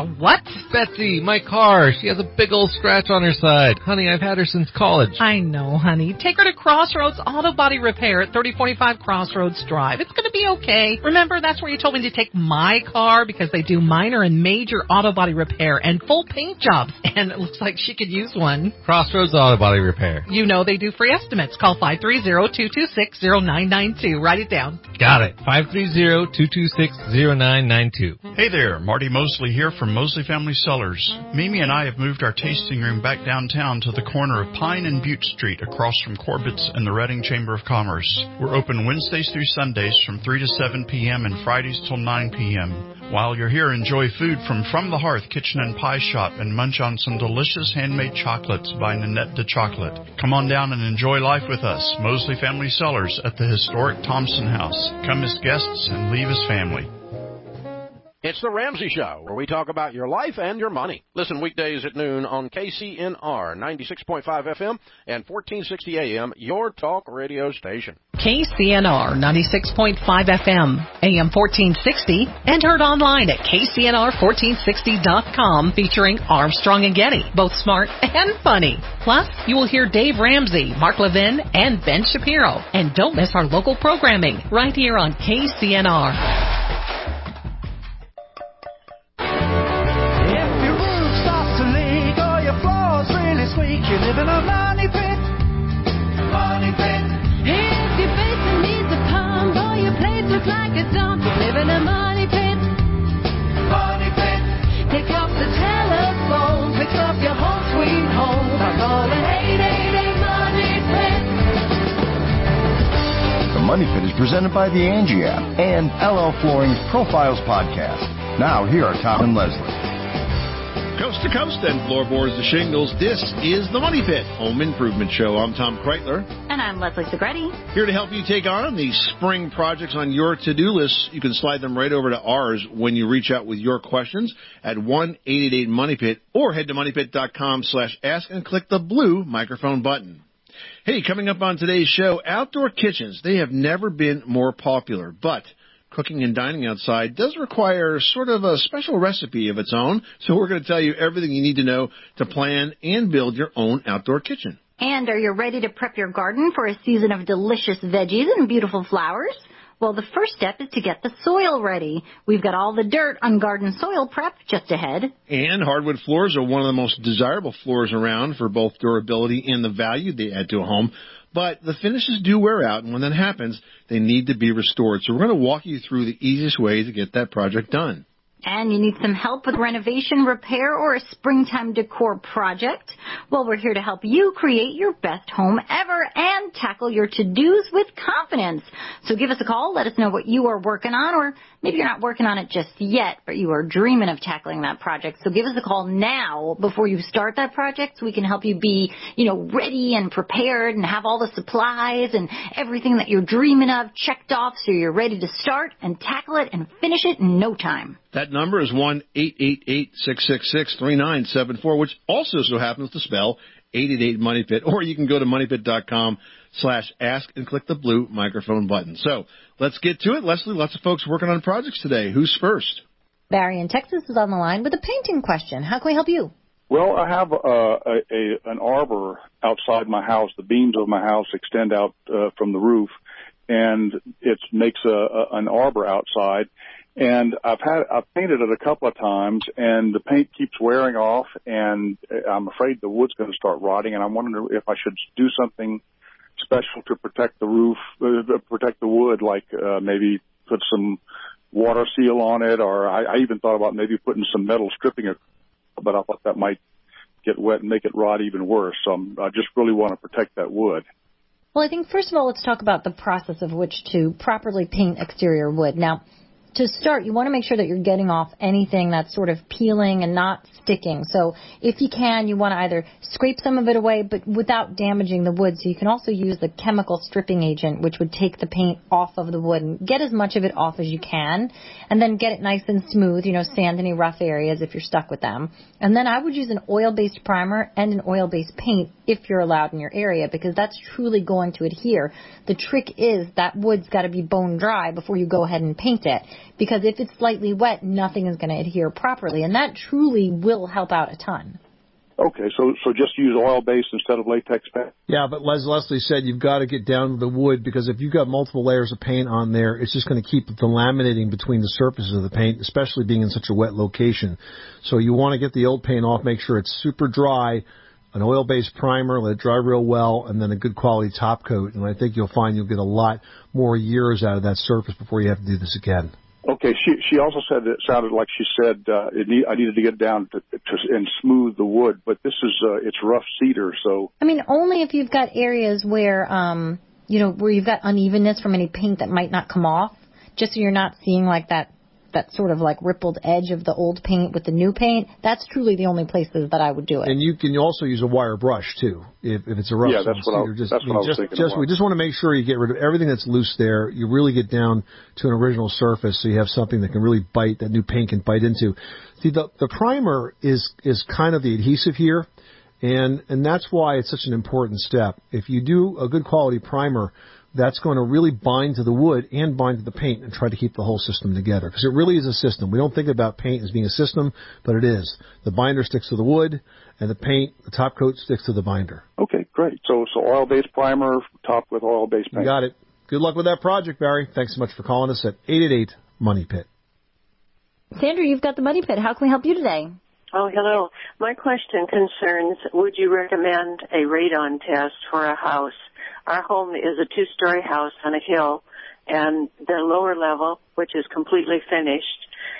what? Betsy, my car. She has a big old scratch on her side. Honey, I've had her since college. I know, honey. Take her to Crossroads Auto Body Repair at 3045 Crossroads Drive. It's going to be okay. Remember, that's where you told me to take my car because they do minor and major auto body repair and full paint jobs. And it looks like she could use one. Crossroads Auto Body Repair. You know they do free estimates. Call 530-226-0992. Write it down. Got it. 530-226-0992. Hey there, Marty Mosley here from Mosley Family Cellars. Mimi and I have moved our tasting room back downtown to the corner of Pine and Butte Street across from Corbett's and the Reading Chamber of Commerce. We're open Wednesdays through Sundays from 3 to 7 p.m. and Fridays till 9 p.m. While you're here, enjoy food from the Hearth Kitchen and Pie Shop and munch on some delicious handmade chocolates by Nanette de Chocolate. Come on down and enjoy life with us, Mosley Family Cellars at the historic Thompson House. Come as guests and leave as family. It's The Ramsey Show, where we talk about your life and your money. Listen weekdays at noon on KCNR 96.5 FM and 1460 AM, your talk radio station. KCNR 96.5 FM, AM 1460, and heard online at KCNR1460.com, featuring Armstrong and Getty, both smart and funny. Plus, you will hear Dave Ramsey, Mark Levin, and Ben Shapiro. And don't miss our local programming right here on KCNR. You live in a money pit. Money pit. If your basement needs a pump or your place looks like a dump, you live in a money pit. Money pit. Pick up the telephone, pick up your home sweet home by calling 888 Money Pit. The Money Pit is presented by the Angie app and LL Flooring's Profiles podcast. Now here are Tom and Leslie. Coast to coast and floorboards to shingles, this is the Money Pit Home Improvement Show. I'm Tom Kreitler. And I'm Leslie Segretti. Here to help you take on the spring projects on your to-do list. You can slide them right over to ours when you reach out with your questions at 1-888-MONEYPIT or head to moneypit.com/ask and click the blue microphone button. Hey, coming up on today's show, outdoor kitchens. They have never been more popular, but cooking and dining outside does require sort of a special recipe of its own, so we're going to tell you everything you need to know to plan and build your own outdoor kitchen. And are you ready to prep your garden for a season of delicious veggies and beautiful flowers? Well, the first step is to get the soil ready. We've got all the dirt on garden soil prep just ahead. And hardwood floors are one of the most desirable floors around for both durability and the value they add to a home. But the finishes do wear out, and when that happens, they need to be restored. So we're going to walk you through the easiest way to get that project done. And you need some help with renovation, repair, or a springtime decor project? Well, we're here to help you create your best home ever and tackle your to-dos with confidence. So give us a call. Let us know what you are working on, or maybe you're not working on it just yet, but you are dreaming of tackling that project. So give us a call now before you start that project so we can help you be, ready and prepared and have all the supplies and everything that you're dreaming of checked off so you're ready to start and tackle it and finish it in no time. That number is 1-888-666-3974, which also so happens to spell 888-MONEYPIT, or you can go to moneypit.com/ask and click the blue microphone button. So let's get to it. Leslie, lots of folks working on projects today. Who's first? Barry in Texas is on the line with a painting question. How can we help you? Well, I have an arbor outside my house. The beams of my house extend out from the roof, and it makes an arbor outside. And I've painted it a couple of times, and the paint keeps wearing off, and I'm afraid the wood's going to start rotting. And I'm wondering if I should do something special to protect the roof, protect the wood, like maybe put some water seal on it, or I even thought about maybe putting some metal stripping, but I thought that might get wet and make it rot even worse. So I just really want to protect that wood. Well, I think first of all, let's talk about the process of which to properly paint exterior wood. Now, to start, you want to make sure that you're getting off anything that's sort of peeling and not sticking. So if you can, you want to either scrape some of it away, but without damaging the wood. So you can also use the chemical stripping agent, which would take the paint off of the wood and get as much of it off as you can, and then get it nice and smooth, sand any rough areas if you're stuck with them. And then I would use an oil-based primer and an oil-based paint if you're allowed in your area, because that's truly going to adhere. The trick is that wood's got to be bone dry before you go ahead and paint it. because if it's slightly wet, nothing is going to adhere properly, and that truly will help out a ton. Okay, so just use oil-based instead of latex paint? Yeah, but as Leslie said, you've got to get down to the wood, because if you've got multiple layers of paint on there, it's just going to keep the laminating between the surfaces of the paint, especially being in such a wet location. So you want to get the old paint off, make sure it's super dry, an oil-based primer, let it dry real well, and then a good quality top coat. And I think you'll find you'll get a lot more years out of that surface before you have to do this again. Okay, she also said it sounded like she said I needed to get down to and smooth the wood, but this is it's rough cedar, so. I mean, only if you've got areas where where you've got unevenness from any paint that might not come off, just so you're not seeing like that sort of like rippled edge of the old paint with the new paint. That's truly the only places that I would do it. And you can also use a wire brush too, if it's a rough. Yeah, that's what I was thinking. We just want to make sure you get rid of everything that's loose there. You really get down to an original surface, so you have something that can really bite, that new paint can bite into. See, the primer is kind of the adhesive here, and that's why it's such an important step. If you do a good quality primer, that's going to really bind to the wood and bind to the paint and try to keep the whole system together. Because it really is a system. We don't think about paint as being a system, but it is. The binder sticks to the wood, and the paint, the top coat, sticks to the binder. Okay, great. So oil-based primer, topped with oil-based paint. You got it. Good luck with that project, Barry. Thanks so much for calling us at 888-MONEY-PIT. Sandra, you've got the Money Pit. How can we help you today? Oh, hello. My question concerns, would you recommend a radon test for a house? Our home is a two-story house on a hill, and the lower level, which is completely finished,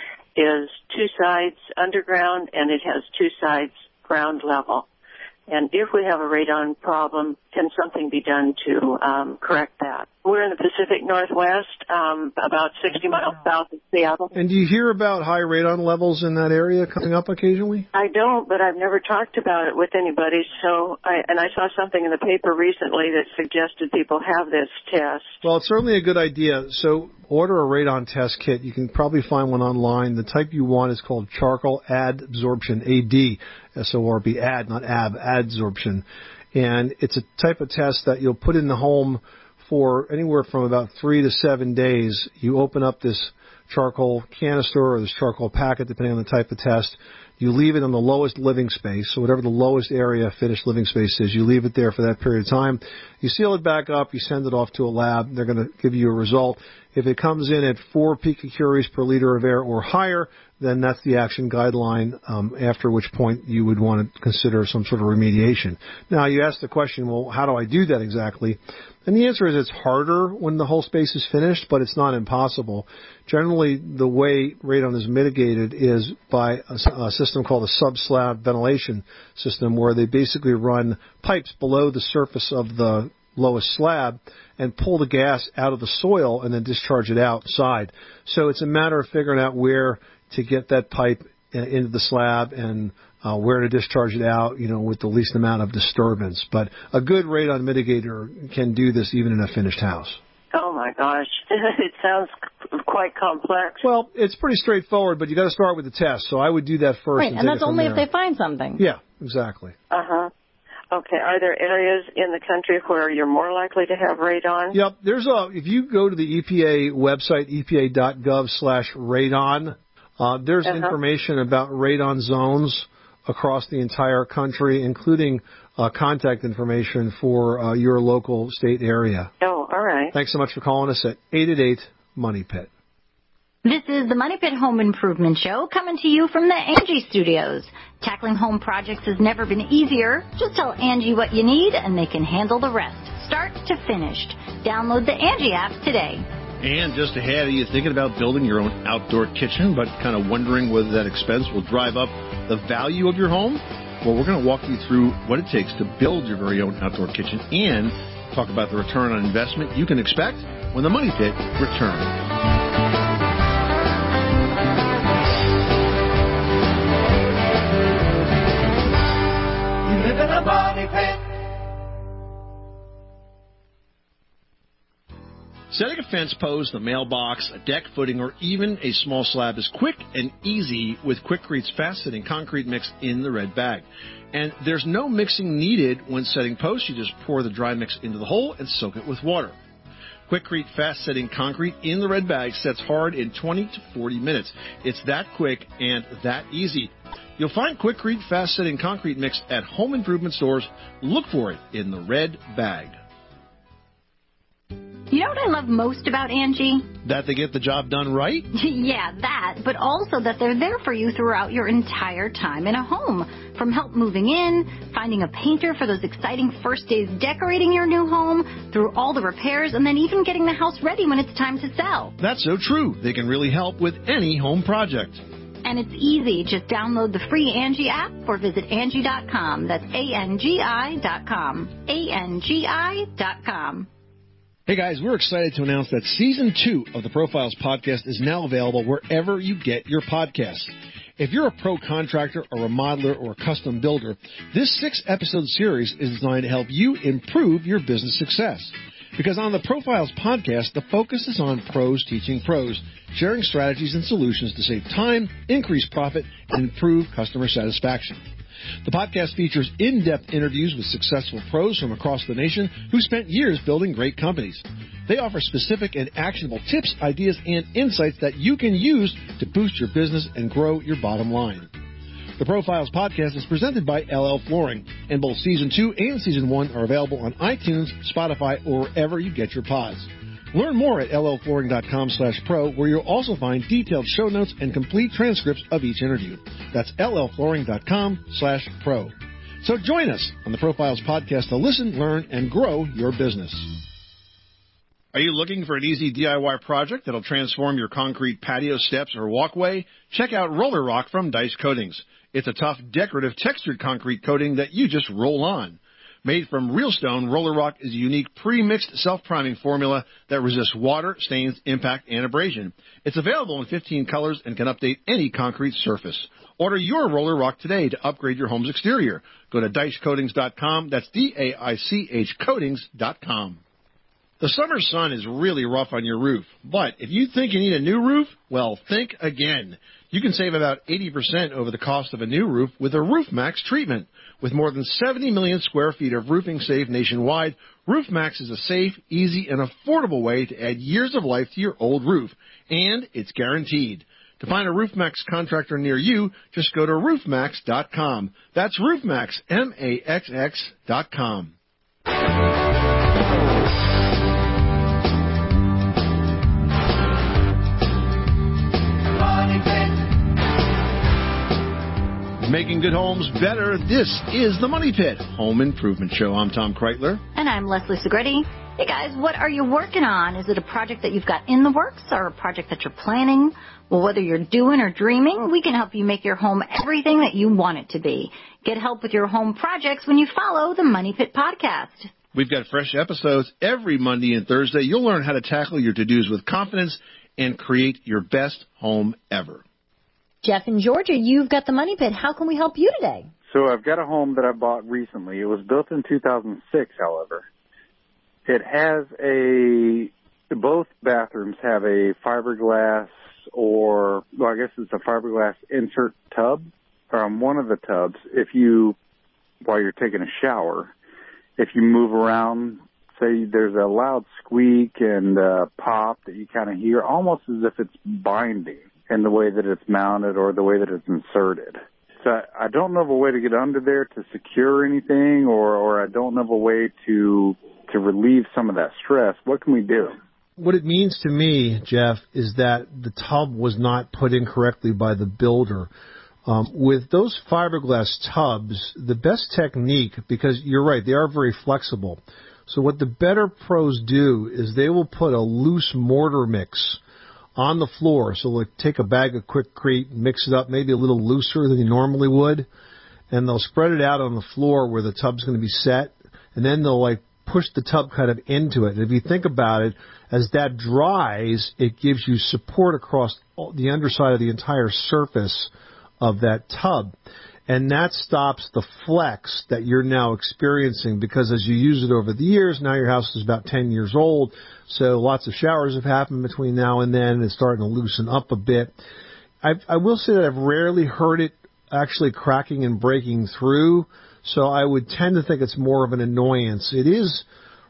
is two sides underground, and it has two sides ground level. And if we have a radon problem, can something be done to correct that? We're in the Pacific Northwest, about 60 miles south of Seattle. And do you hear about high radon levels in that area coming up occasionally? I don't, but I've never talked about it with anybody. So, I saw something in the paper recently that suggested people have this test. Well, it's certainly a good idea. So order a radon test kit. You can probably find one online. The type you want is called charcoal adsorption, AD-SORB, AD, not AB, adsorption. And it's a type of test that you'll put in the home for anywhere from about 3 to 7 days. You open up this charcoal canister or this charcoal packet, depending on the type of test. You leave it in the lowest living space, so whatever the lowest area finished living space is, you leave it there for that period of time. You seal it back up, you send it off to a lab. They're going to give you a result. If it comes in at 4 picocuries per liter of air or higher, then that's the action guideline, after which point you would want to consider some sort of remediation. Now, you ask the question, well, how do I do that exactly? And the answer is it's harder when the whole space is finished, but it's not impossible. Generally, the way radon is mitigated is by a system called a sub-slab ventilation system, where they basically run pipes below the surface of the lowest slab and pull the gas out of the soil and then discharge it outside. So it's a matter of figuring out where to get that pipe into the slab and where to discharge it out, with the least amount of disturbance. But a good radon mitigator can do this even in a finished house. Oh, my gosh. It sounds quite complex. Well, it's pretty straightforward, but you got to start with the test. So I would do that first. Right, and that's only if they find something. Yeah, exactly. Uh-huh. Okay, are there areas in the country where you're more likely to have radon? Yep, if you go to the EPA website, epa.gov/radon, there's information about radon zones across the entire country, including contact information for your local state area. Oh, all right. Thanks so much for calling us at 888-MONEY-PIT. This is the Money Pit Home Improvement Show, coming to you from the Angie Studios. Tackling home projects has never been easier. Just tell Angie what you need, and they can handle the rest, start to finished. Download the Angie app today. And just ahead, are you thinking about building your own outdoor kitchen, but kind of wondering whether that expense will drive up the value of your home? Well, we're going to walk you through what it takes to build your very own outdoor kitchen and talk about the return on investment you can expect when the Money Pit returns. Money Pit. Setting a fence post, a mailbox, a deck footing, or even a small slab is quick and easy with Quikrete fast-setting concrete mix in the red bag. And there's no mixing needed when setting posts. You just pour the dry mix into the hole and soak it with water. Quikrete fast-setting concrete in the red bag sets hard in 20 to 40 minutes. It's that quick and that easy. You'll find Quikrete fast-setting concrete mix at home improvement stores. Look for it in the red bag. You know what I love most about Angie? That they get the job done right? Yeah, that, but also that they're there for you throughout your entire time in a home. From help moving in, finding a painter for those exciting first days decorating your new home, through all the repairs, and then even getting the house ready when it's time to sell. That's so true. They can really help with any home project. And it's easy. Just download the free Angie app or visit Angie.com. That's ANGI.com. ANGI.com. Hey guys, we're excited to announce that Season 2 of the Profiles Podcast is now available wherever you get your podcasts. If you're a pro contractor, a remodeler, or a custom builder, this 6-episode series is designed to help you improve your business success. Because on the Profiles Podcast, the focus is on pros teaching pros, sharing strategies and solutions to save time, increase profit, and improve customer satisfaction. The podcast features in-depth interviews with successful pros from across the nation who spent years building great companies. They offer specific and actionable tips, ideas, and insights that you can use to boost your business and grow your bottom line. The Profiles Podcast is presented by LL Flooring, and both Season 2 and Season 1 are available on iTunes, Spotify, or wherever you get your pods. Learn more at llflooring.com/pro, where you'll also find detailed show notes and complete transcripts of each interview. That's llflooring.com/pro. So join us on the Profiles Podcast to listen, learn, and grow your business. Are you looking for an easy DIY project that'll transform your concrete patio steps or walkway? Check out Roller Rock from Dice Coatings. It's a tough, decorative, textured concrete coating that you just roll on. Made from real stone, Roller Rock is a unique pre-mixed self-priming formula that resists water, stains, impact, and abrasion. It's available in 15 colors and can update any concrete surface. Order your Roller Rock today to upgrade your home's exterior. Go to DiceCoatings.com. That's DAICH Coatings.com. The summer sun is really rough on your roof, but if you think you need a new roof, well, think again. You can save about 80% over the cost of a new roof with a RoofMax treatment. With more than 70 million square feet of roofing saved nationwide, RoofMax is a safe, easy, and affordable way to add years of life to your old roof, and it's guaranteed. To find a RoofMax contractor near you, just go to roofmax.com. That's RoofMax, MAXX.com. Making good homes better. This is the Money Pit Home Improvement Show. I'm Tom Kreitler. And I'm Leslie Segretti. Hey guys, what are you working on? Is it a project that you've got in the works or a project that you're planning? Well, whether you're doing or dreaming, we can help you make your home everything that you want it to be. Get help with your home projects when you follow the Money Pit Podcast. We've got fresh episodes every Monday and Thursday. You'll learn how to tackle your to-dos with confidence and create your best home ever. Jeff in Georgia, you've got the Money Pit. How can we help you today? So I've got a home that I bought recently. It was built in 2006, however. It has both bathrooms have a fiberglass I guess it's a fiberglass insert tub. One of the tubs, while you're taking a shower, if you move around, say there's a loud squeak and pop that you kind of hear, almost as if it's binding in the way that it's mounted or the way that it's inserted. So I don't know of a way to get under there to secure anything, or I don't know of a way to relieve some of that stress. What can we do? What it means to me, Jeff, is that the tub was not put in correctly by the builder. With those fiberglass tubs, the best technique, because you're right, they are very flexible. So what the better pros do is they will put a loose mortar mix on the floor. So like take a bag of Quikrete, mix it up maybe a little looser than you normally would, and they'll spread it out on the floor where the tub's going to be set, and then they'll push the tub kind of into it. And if you think about it, as that dries, it gives you support across the underside of the entire surface of that tub. And that stops the flex that you're now experiencing, because as you use it over the years, now your house is about 10 years old, so lots of showers have happened between now and then. It's starting to loosen up a bit. I will say that I've rarely heard it actually cracking and breaking through, so I would tend to think it's more of an annoyance. It is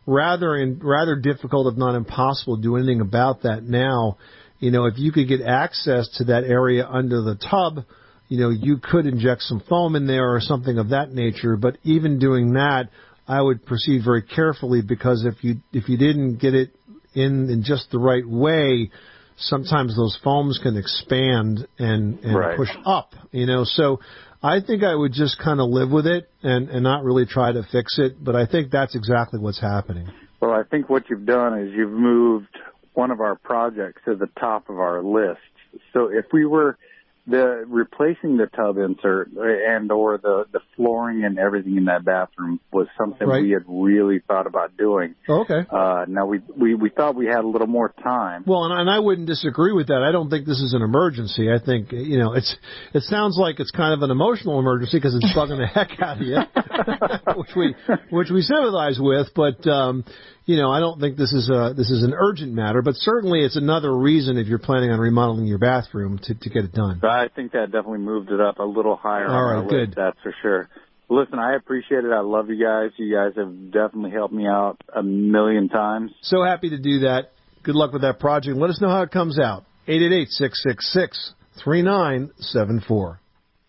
rather difficult, if not impossible, to do anything about that now. If you could get access to that area under the tub, you could inject some foam in there or something of that nature. But even doing that, I would proceed very carefully, because if you didn't get it in just the right way, sometimes those foams can expand and push up. So I think I would just kind of live with it and not really try to fix it. But I think that's exactly what's happening. Well, I think what you've done is you've moved one of our projects to the top of our list. So if we were replacing the tub insert and or the flooring and everything in that bathroom was something we had really thought about doing. Oh, okay. Now we thought we had a little more time. Well, and I wouldn't disagree with that. I don't think this is an emergency. I think it sounds like it's kind of an emotional emergency because it's bugging the heck out of you, which we sympathize with. But I don't think this is an urgent matter. But certainly it's another reason, if you're planning on remodeling your bathroom, to get it done. I think that definitely moved it up a little higher on our list, good. that's for sure. Listen, I appreciate it. I love you guys. You guys have definitely helped me out a million times. So happy to do that. Good luck with that project. Let us know how it comes out. 888-666-3974.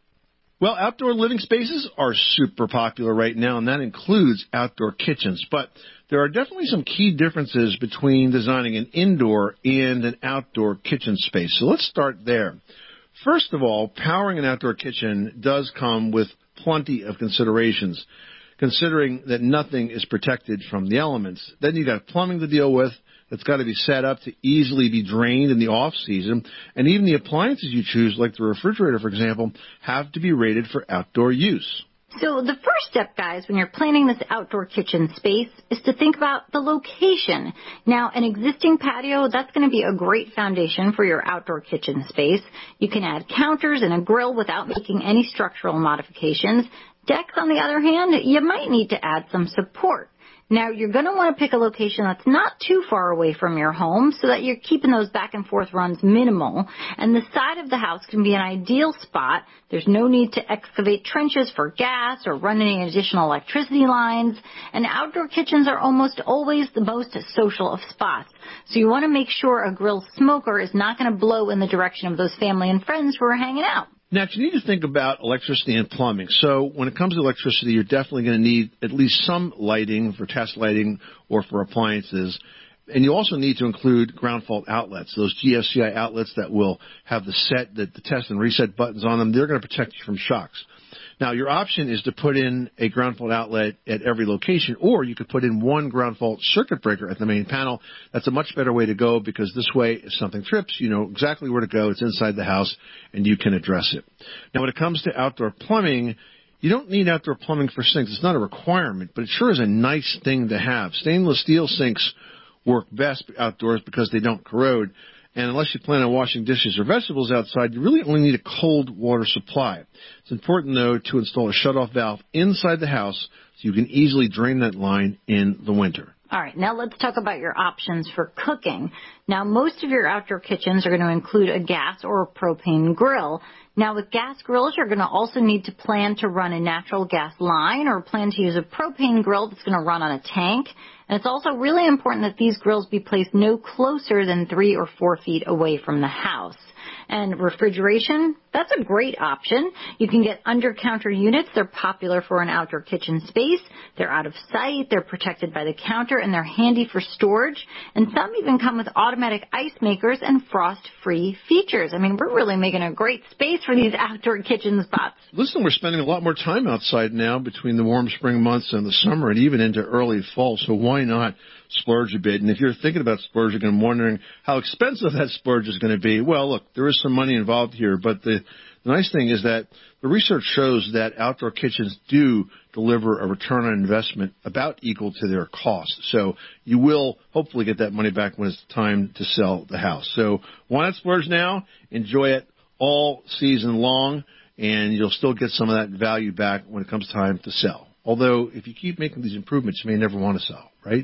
Well, outdoor living spaces are super popular right now, and that includes outdoor kitchens. But there are definitely some key differences between designing an indoor and an outdoor kitchen space. So let's start there. First of all, powering an outdoor kitchen does come with plenty of considerations, considering that nothing is protected from the elements. Then you got plumbing to deal with that's got to be set up to easily be drained in the off-season. And even the appliances you choose, like the refrigerator, for example, have to be rated for outdoor use. So the first step, guys, when you're planning this outdoor kitchen space is to think about the location. Now, an existing patio, that's going to be a great foundation for your outdoor kitchen space. You can add counters and a grill without making any structural modifications. Decks, on the other hand, you might need to add some support. Now, you're going to want to pick a location that's not too far away from your home so that you're keeping those back and forth runs minimal. And the side of the house can be an ideal spot. There's no need to excavate trenches for gas or run any additional electricity lines. And outdoor kitchens are almost always the most social of spots. So you want to make sure a grilled smoker is not going to blow in the direction of those family and friends who are hanging out. Now, you need to think about electricity and plumbing. So when it comes to electricity, you're definitely going to need at least some lighting for test lighting or for appliances. And you also need to include ground fault outlets, those GFCI outlets that will have the test and reset buttons on them. They're going to protect you from shocks. Now, your option is to put in a ground fault outlet at every location, or you could put in one ground fault circuit breaker at the main panel. That's a much better way to go because this way, if something trips, you know exactly where to go. It's inside the house, and you can address it. Now, when it comes to outdoor plumbing, you don't need outdoor plumbing for sinks. It's not a requirement, but it sure is a nice thing to have. Stainless steel sinks work best outdoors because they don't corrode. And unless you plan on washing dishes or vegetables outside, you really only need a cold water supply. It's important, though, to install a shutoff valve inside the house so you can easily drain that line in the winter. All right, now let's talk about your options for cooking. Now, most of your outdoor kitchens are going to include a gas or a propane grill. Now, with gas grills, you're going to also need to plan to run a natural gas line or plan to use a propane grill that's going to run on a tank. And it's also really important that these grills be placed no closer than 3 or 4 feet away from the house. And refrigeration, that's a great option. You can get under-counter units. They're popular for an outdoor kitchen space. They're out of sight, they're protected by the counter, and they're handy for storage. And some even come with automatic ice makers and frost-free features. I mean, we're really making a great space for these outdoor kitchen spots. Listen, we're spending a lot more time outside now between the warm spring months and the summer and even into early fall, so why not splurge a bit? And if you're thinking about splurging and wondering how expensive that splurge is going to be, well, look, there is some money involved here, but the nice thing is that the research shows that outdoor kitchens do deliver a return on investment about equal to their cost. So you will hopefully get that money back when it's time to sell the house. So why not splurge now? Enjoy it all season long, and you'll still get some of that value back when it comes time to sell. Although, if you keep making these improvements, you may never want to sell, right?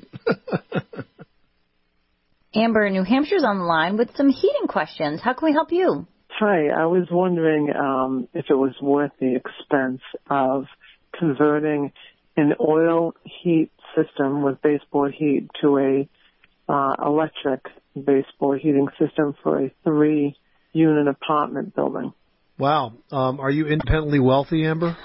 Amber in New Hampshire's on the line with some heating questions. How can we help you? Hi, I was wondering if it was worth the expense of converting an oil heat system with baseboard heat to a electric baseboard heating system for a 3-unit apartment building. Wow. Are you independently wealthy, Amber?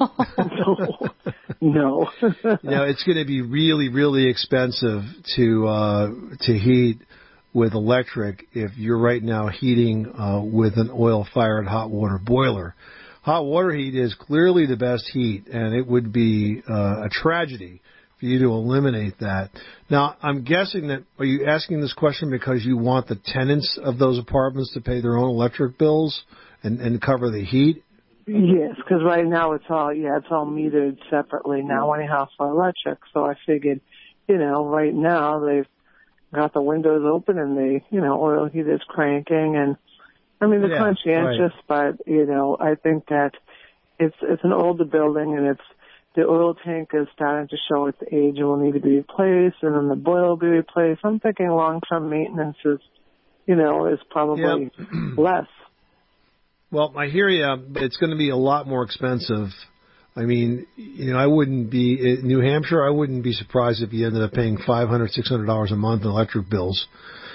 No. It's going to be really, really expensive to heat with electric if you're right now heating with an oil-fired hot water boiler. Hot water heat is clearly the best heat, and it would be a tragedy for you to eliminate that. Now, I'm guessing that, are you asking this question because you want the tenants of those apartments to pay their own electric bills and cover the heat? Yes, because right now it's all metered separately now anyhow for electric. So I figured, right now they've got the windows open and oil heater's cranking, and I mean they're conscientious, right. But I think that it's an older building and the oil tank is starting to show its age and will need to be replaced, and then the boiler will be replaced. I'm thinking long-term maintenance is probably less. Well, I hear you. It's going to be a lot more expensive. I mean, I wouldn't be in New Hampshire. I wouldn't be surprised if you ended up paying $500, $600 a month in electric bills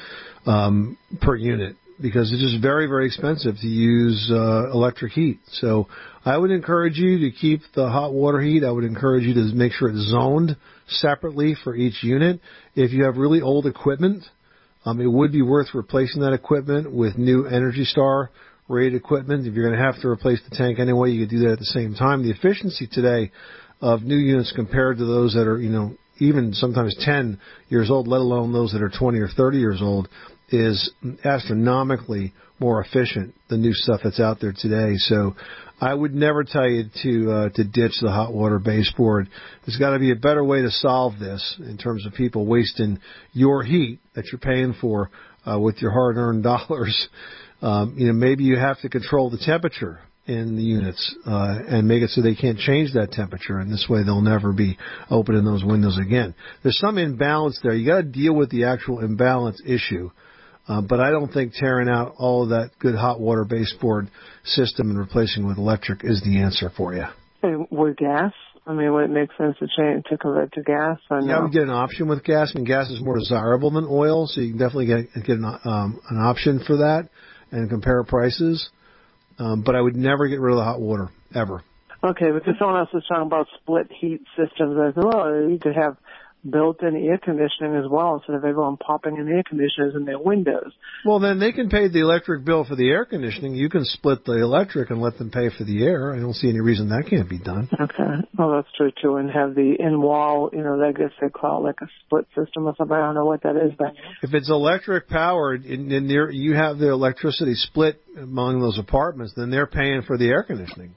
per unit, because it's just very, very expensive to use electric heat. So I would encourage you to keep the hot water heat. I would encourage you to make sure it's zoned separately for each unit. If you have really old equipment, it would be worth replacing that equipment with new Energy Star rated equipment. If you're going to have to replace the tank anyway, you could do that at the same time. The efficiency today of new units compared to those that are, even sometimes 10 years old, let alone those that are 20 or 30 years old, is astronomically more efficient than new stuff that's out there today. So I would never tell you to ditch the hot water baseboard. There's got to be a better way to solve this in terms of people wasting your heat that you're paying for with your hard-earned dollars. Maybe you have to control the temperature in the units and make it so they can't change that temperature, and this way they'll never be opening those windows again. There's some imbalance there. You got to deal with the actual imbalance issue, but I don't think tearing out all of that good hot water baseboard system and replacing with electric is the answer for you. And with gas? I mean, would it make sense to convert to gas? Or no? Yeah, I would get an option with gas. I mean, gas is more desirable than oil, so you can definitely get an option for that and compare prices. But I would never get rid of the hot water, ever. Okay, because someone else was talking about split heat systems. I said, you could have built-in air conditioning as well instead of everyone popping in air conditioners in their windows. Well, then they can pay the electric bill for the air conditioning. You can split the electric and let them pay for the air. I don't see any reason that can't be done. Okay. Well, that's true, too. And have the in-wall, I guess they call it like a split system or something. I don't know what that is. But if it's electric powered and you have the electricity split among those apartments, then they're paying for the air conditioning.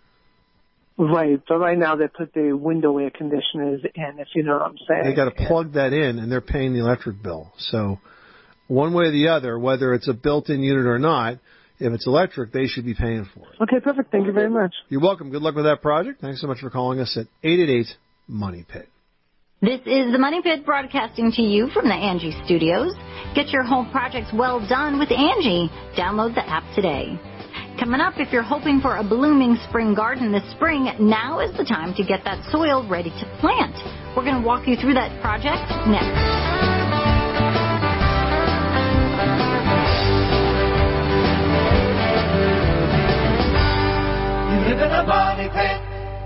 Right, but right now they put the window air conditioners in, if you know what I'm saying. They got to plug that in, and they're paying the electric bill. So one way or the other, whether it's a built-in unit or not, if it's electric, they should be paying for it. Okay, perfect. Thank you very much. You're welcome. Good luck with that project. Thanks so much for calling us at 888-MONEY-PIT. This is the Money Pit broadcasting to you from the Angie Studios. Get your home projects well done with Angie. Download the app today. Coming up, if you're hoping for a blooming spring garden this spring, now is the time to get that soil ready to plant. We're going to walk you through that project next. You live in a money pit.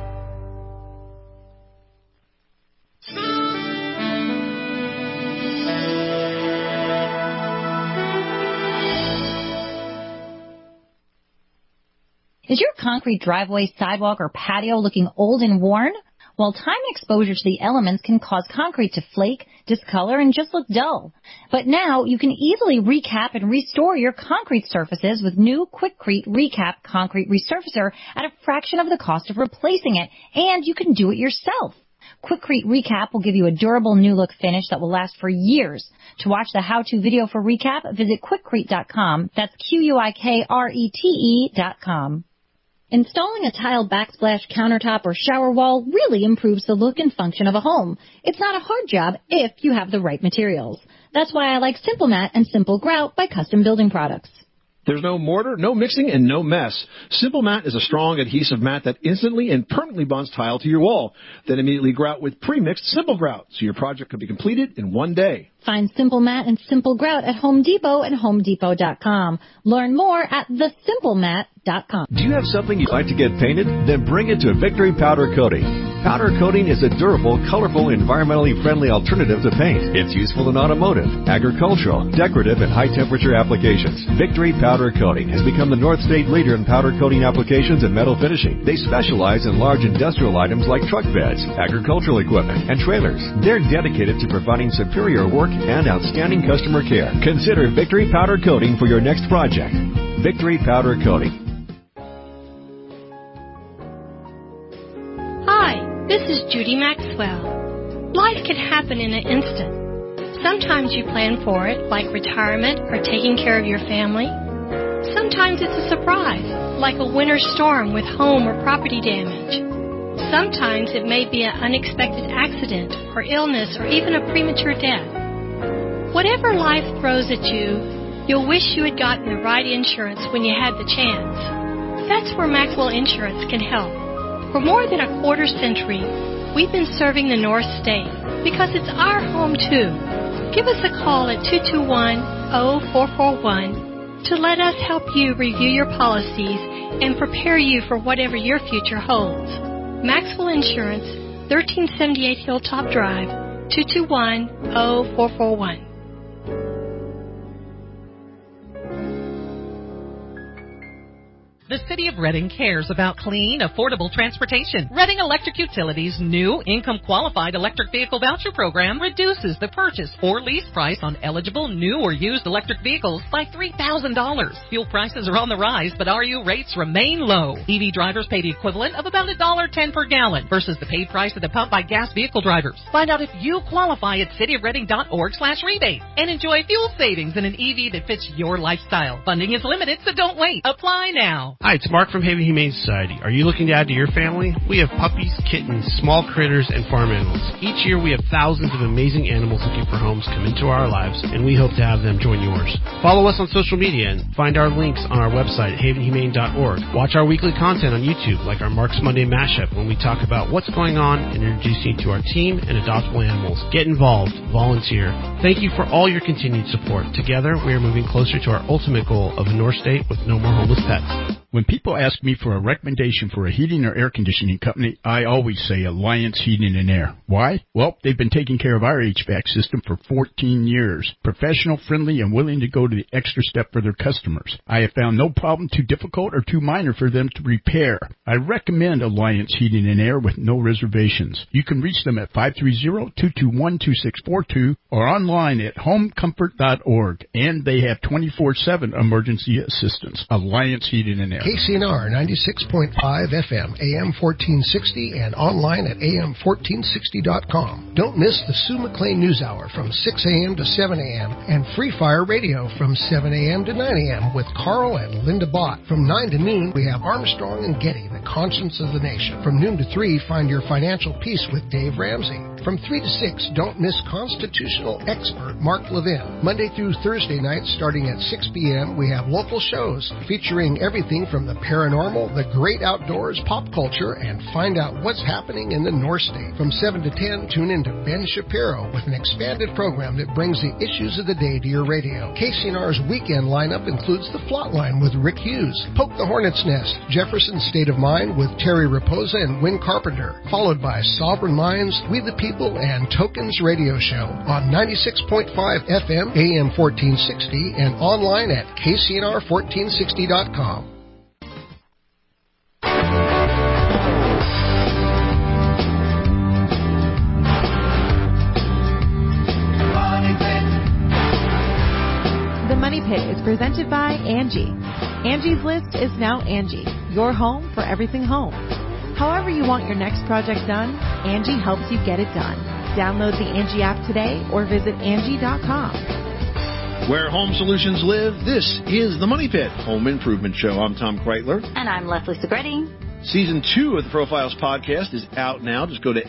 Is your concrete driveway, sidewalk, or patio looking old and worn? Well, time exposure to the elements can cause concrete to flake, discolor, and just look dull. But now you can easily recap and restore your concrete surfaces with new Quikrete Recap Concrete Resurfacer at a fraction of the cost of replacing it, and you can do it yourself. Quikrete Recap will give you a durable new look finish that will last for years. To watch the how-to video for Recap, visit Quikrete.com. That's Quikrete.com. Installing a tile backsplash countertop or shower wall really improves the look and function of a home. It's not a hard job if you have the right materials. That's why I like Simple Mat and Simple Grout by Custom Building Products. There's no mortar, no mixing, and no mess. Simple Mat is a strong adhesive mat that instantly and permanently bonds tile to your wall. Then immediately grout with pre-mixed Simple Grout, so your project can be completed in one day. Find Simple Mat and Simple Grout at Home Depot and HomeDepot.com. Learn more at thesimplemat.com. Do you have something you'd like to get painted? Then bring it to Victory Powder Coating. Powder coating is a durable, colorful, environmentally friendly alternative to paint. It's useful in automotive, agricultural, decorative, and high-temperature applications. Victory Powder Coating has become the North State leader in powder coating applications and metal finishing. They specialize in large industrial items like truck beds, agricultural equipment, and trailers. They're dedicated to providing superior work and outstanding customer care. Consider Victory Powder Coating for your next project. Victory Powder Coating. Hi, this is Judy Maxwell. Life can happen in an instant. Sometimes you plan for it, like retirement or taking care of your family. Sometimes it's a surprise, like a winter storm with home or property damage. Sometimes it may be an unexpected accident or illness or even a premature death. Whatever life throws at you, you'll wish you had gotten the right insurance when you had the chance. That's where Maxwell Insurance can help. For more than a quarter century, we've been serving the North State because it's our home too. Give us a call at 221-0441 to let us help you review your policies and prepare you for whatever your future holds. Maxwell Insurance, 1378 Hilltop Drive, 221-0441. The City of Reading cares about clean, affordable transportation. Reading Electric Utilities' new income-qualified electric vehicle voucher program reduces the purchase or lease price on eligible new or used electric vehicles by $3,000. Fuel prices are on the rise, but RU rates remain low. EV drivers pay the equivalent of about $1.10 per gallon versus the paid price at the pump by gas vehicle drivers. Find out if you qualify at cityofreading.org/rebate and enjoy fuel savings in an EV that fits your lifestyle. Funding is limited, so don't wait. Apply now. Hi, it's Mark from Haven Humane Society. Are you looking to add to your family? We have puppies, kittens, small critters, and farm animals. Each year we have thousands of amazing animals looking for homes come into our lives, and we hope to have them join yours. Follow us on social media and find our links on our website at havenhumane.org. Watch our weekly content on YouTube, like our Mark's Monday Mashup, when we talk about what's going on and introduce you to our team and adoptable animals. Get involved. Volunteer. Thank you for all your continued support. Together, we are moving closer to our ultimate goal of a North State with no more homeless pets. When people ask me for a recommendation for a heating or air conditioning company, I always say Alliance Heating and Air. Why? Well, they've been taking care of our HVAC system for 14 years. Professional, friendly, and willing to go to the extra step for their customers. I have found no problem too difficult or too minor for them to repair. I recommend Alliance Heating and Air with no reservations. You can reach them at 530-221-2642 or online at homecomfort.org. And they have 24/7 emergency assistance. Alliance Heating and Air. KCNR 96.5 FM, AM 1460, and online at am1460.com. Don't miss the Sue McLean News Hour from 6 a.m. to 7 a.m. and Free Fire Radio from 7 a.m. to 9 a.m. with Carl and Linda Bott. From 9 to noon, we have Armstrong and Getty, the conscience of the nation. From noon to 3, find your financial peace with Dave Ramsey. From 3 to 6, don't miss constitutional expert Mark Levin. Monday through Thursday nights, starting at 6 p.m., we have local shows featuring everything from the paranormal, the great outdoors, pop culture, and find out what's happening in the North State. From 7 to 10, tune in to Ben Shapiro with an expanded program that brings the issues of the day to your radio. KCNR's weekend lineup includes The Flatline with Rick Hughes, Poke the Hornet's Nest, Jefferson State of Mind with Terry Raposa and Win Carpenter, followed by Sovereign Minds, We the People, and Tokens Radio Show on 96.5 FM, AM 1460, and online at KCNR1460.com. The Money Pit is presented by Angie. Angie's List is now Angie, your home for everything home. However you want your next project done, Angie helps you get it done. Download the Angie app today or visit Angie.com. Where home solutions live, this is the Money Pit Home Improvement Show. I'm Tom Kreitler. And I'm Leslie Segretti. Season 2 of the Profiles podcast is out now. Just go to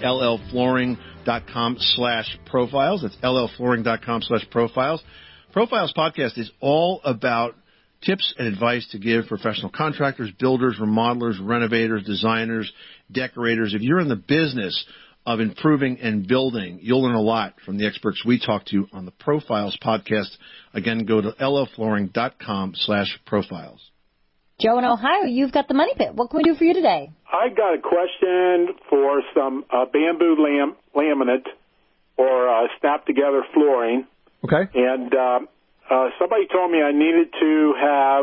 llflooring.com/profiles. That's llflooring.com/profiles. Profiles podcast is all about Tips and advice to give professional contractors, builders, remodelers, renovators, designers, decorators. If you're in the business of improving and building, you'll learn a lot from the experts we talk to on the Profiles podcast. Again, go to loflooring.com/profiles. Joe in Ohio, you've got the Money Pit. What can we do for you today? I got a question for some bamboo laminate or snap-together flooring. Okay. And somebody told me I needed to have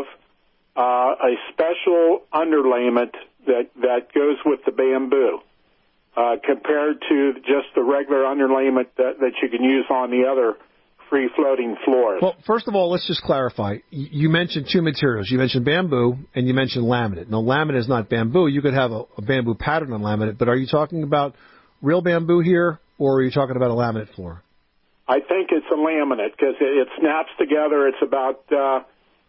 a special underlayment that goes with the bamboo compared to just the regular underlayment that you can use on the other free-floating floors. Well, first of all, let's just clarify. You mentioned two materials. You mentioned bamboo and you mentioned laminate. Now, laminate is not bamboo. You could have a bamboo pattern on laminate, but are you talking about real bamboo here, or are you talking about a laminate floor? I think it's a laminate because it snaps together. It's about a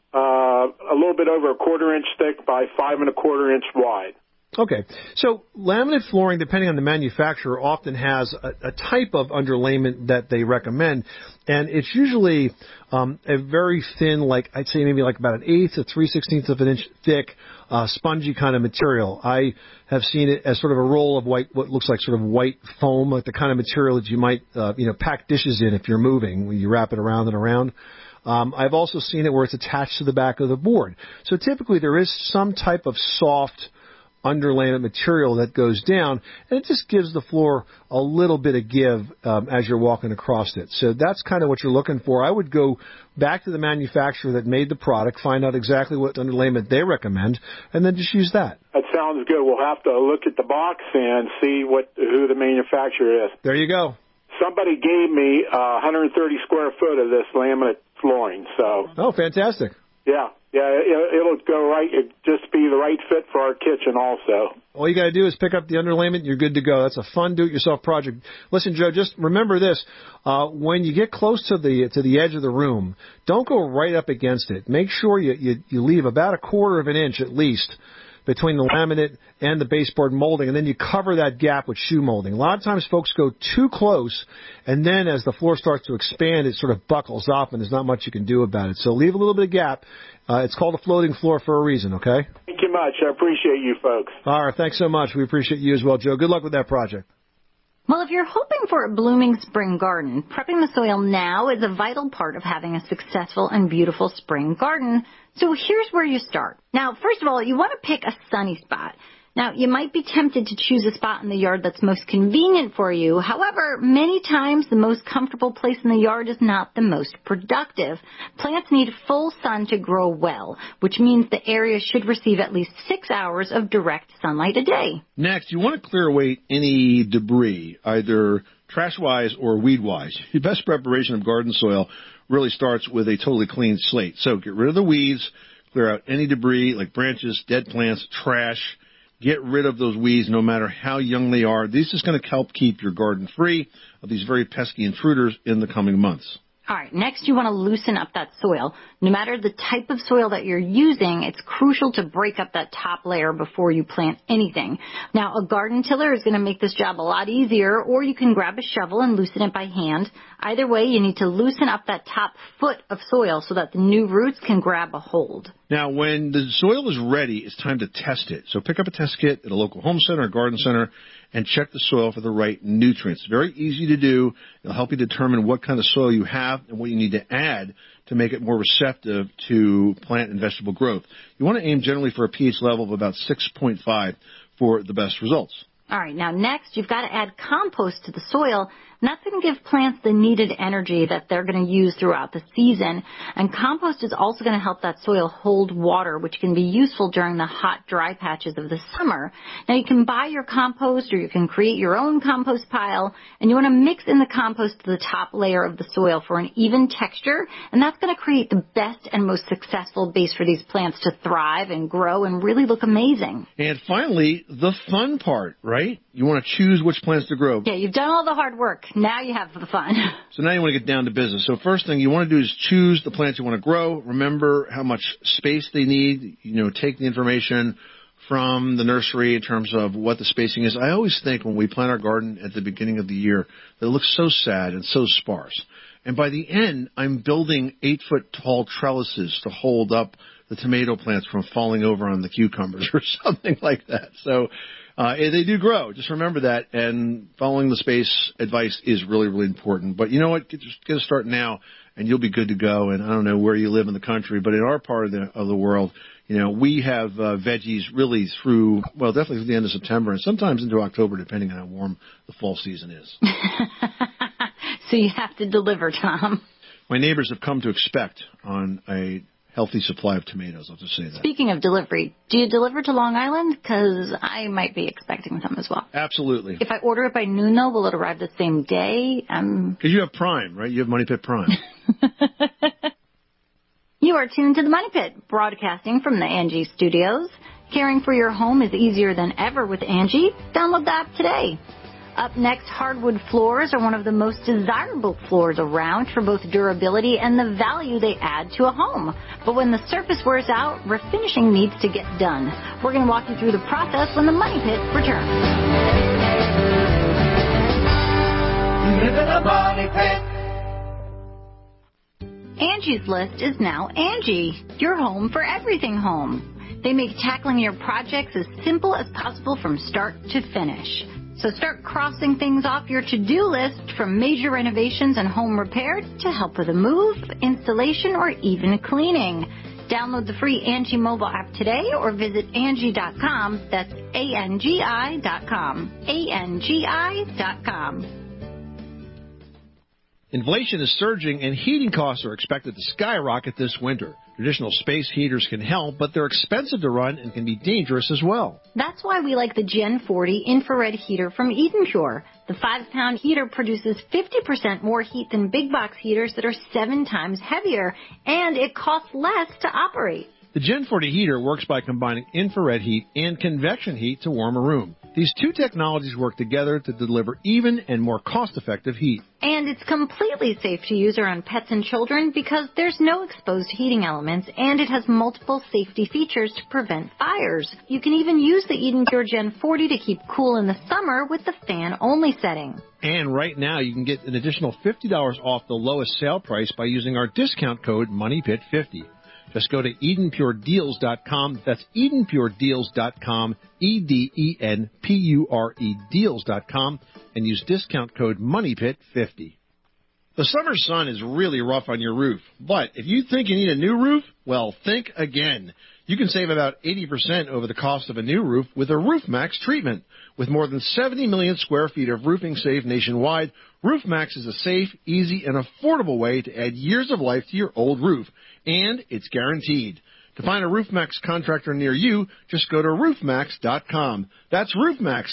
little bit over a 1/4 inch thick by 5 1/4 inch wide. Okay. So laminate flooring, depending on the manufacturer, often has a type of underlayment that they recommend, and it's usually a very thin, like I'd say maybe like about 1/8 to 3/16 of an inch thick, spongy kind of material. I have seen it as sort of a roll of white, what looks like sort of white foam, like the kind of material that you might pack dishes in if you're moving, when you wrap it around and around. I've also seen it where it's attached to the back of the board. So typically there is some type of soft underlayment material that goes down, and it just gives the floor a little bit of give as you're walking across it. So that's kind of what you're looking for. I would go back to the manufacturer that made the product, find out exactly what underlayment they recommend, and then just use that. That sounds good. We'll have to look at the box and see who the manufacturer is. There you go. Somebody gave me 130 square foot of this laminate flooring. So. Oh, fantastic. Yeah, it'll go right. It just be the right fit for our kitchen also. All you got to do is pick up the underlayment, you're good to go. That's a fun do-it-yourself project. Listen, Joe, just remember this. When you get close to the edge of the room, don't go right up against it. Make sure you leave about 1/4 of an inch at least between the laminate and the baseboard molding, and then you cover that gap with shoe molding. A lot of times folks go too close, and then as the floor starts to expand, it sort of buckles up, and there's not much you can do about it. So leave a little bit of gap. It's called a floating floor for a reason, okay? Thank you much. I appreciate you folks. All right, thanks so much. We appreciate you as well, Joe. Good luck with that project. Well, if you're hoping for a blooming spring garden, prepping the soil now is a vital part of having a successful and beautiful spring garden. So here's where you start. Now, first of all, you want to pick a sunny spot. Now, you might be tempted to choose a spot in the yard that's most convenient for you. However, many times the most comfortable place in the yard is not the most productive. Plants need full sun to grow well, which means the area should receive at least 6 hours of direct sunlight a day. Next, you want to clear away any debris, either trash-wise or weed-wise. The best preparation of garden soil really starts with a totally clean slate. So get rid of the weeds, clear out any debris like branches, dead plants, trash. Get rid of those weeds no matter how young they are. This is going to help keep your garden free of these very pesky intruders in the coming months. All right, next you want to loosen up that soil. No matter the type of soil that you're using, it's crucial to break up that top layer before you plant anything. Now, a garden tiller is going to make this job a lot easier, or you can grab a shovel and loosen it by hand. Either way, you need to loosen up that top foot of soil so that the new roots can grab a hold. Now, when the soil is ready, it's time to test it. So pick up a test kit at a local home center or garden center and check the soil for the right nutrients. Very easy to do. It'll help you determine what kind of soil you have and what you need to add to make it more receptive to plant and vegetable growth. You want to aim generally for a pH level of about 6.5 for the best results. All right, now next you've got to add compost to the soil, and that's going to give plants the needed energy that they're going to use throughout the season. And compost is also going to help that soil hold water, which can be useful during the hot, dry patches of the summer. Now you can buy your compost or you can create your own compost pile, and you want to mix in the compost to the top layer of the soil for an even texture, and that's going to create the best and most successful base for these plants to thrive and grow and really look amazing. And finally, the fun part, right? You want to choose which plants to grow. Yeah, you've done all the hard work. Now you have the fun. So now you want to get down to business. So first thing you want to do is choose the plants you want to grow. Remember how much space they need. Take the information from the nursery in terms of what the spacing is. I always think when we plant our garden at the beginning of the year that it looks so sad and so sparse. And by the end, I'm building 8-foot tall trellises to hold up the tomato plants from falling over on the cucumbers or something like that. So they do grow. Just remember that, and following the space advice is really, really important. But you know what? Just get a start now, and you'll be good to go. And I don't know where you live in the country, but in our part of the world, we have veggies really through, well, definitely through the end of September and sometimes into October, depending on how warm the fall season is. So you have to deliver, Tom. My neighbors have come to expect on a healthy supply of tomatoes, I'll just say that. Speaking of delivery, do you deliver to Long Island? Because I might be expecting some as well. Absolutely. If I order it by noon, though, will it arrive the same day? Because you have Prime, right? You have Money Pit Prime. You are tuned to the Money Pit, broadcasting from the Angie Studios. Caring for your home is easier than ever with Angie. Download the app today. Up next, hardwood floors are one of the most desirable floors around for both durability and the value they add to a home. But when the surface wears out, refinishing needs to get done. We're going to walk you through the process when the Money Pit returns. Live in a Money Pit. Angie's List is now Angie, your home for everything home. They make tackling your projects as simple as possible from start to finish. So start crossing things off your to-do list, from major renovations and home repair to help with a move, installation, or even cleaning. Download the free Angie mobile app today or visit Angie.com. That's ANGI.com. ANGI.com. Inflation is surging and heating costs are expected to skyrocket this winter. Traditional space heaters can help, but they're expensive to run and can be dangerous as well. That's why we like the Gen 40 infrared heater from Eden Pure. The 5-pound heater produces 50% more heat than big box heaters that are 7 times heavier, and it costs less to operate. The Gen 40 heater works by combining infrared heat and convection heat to warm a room. These two technologies work together to deliver even and more cost-effective heat. And it's completely safe to use around pets and children because there's no exposed heating elements, and it has multiple safety features to prevent fires. You can even use the Eden Pure Gen 40 to keep cool in the summer with the fan-only setting. And right now, you can get an additional $50 off the lowest sale price by using our discount code MONEYPIT50. Just go to EdenPureDeals.com. That's EdenPureDeals.com, EdenPure Deals.com, and use discount code MONEYPIT50. The summer sun is really rough on your roof, but if you think you need a new roof, well, think again. You can save about 80% over the cost of a new roof with a RoofMax treatment. With more than 70 million square feet of roofing saved nationwide, RoofMax is a safe, easy, and affordable way to add years of life to your old roof. And it's guaranteed. To find a RoofMax contractor near you, just go to roofmax.com. That's RoofMax,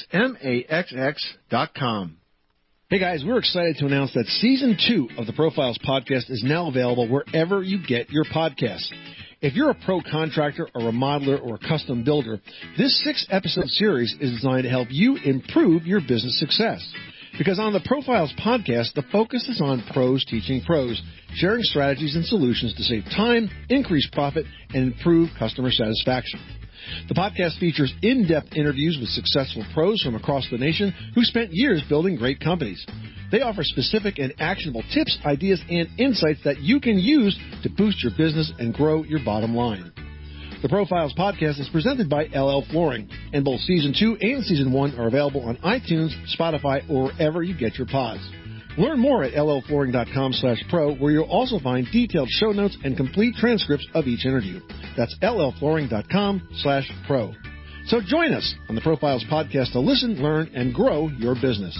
MAXX.com. Hey guys, we're excited to announce that Season 2 of the Profiles Podcast is now available wherever you get your podcasts. If you're a pro contractor, a remodeler, or a custom builder, this 6-episode series is designed to help you improve your business success. Because on the Profiles Podcast, the focus is on pros teaching pros, sharing strategies and solutions to save time, increase profit, and improve customer satisfaction. The podcast features in-depth interviews with successful pros from across the nation who spent years building great companies. They offer specific and actionable tips, ideas, and insights that you can use to boost your business and grow your bottom line. The Profiles Podcast is presented by LL Flooring, and both Season 2 and Season 1 are available on iTunes, Spotify, or wherever you get your pods. Learn more at llflooring.com/pro, where you'll also find detailed show notes and complete transcripts of each interview. That's llflooring.com/pro. So join us on the Profiles Podcast to listen, learn, and grow your business.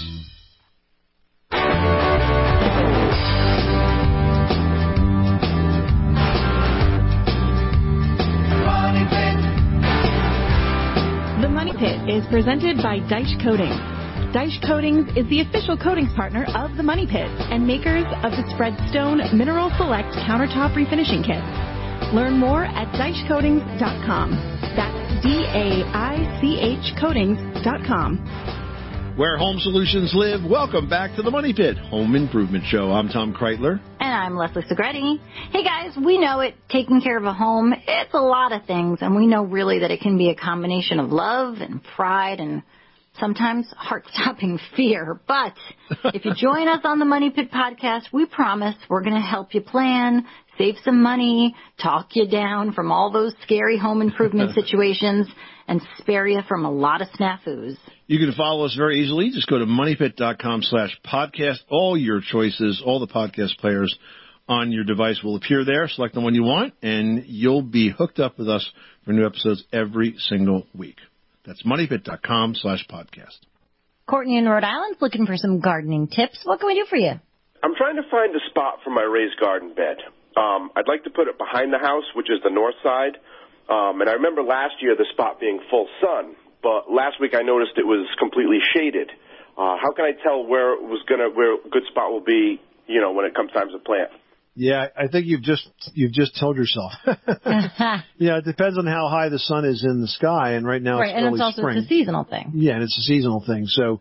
The Money Pit is presented by Deitch Coatings. Deitch Coatings is the official coatings partner of the Money Pit and makers of the Spreadstone Mineral Select Countertop Refinishing Kit. Learn more at DeitchCoatings.com. That's DAICH Coatings.com. Where home solutions live, welcome back to the Money Pit Home Improvement Show. I'm Tom Kreitler. And I'm Leslie Segretti. Hey guys, we know it. Taking care of a home, it's a lot of things. And we know really that it can be a combination of love and pride and sometimes heart-stopping fear. But if you join us on the Money Pit Podcast, we promise we're going to help you plan, save some money, talk you down from all those scary home improvement situations, and spare you from a lot of snafus. You can follow us very easily. Just go to moneypit.com/podcast. All your choices, all the podcast players on your device will appear there. Select the one you want, and you'll be hooked up with us for new episodes every single week. That's moneypit.com/podcast. Courtney in Rhode Island's looking for some gardening tips. What can we do for you? I'm trying to find a spot for my raised garden bed. I'd like to put it behind the house, which is the north side. And I remember last year the spot being full sun, but last week I noticed it was completely shaded. How can I tell where a good spot will be, when it comes time to plant? Yeah, I think you've just told yourself. Yeah, it depends on how high the sun is in the sky, and right now it's early and it's also spring. It's a seasonal thing. Yeah, and it's a seasonal thing. So,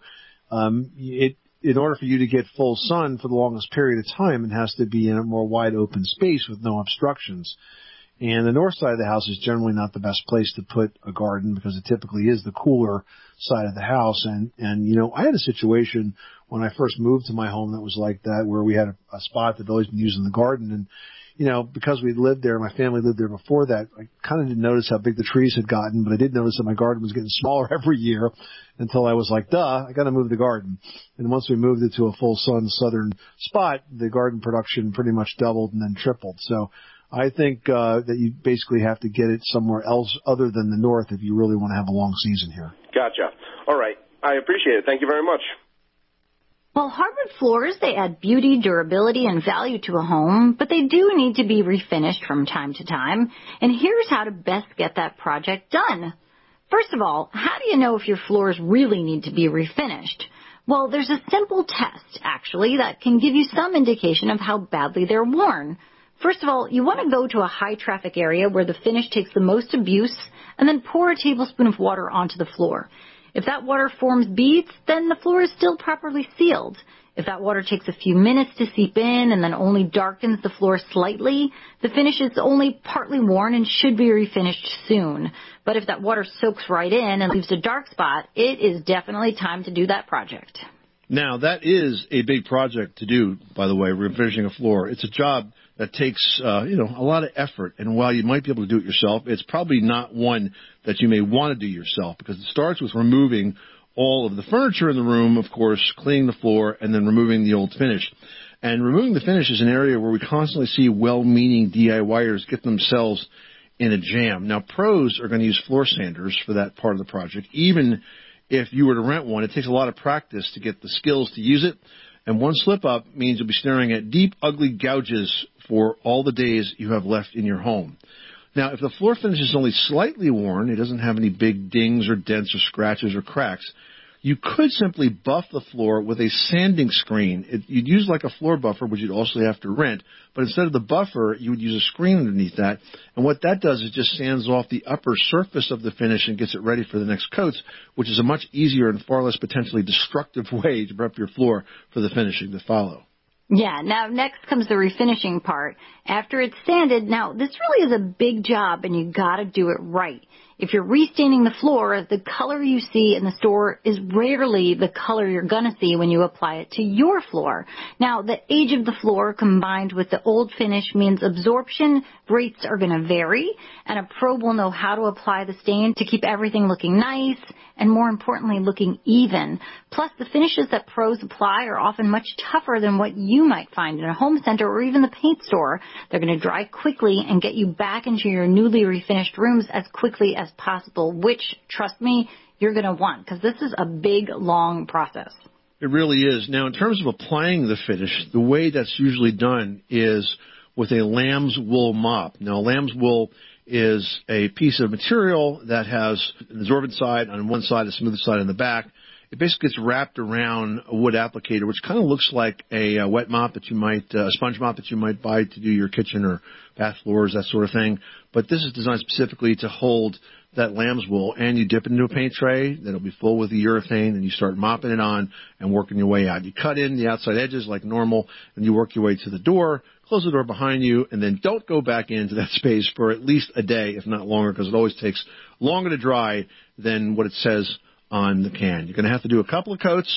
in order for you to get full sun for the longest period of time, it has to be in a more wide open space with no obstructions. And the north side of the house is generally not the best place to put a garden because it typically is the cooler side of the house. And I had a situation when I first moved to my home that was like that, where we had a spot that I'd always been using the garden. And, because we lived there, my family lived there before that, I kind of didn't notice how big the trees had gotten, but I did notice that my garden was getting smaller every year until I was like, I got to move the garden. And once we moved it to a full sun southern spot, the garden production pretty much doubled and then tripled. So I think that you basically have to get it somewhere else other than the north if you really want to have a long season here. Gotcha. All right. I appreciate it. Thank you very much. Well, hardwood floors, they add beauty, durability, and value to a home, but they do need to be refinished from time to time. And here's how to best get that project done. First of all, how do you know if your floors really need to be refinished? Well, there's a simple test, actually, that can give you some indication of how badly they're worn. First of all, you want to go to a high-traffic area where the finish takes the most abuse, and then pour a tablespoon of water onto the floor. If that water forms beads, then the floor is still properly sealed. If that water takes a few minutes to seep in and then only darkens the floor slightly, the finish is only partly worn and should be refinished soon. But if that water soaks right in and leaves a dark spot, it is definitely time to do that project. Now, that is a big project to do, by the way, refinishing a floor. It's a job that takes, a lot of effort. And while you might be able to do it yourself, it's probably not one that you may want to do yourself because it starts with removing all of the furniture in the room, of course, cleaning the floor, and then removing the old finish. And removing the finish is an area where we constantly see well-meaning DIYers get themselves in a jam. Now, pros are going to use floor sanders for that part of the project. Even if you were to rent one, it takes a lot of practice to get the skills to use it. And one slip-up means you'll be staring at deep, ugly gouges for all the days you have left in your home. Now, if the floor finish is only slightly worn, it doesn't have any big dings or dents or scratches or cracks, you could simply buff the floor with a sanding screen. You'd use like a floor buffer, which you'd also have to rent, but instead of the buffer, you would use a screen underneath that. And what that does is just sands off the upper surface of the finish and gets it ready for the next coats, which is a much easier and far less potentially destructive way to prep your floor for the finishing to follow. Yeah, now next comes the refinishing part. After it's sanded, now this really is a big job and you gotta do it right. If you're restaining the floor, the color you see in the store is rarely the color you're going to see when you apply it to your floor. Now, the age of the floor combined with the old finish means absorption rates are going to vary, and a pro will know how to apply the stain to keep everything looking nice and, more importantly, looking even. Plus, the finishes that pros apply are often much tougher than what you might find in a home center or even the paint store. They're going to dry quickly and get you back into your newly refinished rooms as quickly as possible, which, trust me, you're going to want because this is a big, long process. It really is. Now, in terms of applying the finish, the way that's usually done is with a lamb's wool mop. Now, lamb's wool is a piece of material that has an absorbent side on one side, a smooth side on the back. It basically gets wrapped around a wood applicator, which kind of looks like a wet mop that you might, a sponge mop that you might buy to do your kitchen or bath floors, that sort of thing. But this is designed specifically to hold that lamb's wool, and you dip it into a paint tray that'll be full with the urethane, and you start mopping it on and working your way out. You cut in the outside edges like normal, and you work your way to the door, close the door behind you, and then don't go back into that space for at least a day, if not longer, because it always takes longer to dry than what it says on the can. You're going to have to do a couple of coats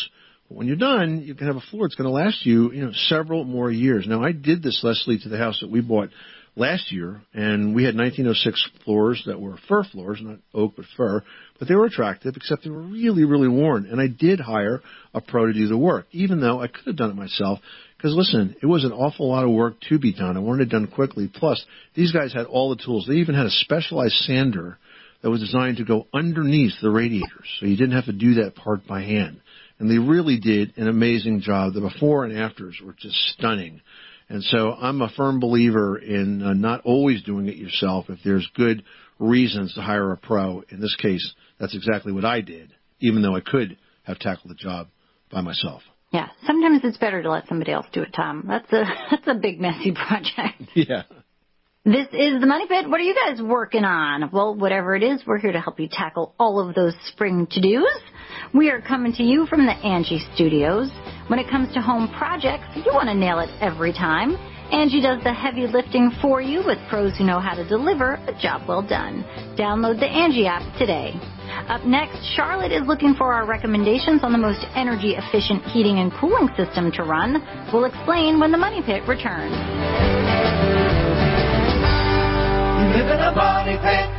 But when you're done, you can have a floor that's going to last you, several more years. Now, I did this, Leslie, to the house that we bought last year, and we had 1906 floors that were fir floors, not oak but fir, but they were attractive, except they were really, really worn. And I did hire a pro to do the work, even though I could have done it myself. Because, listen, it was an awful lot of work to be done. I wanted it done quickly. Plus, these guys had all the tools. They even had a specialized sander that was designed to go underneath the radiators, so you didn't have to do that part by hand. And they really did an amazing job. The before and afters were just stunning. And so I'm a firm believer in not always doing it yourself if there's good reasons to hire a pro. In this case, that's exactly what I did, even though I could have tackled the job by myself. Yeah, sometimes it's better to let somebody else do it, Tom. That's a big, messy project. Yeah. This is the Money Pit. What are you guys working on? Well, whatever it is, we're here to help you tackle all of those spring to-dos. We are coming to you from the Angie Studios. When it comes to home projects, you want to nail it every time. Angie does the heavy lifting for you with pros who know how to deliver a job well done. Download the Angie app today. Up next, Charlotte is looking for our recommendations on the most energy-efficient heating and cooling system to run. We'll explain when the Money Pit returns. You live in a money pit.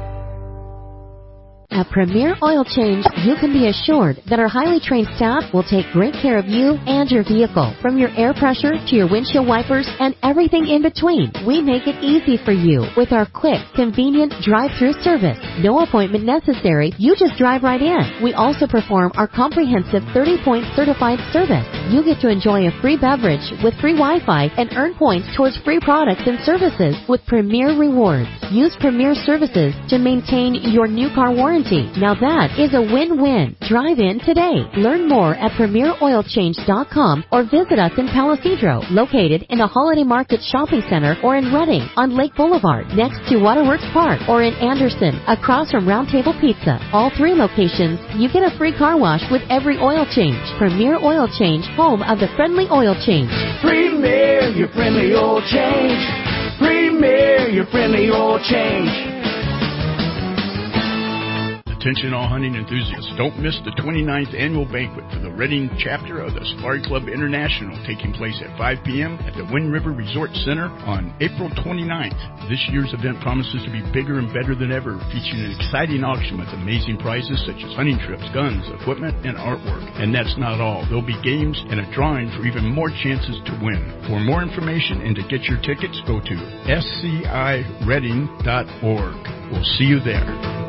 At Premier Oil Change, you can be assured that our highly trained staff will take great care of you and your vehicle, from your air pressure to your windshield wipers and everything in between. We make it easy for you with our quick, convenient drive-through service. No appointment necessary. You just drive right in. We also perform our comprehensive 30-point certified service. You get to enjoy a free beverage with free Wi-Fi and earn points towards free products and services with Premier Rewards. Use Premier Services to maintain your new car warranty. Now that is a win-win. Drive in today. Learn more at PremierOilChange.com or visit us in Palisadro, located in a Holiday Market shopping center, or in Reading on Lake Boulevard next to Waterworks Park, or in Anderson across from Round Table Pizza. All three locations, you get a free car wash with every oil change. Premier Oil Change, home of the friendly oil change. Premier, your friendly oil change. Premier, your friendly oil change. Attention all hunting enthusiasts, don't miss the 29th annual banquet for the Reading chapter of the Safari Club International, taking place at 5 p.m. at the Wind River Resort Center on April 29th. This year's event promises to be bigger and better than ever, featuring an exciting auction with amazing prizes such as hunting trips, guns, equipment, and artwork. And that's not all. There'll be games and a drawing for even more chances to win. For more information and to get your tickets, go to scireading.org. We'll see you there.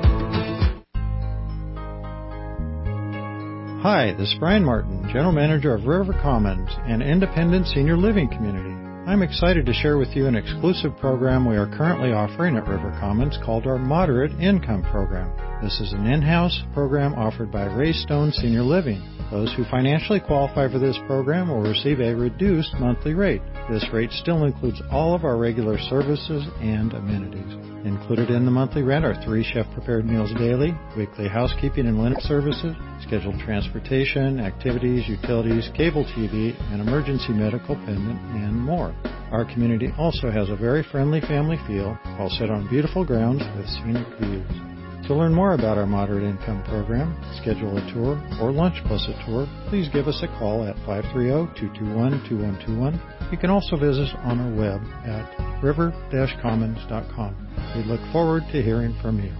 Hi, this is Brian Martin, General Manager of River Commons, an independent senior living community. I'm excited to share with you an exclusive program we are currently offering at River Commons called our Moderate Income Program. This is an in-house program offered by Ray Stone Senior Living. Those who financially qualify for this program will receive a reduced monthly rate. This rate still includes all of our regular services and amenities. Included in the monthly rent are 3 chef-prepared meals daily, weekly housekeeping and linen services, scheduled transportation, activities, utilities, cable TV, and emergency medical pendant, and more. Our community also has a very friendly family feel, all set on beautiful grounds with scenic views. To learn more about our Moderate Income Program, schedule a tour, or lunch plus a tour, please give us a call at 530-221-2121. You can also visit us on our web at river-commons.com. We look forward to hearing from you.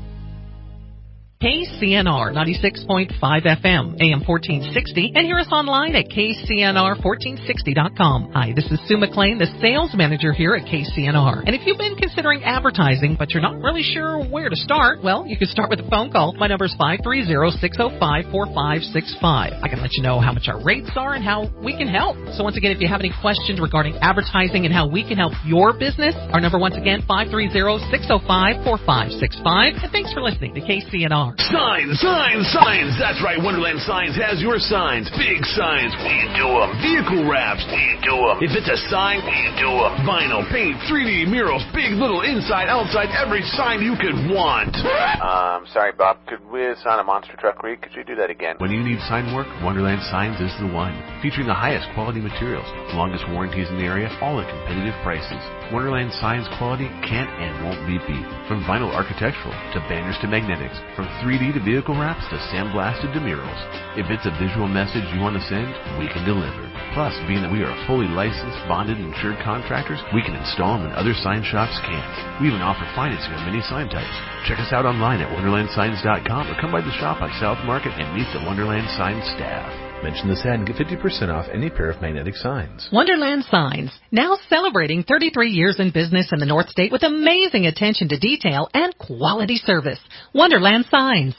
KCNR 96.5 FM, AM 1460, and hear us online at KCNR1460.com. Hi, this is Sue McLean, the sales manager here at KCNR. And if you've been considering advertising, but you're not really sure where to start, well, you can start with a phone call. My number is 530-605-4565. I can let you know how much our rates are and how we can help. So once again, if you have any questions regarding advertising and how we can help your business, our number once again, 530-605-4565. And thanks for listening to KCNR. Signs, signs, signs. That's right, Wonderland Signs has your signs. Big signs, we do them. Vehicle wraps, we do them. If it's a sign, we do them. Vinyl, paint, 3D murals, big, little, inside, outside, every sign you could want. Sorry, Bob. Could we sign a monster truck read? Could you do that again? When you need sign work, Wonderland Signs is the one. Featuring the highest quality materials, longest warranties in the area, all at competitive prices. Wonderland Signs quality can't and won't be beat. From vinyl architectural to banners to magnetics, from 3D to vehicle wraps to sandblasted to murals. If it's a visual message you want to send, we can deliver. Plus, being that we are fully licensed, bonded, and insured contractors, we can install them when other sign shops can't. We even offer financing on many sign types. Check us out online at wonderlandsigns.com or come by the shop at South Market and meet the Wonderland Signs staff. Mention this ad and get 50% off any pair of magnetic signs. Wonderland Signs, now celebrating 33 years in business in the North State with amazing attention to detail and quality service. Wonderland Signs.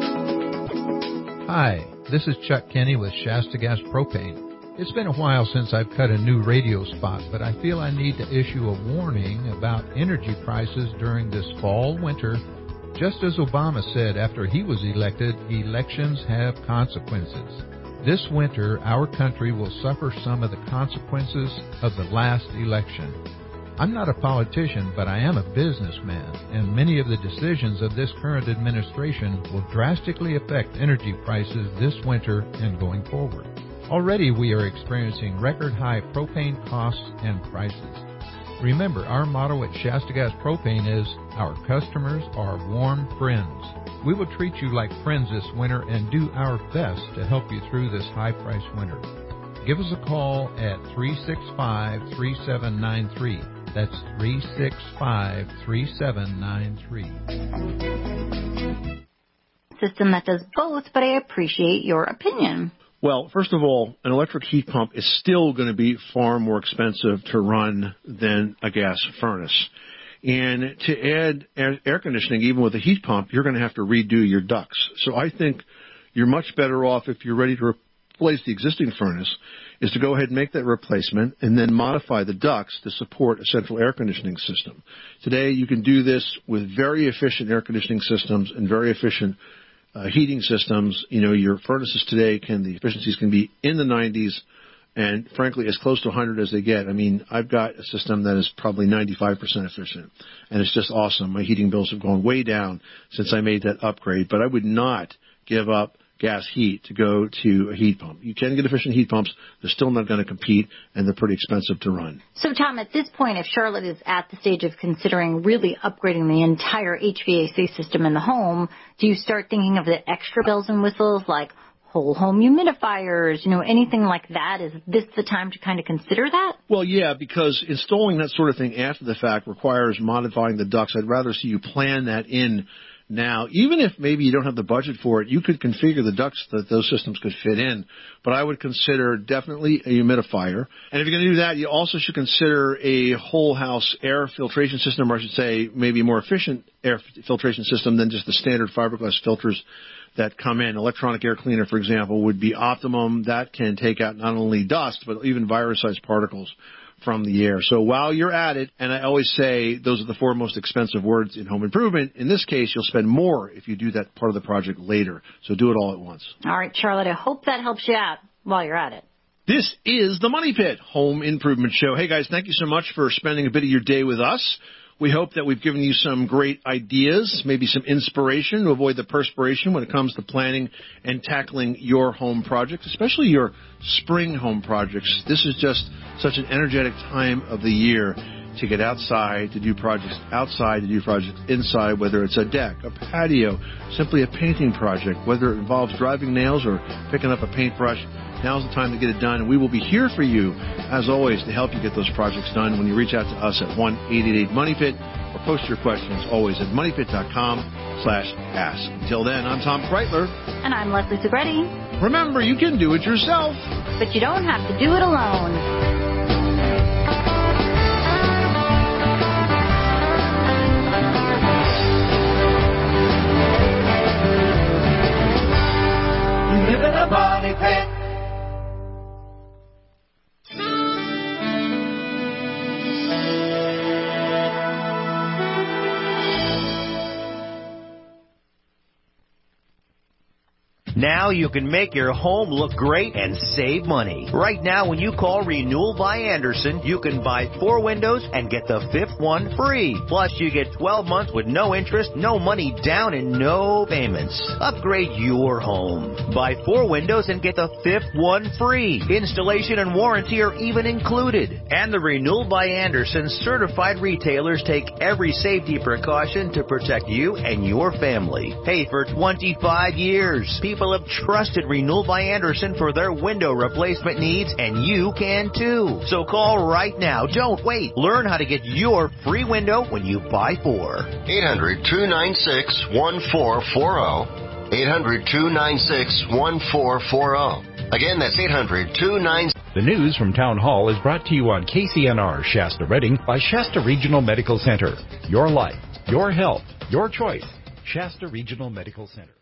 Hi, this is Chuck Kenny with Shasta Gas Propane. It's been a while since I've cut a new radio spot, but I feel I need to issue a warning about energy prices during this fall-winter. Just as Obama said after he was elected, elections have consequences. This winter, our country will suffer some of the consequences of the last election. I'm not a politician, but I am a businessman, and many of the decisions of this current administration will drastically affect energy prices this winter and going forward. Already we are experiencing record-high propane costs and prices. Remember, our motto at Shasta Gas Propane is, our customers are warm friends. We will treat you like friends this winter and do our best to help you through this high-priced winter. Give us a call at 365-3793. That's 365-3793. System that does both, but I appreciate your opinion. Well, first of all, an electric heat pump is still going to be far more expensive to run than a gas furnace. And to add air conditioning, even with a heat pump, you're going to have to redo your ducts. So I think you're much better off, if you're ready to replace the existing furnace, is to go ahead and make that replacement and then modify the ducts to support a central air conditioning system. Today, you can do this with very efficient air conditioning systems and very efficient heating systems. You know, your furnaces today the efficiencies can be in the 90s and, frankly, as close to 100 as they get. I mean, I've got a system that is probably 95% efficient, and it's just awesome. My heating bills have gone way down since I made that upgrade, but I would not give up gas heat to go to a heat pump. You can get efficient heat pumps. They're still not going to compete, and they're pretty expensive to run. So, Tom, at this point, if Charlotte is at the stage of considering really upgrading the entire HVAC system in the home, do you start thinking of the extra bells and whistles like whole home humidifiers, anything like that? Is this the time to kind of consider that? Well, yeah, because installing that sort of thing after the fact requires modifying the ducts. I'd rather see you plan that in now. Even if maybe you don't have the budget for it, you could configure the ducts that those systems could fit in. But I would consider definitely a humidifier. And if you're going to do that, you also should consider a whole house air filtration system, or I should say maybe a more efficient air filtration system than just the standard fiberglass filters that come in. Electronic air cleaner, for example, would be optimum. That can take out not only dust, but even virus-sized particles from the air. So while you're at it, and I always say those are the four most expensive words in home improvement, in this case, you'll spend more if you do that part of the project later. So do it all at once. All right, Charlotte, I hope that helps you out while you're at it. This is the Money Pit Home Improvement Show. Hey, guys, thank you so much for spending a bit of your day with us. We hope that we've given you some great ideas, maybe some inspiration to avoid the perspiration when it comes to planning and tackling your home projects, especially your spring home projects. This is just such an energetic time of the year to get outside, to do projects outside, to do projects inside, whether it's a deck, a patio, simply a painting project, whether it involves driving nails or picking up a paintbrush. Now's the time to get it done, and we will be here for you, as always, to help you get those projects done when you reach out to us at 1-888-MONEYPIT or post your questions always at moneypit.com/ask. Until then, I'm Tom Kreitler. And I'm Leslie Segretti. Remember, you can do it yourself, but you don't have to do it alone. Live in a money pit. Now you can make your home look great and save money. Right now, when you call Renewal by Andersen, you can buy 4 windows and get the 5th one free. Plus, you get 12 months with no interest, no money down, and no payments. Upgrade your home. Buy 4 windows and get the 5th one free. Installation and warranty are even included. And the Renewal by Andersen certified retailers take every safety precaution to protect you and your family. Hey, for 25 years, people have trusted Renewal by Andersen for their window replacement needs, and you can too. So call right now. Don't wait. Learn how to get your free window when you buy 4. 800-296-1440. 800-296-1440. Again, that's 800-296. The news from Town Hall is brought to you on KCNR Shasta Redding by Shasta Regional Medical Center. Your life, your health, your choice. Shasta Regional Medical Center.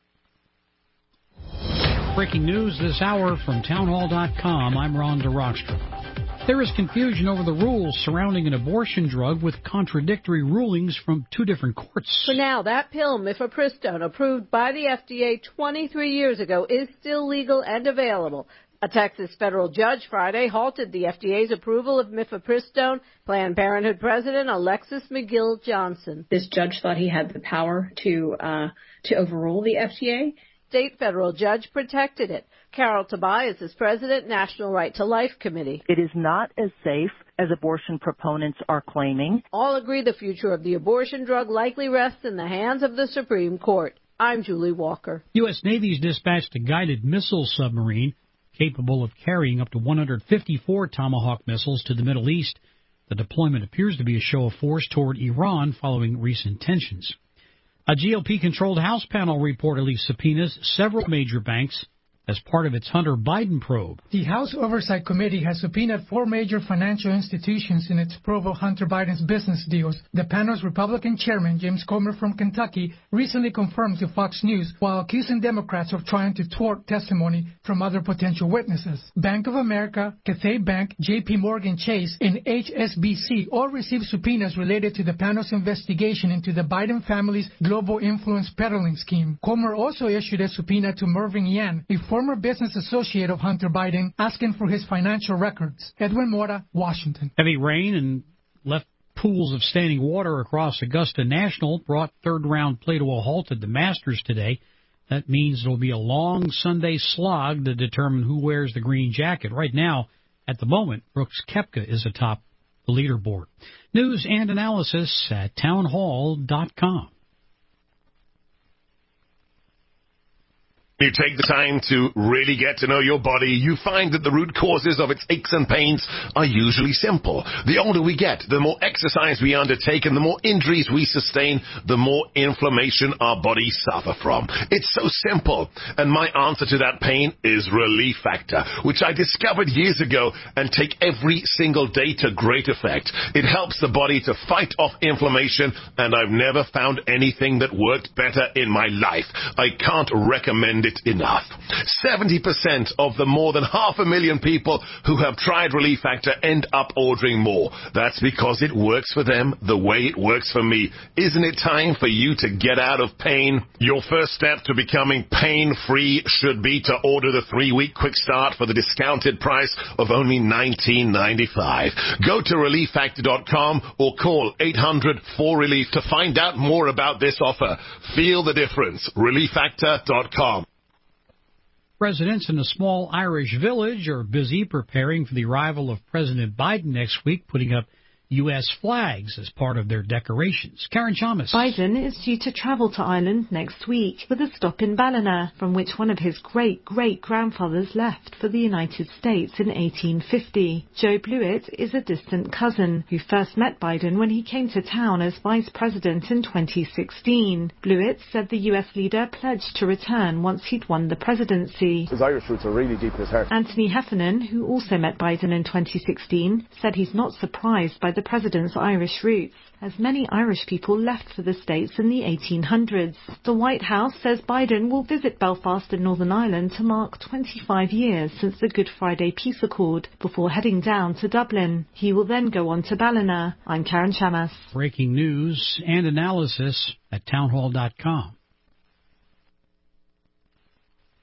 Breaking news this hour from townhall.com. I'm Ron DeRockstra. There is confusion over the rules surrounding an abortion drug with contradictory rulings from 2 different courts. For now, that pill, mifepristone, approved by the FDA 23 years ago, is still legal and available. A Texas federal judge Friday halted the FDA's approval of mifepristone. Planned Parenthood President Alexis McGill Johnson. This judge thought he had the power to overrule the FDA. State federal judge protected it. Carol Tobias is president, National Right to Life Committee. It is not as safe as abortion proponents are claiming. All agree the future of the abortion drug likely rests in the hands of the Supreme Court. I'm Julie Walker. U.S. Navy's dispatched a guided missile submarine capable of carrying up to 154 Tomahawk missiles to the Middle East. The deployment appears to be a show of force toward Iran following recent tensions. A GOP-controlled House panel reportedly subpoenas several major banks as part of its Hunter Biden probe. The House Oversight Committee has subpoenaed 4 major financial institutions in its probe of Hunter Biden's business deals. The panel's Republican chairman, James Comer from Kentucky, recently confirmed to Fox News while accusing Democrats of trying to thwart testimony from other potential witnesses. Bank of America, Cathay Bank, J.P. Morgan Chase, and HSBC all received subpoenas related to the panel's investigation into the Biden family's global influence peddling scheme. Comer also issued a subpoena to Mervyn Yan, a former business associate of Hunter Biden, asking for his financial records. Edwin Mora, Washington. Heavy rain and left pools of standing water across Augusta National brought third-round play to a halt at the Masters today. That means there will be a long Sunday slog to determine who wears the green jacket. Right now, at the moment, Brooks Koepka is atop the leaderboard. News and analysis at townhall.com. You take the time to really get to know your body, you find that the root causes of its aches and pains are usually simple. The older we get, the more exercise we undertake, and the more injuries we sustain, the more inflammation our bodies suffer from. It's so simple. And my answer to that pain is Relief Factor, which I discovered years ago and take every single day to great effect. It helps the body to fight off inflammation, and I've never found anything that worked better in my life. I can't recommend it enough. 70% of the more than 500,000 people who have tried Relief Factor end up ordering more. That's because it works for them the way it works for me. Isn't it time for you to get out of pain? Your first step to becoming pain-free should be to order the 3-week quick start for the discounted price of only $19.95. Go to ReliefFactor.com or call 800-4RELIEF to find out more about this offer. Feel the difference. ReliefFactor.com. Residents in a small Irish village are busy preparing for the arrival of President Biden next week, putting up U.S. flags as part of their decorations. Karen Chalmers. Biden is due to travel to Ireland next week with a stop in Ballina, from which one of his great-great-grandfathers left for the United States in 1850. Joe Blewett is a distant cousin who first met Biden when he came to town as vice president in 2016. Blewett said the U.S. leader pledged to return once he'd won the presidency. His Irish roots are really deep in his heart. Anthony Heffernan, who also met Biden in 2016, said he's not surprised by the president's Irish roots, as many Irish people left for the States in the 1800s. The White House says Biden will visit Belfast in Northern Ireland to mark 25 years since the Good Friday Peace Accord, before heading down to Dublin. He will then go on to Ballina. I'm Karen Chamas. Breaking news and analysis at townhall.com.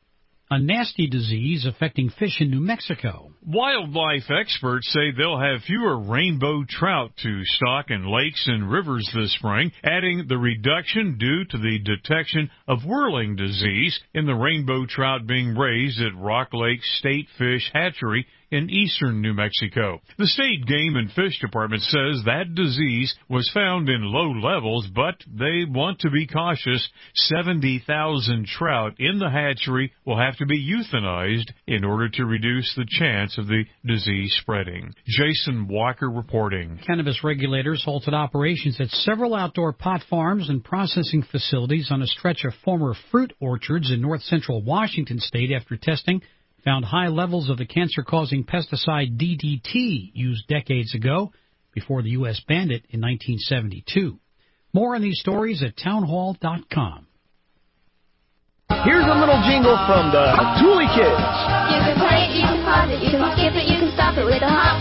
a nasty disease affecting fish in New Mexico. Wildlife experts say they'll have fewer rainbow trout to stock in lakes and rivers this spring, adding the reduction due to the detection of whirling disease in the rainbow trout being raised at Rock Lake State Fish Hatchery in eastern New Mexico. The State Game and Fish Department says that disease was found in low levels, but they want to be cautious. 70,000 trout in the hatchery will have to be euthanized in order to reduce the chance of the disease spreading. Jason Walker reporting. Cannabis regulators halted operations at several outdoor pot farms and processing facilities on a stretch of former fruit orchards in north-central Washington state after testing found high levels of the cancer-causing pesticide DDT used decades ago before the U.S. banned it in 1972. More on these stories at townhall.com. Here's a little jingle from the Thule Kids. You can play it, you can pause it, you can skip it, you can stop it with a hop.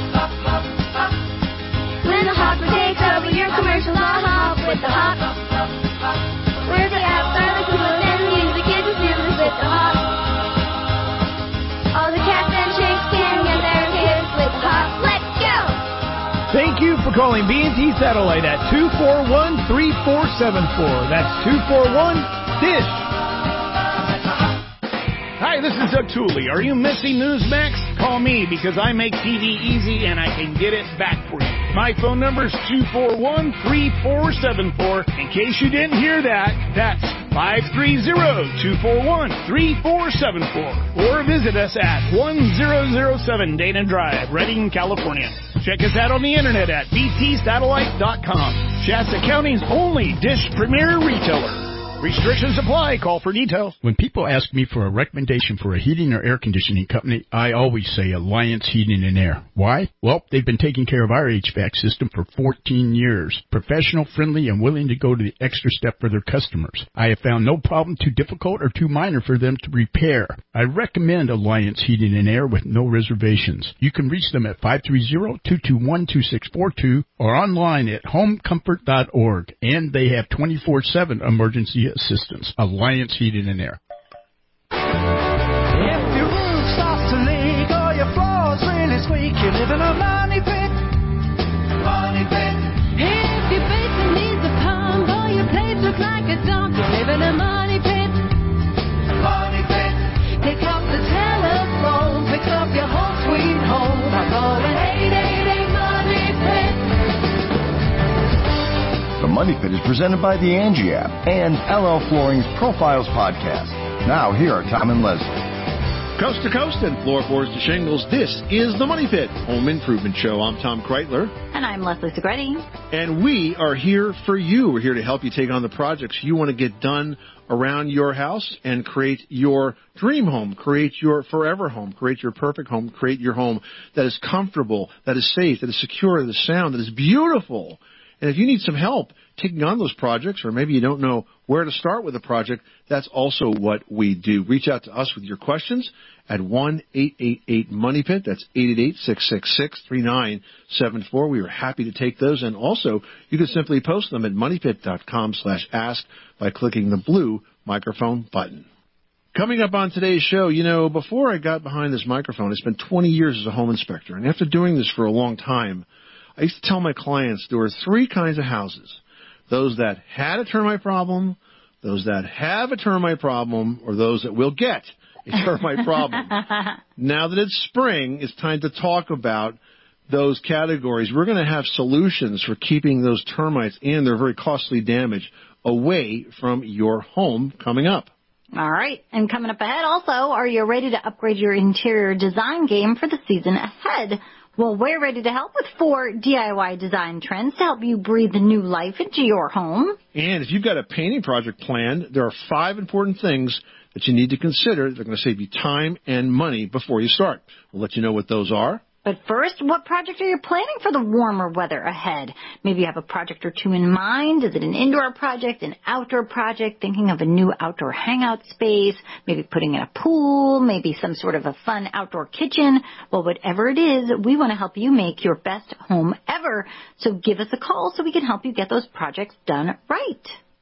When the hopper takes over your commercials, I'll hop with the hop. Where the apps are the coolest and the music is the smoothest with the hop. All the cats and chicks can get their kids with the hop. Let's go! Thank you for calling B&T Satellite at 241-3474. That's 241-DISH. Hi, this is Doug Tooley. Are you missing Newsmax? Call me because I make TV easy and I can get it back for you. My phone number is 241-3474. In case you didn't hear that, that's 530-241-3474. Or visit us at 1007 Dana Drive, Redding, California. Check us out on the internet at btsatellite.com. Shasta County's only Dish Premier retailer. Restrictions apply. Call for details. When people ask me for a recommendation for a heating or air conditioning company, I always say Alliance Heating and Air. Why? Well, they've been taking care of our HVAC system for 14 years. Professional, friendly, and willing to go to the extra step for their customers. I have found no problem too difficult or too minor for them to repair. I recommend Alliance Heating and Air with no reservations. You can reach them at 530-221-2642 or online at homecomfort.org. And they have 24/7 emergency assistance. Alliance Heating and Air. If your roof starts to leak or your floor's really squeak, you live in a money pit. Money pit. If your basement needs a pump or your place looks like a dump, you live in a money pit. Money pit. Pick up the telephone, pick up your home sweet home by calling 888 Money Pit. The Money Pit is presented by the Angie app and LL Flooring's Profiles podcast. Now, here are Tom and Leslie. Coast to coast and floorboards to shingles, this is the Money Pit Home Improvement Show. I'm Tom Kreitler. And I'm Leslie Segretti. And we are here for you. We're here to help you take on the projects you want to get done around your house and create your dream home, create your forever home, create your perfect home, create your home that is comfortable, that is safe, that is secure, that is sound, that is beautiful. And if you need some help taking on those projects, or maybe you don't know where to start with a project, that's also what we do. Reach out to us with your questions at 1-888-MONEYPIT. That's 888-666-3974. We are happy to take those. And also, you can simply post them at moneypit.com/ask by clicking the blue microphone button. Coming up on today's show, before I got behind this microphone, I spent 20 years as a home inspector. And after doing this for a long time, I used to tell my clients there were three kinds of houses: those that had a termite problem, those that have a termite problem, or those that will get a termite problem. Now that it's spring, it's time to talk about those categories. We're going to have solutions for keeping those termites and their very costly damage away from your home coming up. All right. And coming up ahead also, are you ready to upgrade your interior design game for the season ahead? Well, we're ready to help with 4 DIY design trends to help you breathe new life into your home. And if you've got a painting project planned, there are 5 important things that you need to consider that are going to save you time and money before you start. We'll let you know what those are. But first, what project are you planning for the warmer weather ahead? Maybe you have a project or two in mind. Is it an indoor project, an outdoor project, thinking of a new outdoor hangout space, maybe putting in a pool, maybe some sort of a fun outdoor kitchen? Well, whatever it is, we want to help you make your best home ever. So give us a call so we can help you get those projects done right.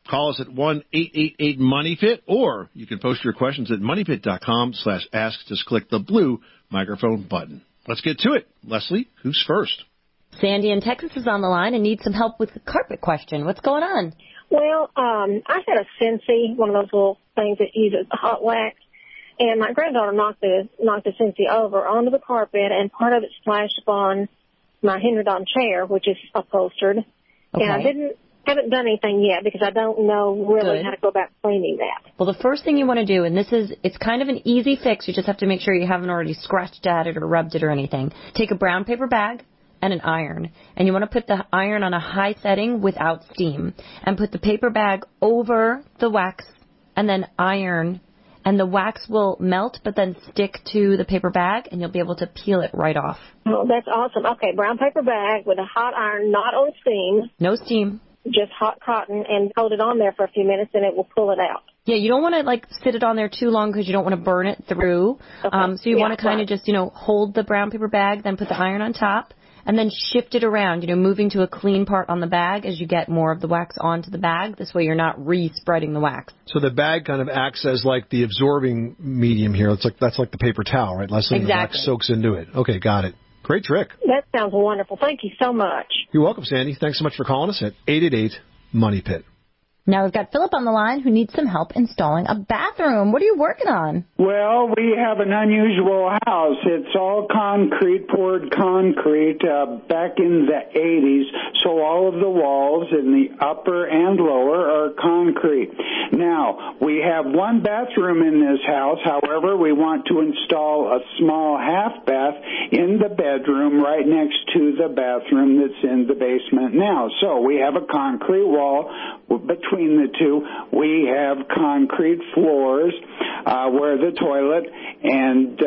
Call us at 1-888-MONEYPIT, or you can post your questions at moneypit.com/ask. Just click the blue microphone button. Let's get to it. Leslie, who's first? Sandy in Texas is on the line and needs some help with the carpet question. What's going on? Well, I had a Scentsy, one of those little things that uses hot wax, and my granddaughter knocked the Scentsy over onto the carpet, and part of it splashed upon my Henry Don chair, which is upholstered. Okay. And I haven't done anything yet because I don't know really how to go about cleaning that. Well, the first thing you want to do, and it's kind of an easy fix, you just have to make sure you haven't already scratched at it or rubbed it or anything. Take a brown paper bag and an iron, and you want to put the iron on a high setting without steam, and put the paper bag over the wax, and then iron, and the wax will melt but then stick to the paper bag, and you'll be able to peel it right off. Oh, that's awesome. Okay, brown paper bag with a hot iron, not on steam. No steam. Just hot cotton, and hold it on there for a few minutes, and it will pull it out. Yeah, you don't want to, sit it on there too long because you don't want to burn it through. Okay. So you want to kind of just, hold the brown paper bag, then put the iron on top, and then shift it around, moving to a clean part on the bag as you get more of the wax onto the bag. This way you're not re-spreading the wax. So the bag kind of acts as like the absorbing medium here. That's like the paper towel, right, Leslie? Exactly. The wax soaks into it. Okay, got it. Great trick. That sounds wonderful. Thank you so much. You're welcome, Sandy. Thanks so much for calling us at 888-MONEYPIT. Now we've got Philip on the line who needs some help installing a bathroom. What are you working on? Well, we have an unusual house. It's all concrete, poured concrete, back in the 80s, so all of the walls in the upper and lower are concrete. Now, we have one bathroom in this house. However, we want to install a small half bath in the bedroom right next to the bathroom that's in the basement now. So we have a concrete wall between the two. We have concrete floors where the toilet and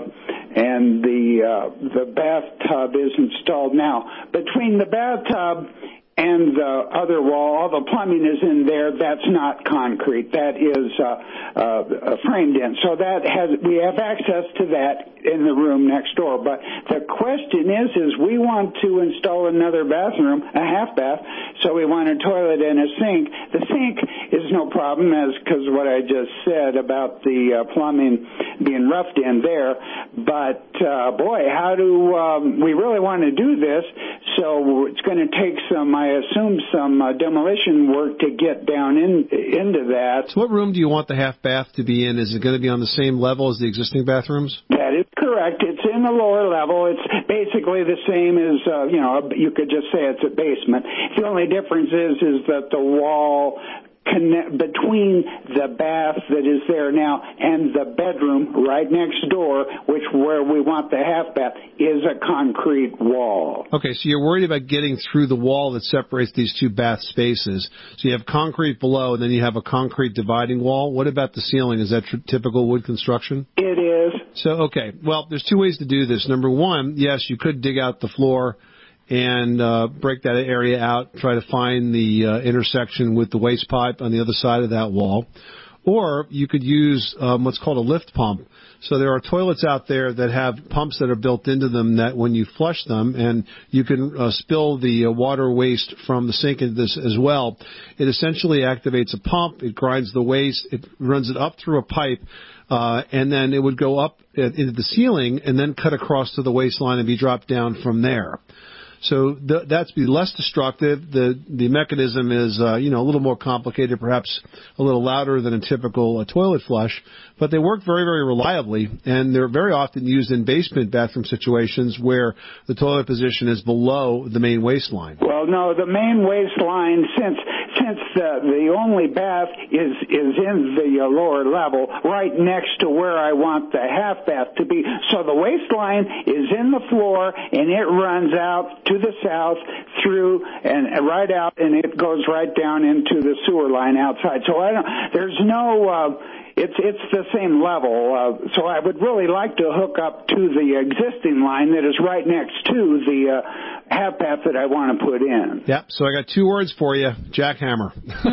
the bathtub is installed. Now, between the bathtub and the other wall, all the plumbing is in there. That's not concrete. That is framed in. So we have access to that in the room next door. But the question is we want to install another bathroom, a half bath, so we want a toilet and a sink. The sink is no problem, because what I just said about the plumbing being roughed in there. But, boy, how do we really want to do this? So it's going to take I assume some demolition work to get down into that. So what room do you want the half bath to be in? Is it going to be on the same level as the existing bathrooms? That is correct. It's in the lower level. It's basically the same as, you could just say it's a basement. The only difference is that the wall between the bath that is there now and the bedroom right next door, where we want the half bath, is a concrete wall. Okay, so you're worried about getting through the wall that separates these two bath spaces. So you have concrete below, and then you have a concrete dividing wall. What about the ceiling? Is that typical wood construction? It is. So, okay, well, there's two ways to do this. Number one, yes, you could dig out the floor and break that area out, try to find the intersection with the waste pipe on the other side of that wall. Or you could use what's called a lift pump. So there are toilets out there that have pumps that are built into them that when you flush them, and you can spill the water waste from the sink into this as well, it essentially activates a pump, it grinds the waste, it runs it up through a pipe, and then it would go up into the ceiling and then cut across to the waistline and be dropped down from there. So that's be less destructive. The mechanism is a little more complicated, perhaps a little louder than a typical toilet flush, but they work very, very reliably, and they're very often used in basement bathroom situations where the toilet position is below the main waistline. Well, no, the main waistline, since the only bath is in the lower level, right next to where I want the half bath to be. So the waistline is in the floor, and it runs out to the south through and right out, and it goes right down into the sewer line outside. So there's no it's the same level. So I would really like to hook up to the existing line that is right next to the half bath that I want to put in. Yep. So I got two words for you: jackhammer.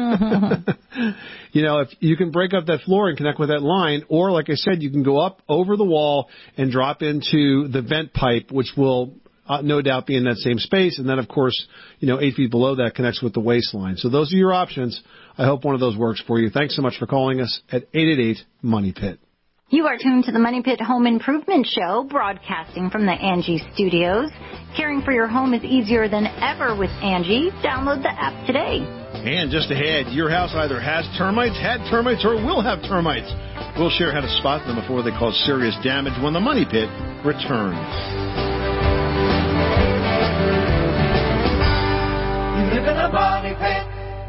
If you can break up that floor and connect with that line, or like I said, you can go up over the wall and drop into the vent pipe, which will no doubt be in that same space. And then, of course, 8 feet below that connects with the waistline. So those are your options. I hope one of those works for you. Thanks so much for calling us at 888-MONEY-PIT. You are tuned to the Money Pit Home Improvement Show, broadcasting from the Angie Studios. Caring for your home is easier than ever with Angie. Download the app today. And just ahead, your house either has termites, had termites, or will have termites. We'll share how to spot them before they cause serious damage when the Money Pit returns. You live in a money pit.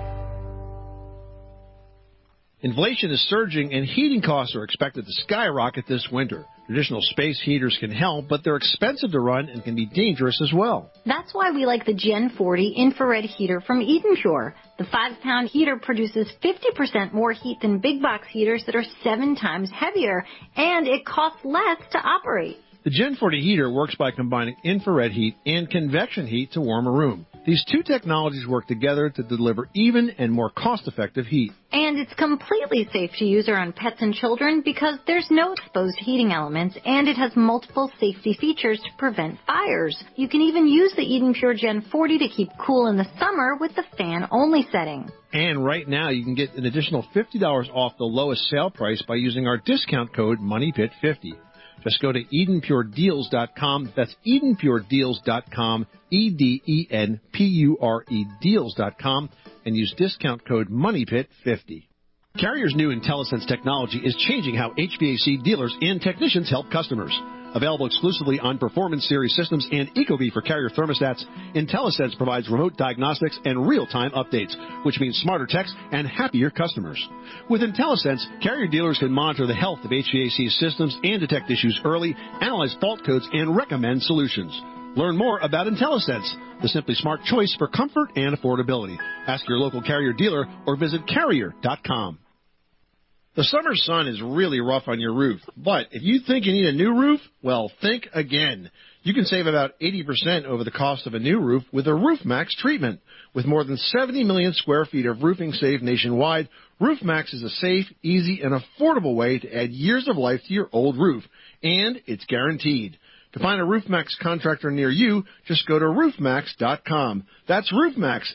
Inflation is surging and heating costs are expected to skyrocket this winter. Traditional space heaters can help, but they're expensive to run and can be dangerous as well. That's why we like the Gen 40 infrared heater from Eden Pure. The 5-pound heater produces 50% more heat than big box heaters that are 7 times heavier, and it costs less to operate. The Gen 40 heater works by combining infrared heat and convection heat to warm a room. These two technologies work together to deliver even and more cost-effective heat. And it's completely safe to use around pets and children because there's no exposed heating elements, and it has multiple safety features to prevent fires. You can even use the Eden Pure Gen 40 to keep cool in the summer with the fan-only setting. And right now, you can get an additional $50 off the lowest sale price by using our discount code MONEYPIT50. Just go to EdenPureDeals.com. That's EdenPureDeals.com, EdenPure Deals.com, and use discount code MONEYPIT50. Carrier's new IntelliSense technology is changing how HVAC dealers and technicians help customers. Available exclusively on Performance Series systems and Ecobee for Carrier thermostats, IntelliSense provides remote diagnostics and real-time updates, which means smarter techs and happier customers. With IntelliSense, Carrier dealers can monitor the health of HVAC systems and detect issues early, analyze fault codes, and recommend solutions. Learn more about IntelliSense, the simply smart choice for comfort and affordability. Ask your local Carrier dealer or visit Carrier.com. The summer sun is really rough on your roof, but if you think you need a new roof, well, think again. You can save about 80% over the cost of a new roof with a RoofMax treatment. With more than 70 million square feet of roofing saved nationwide, RoofMax is a safe, easy, and affordable way to add years of life to your old roof, and it's guaranteed. To find a RoofMax contractor near you, just go to roofmax.com. That's RoofMax,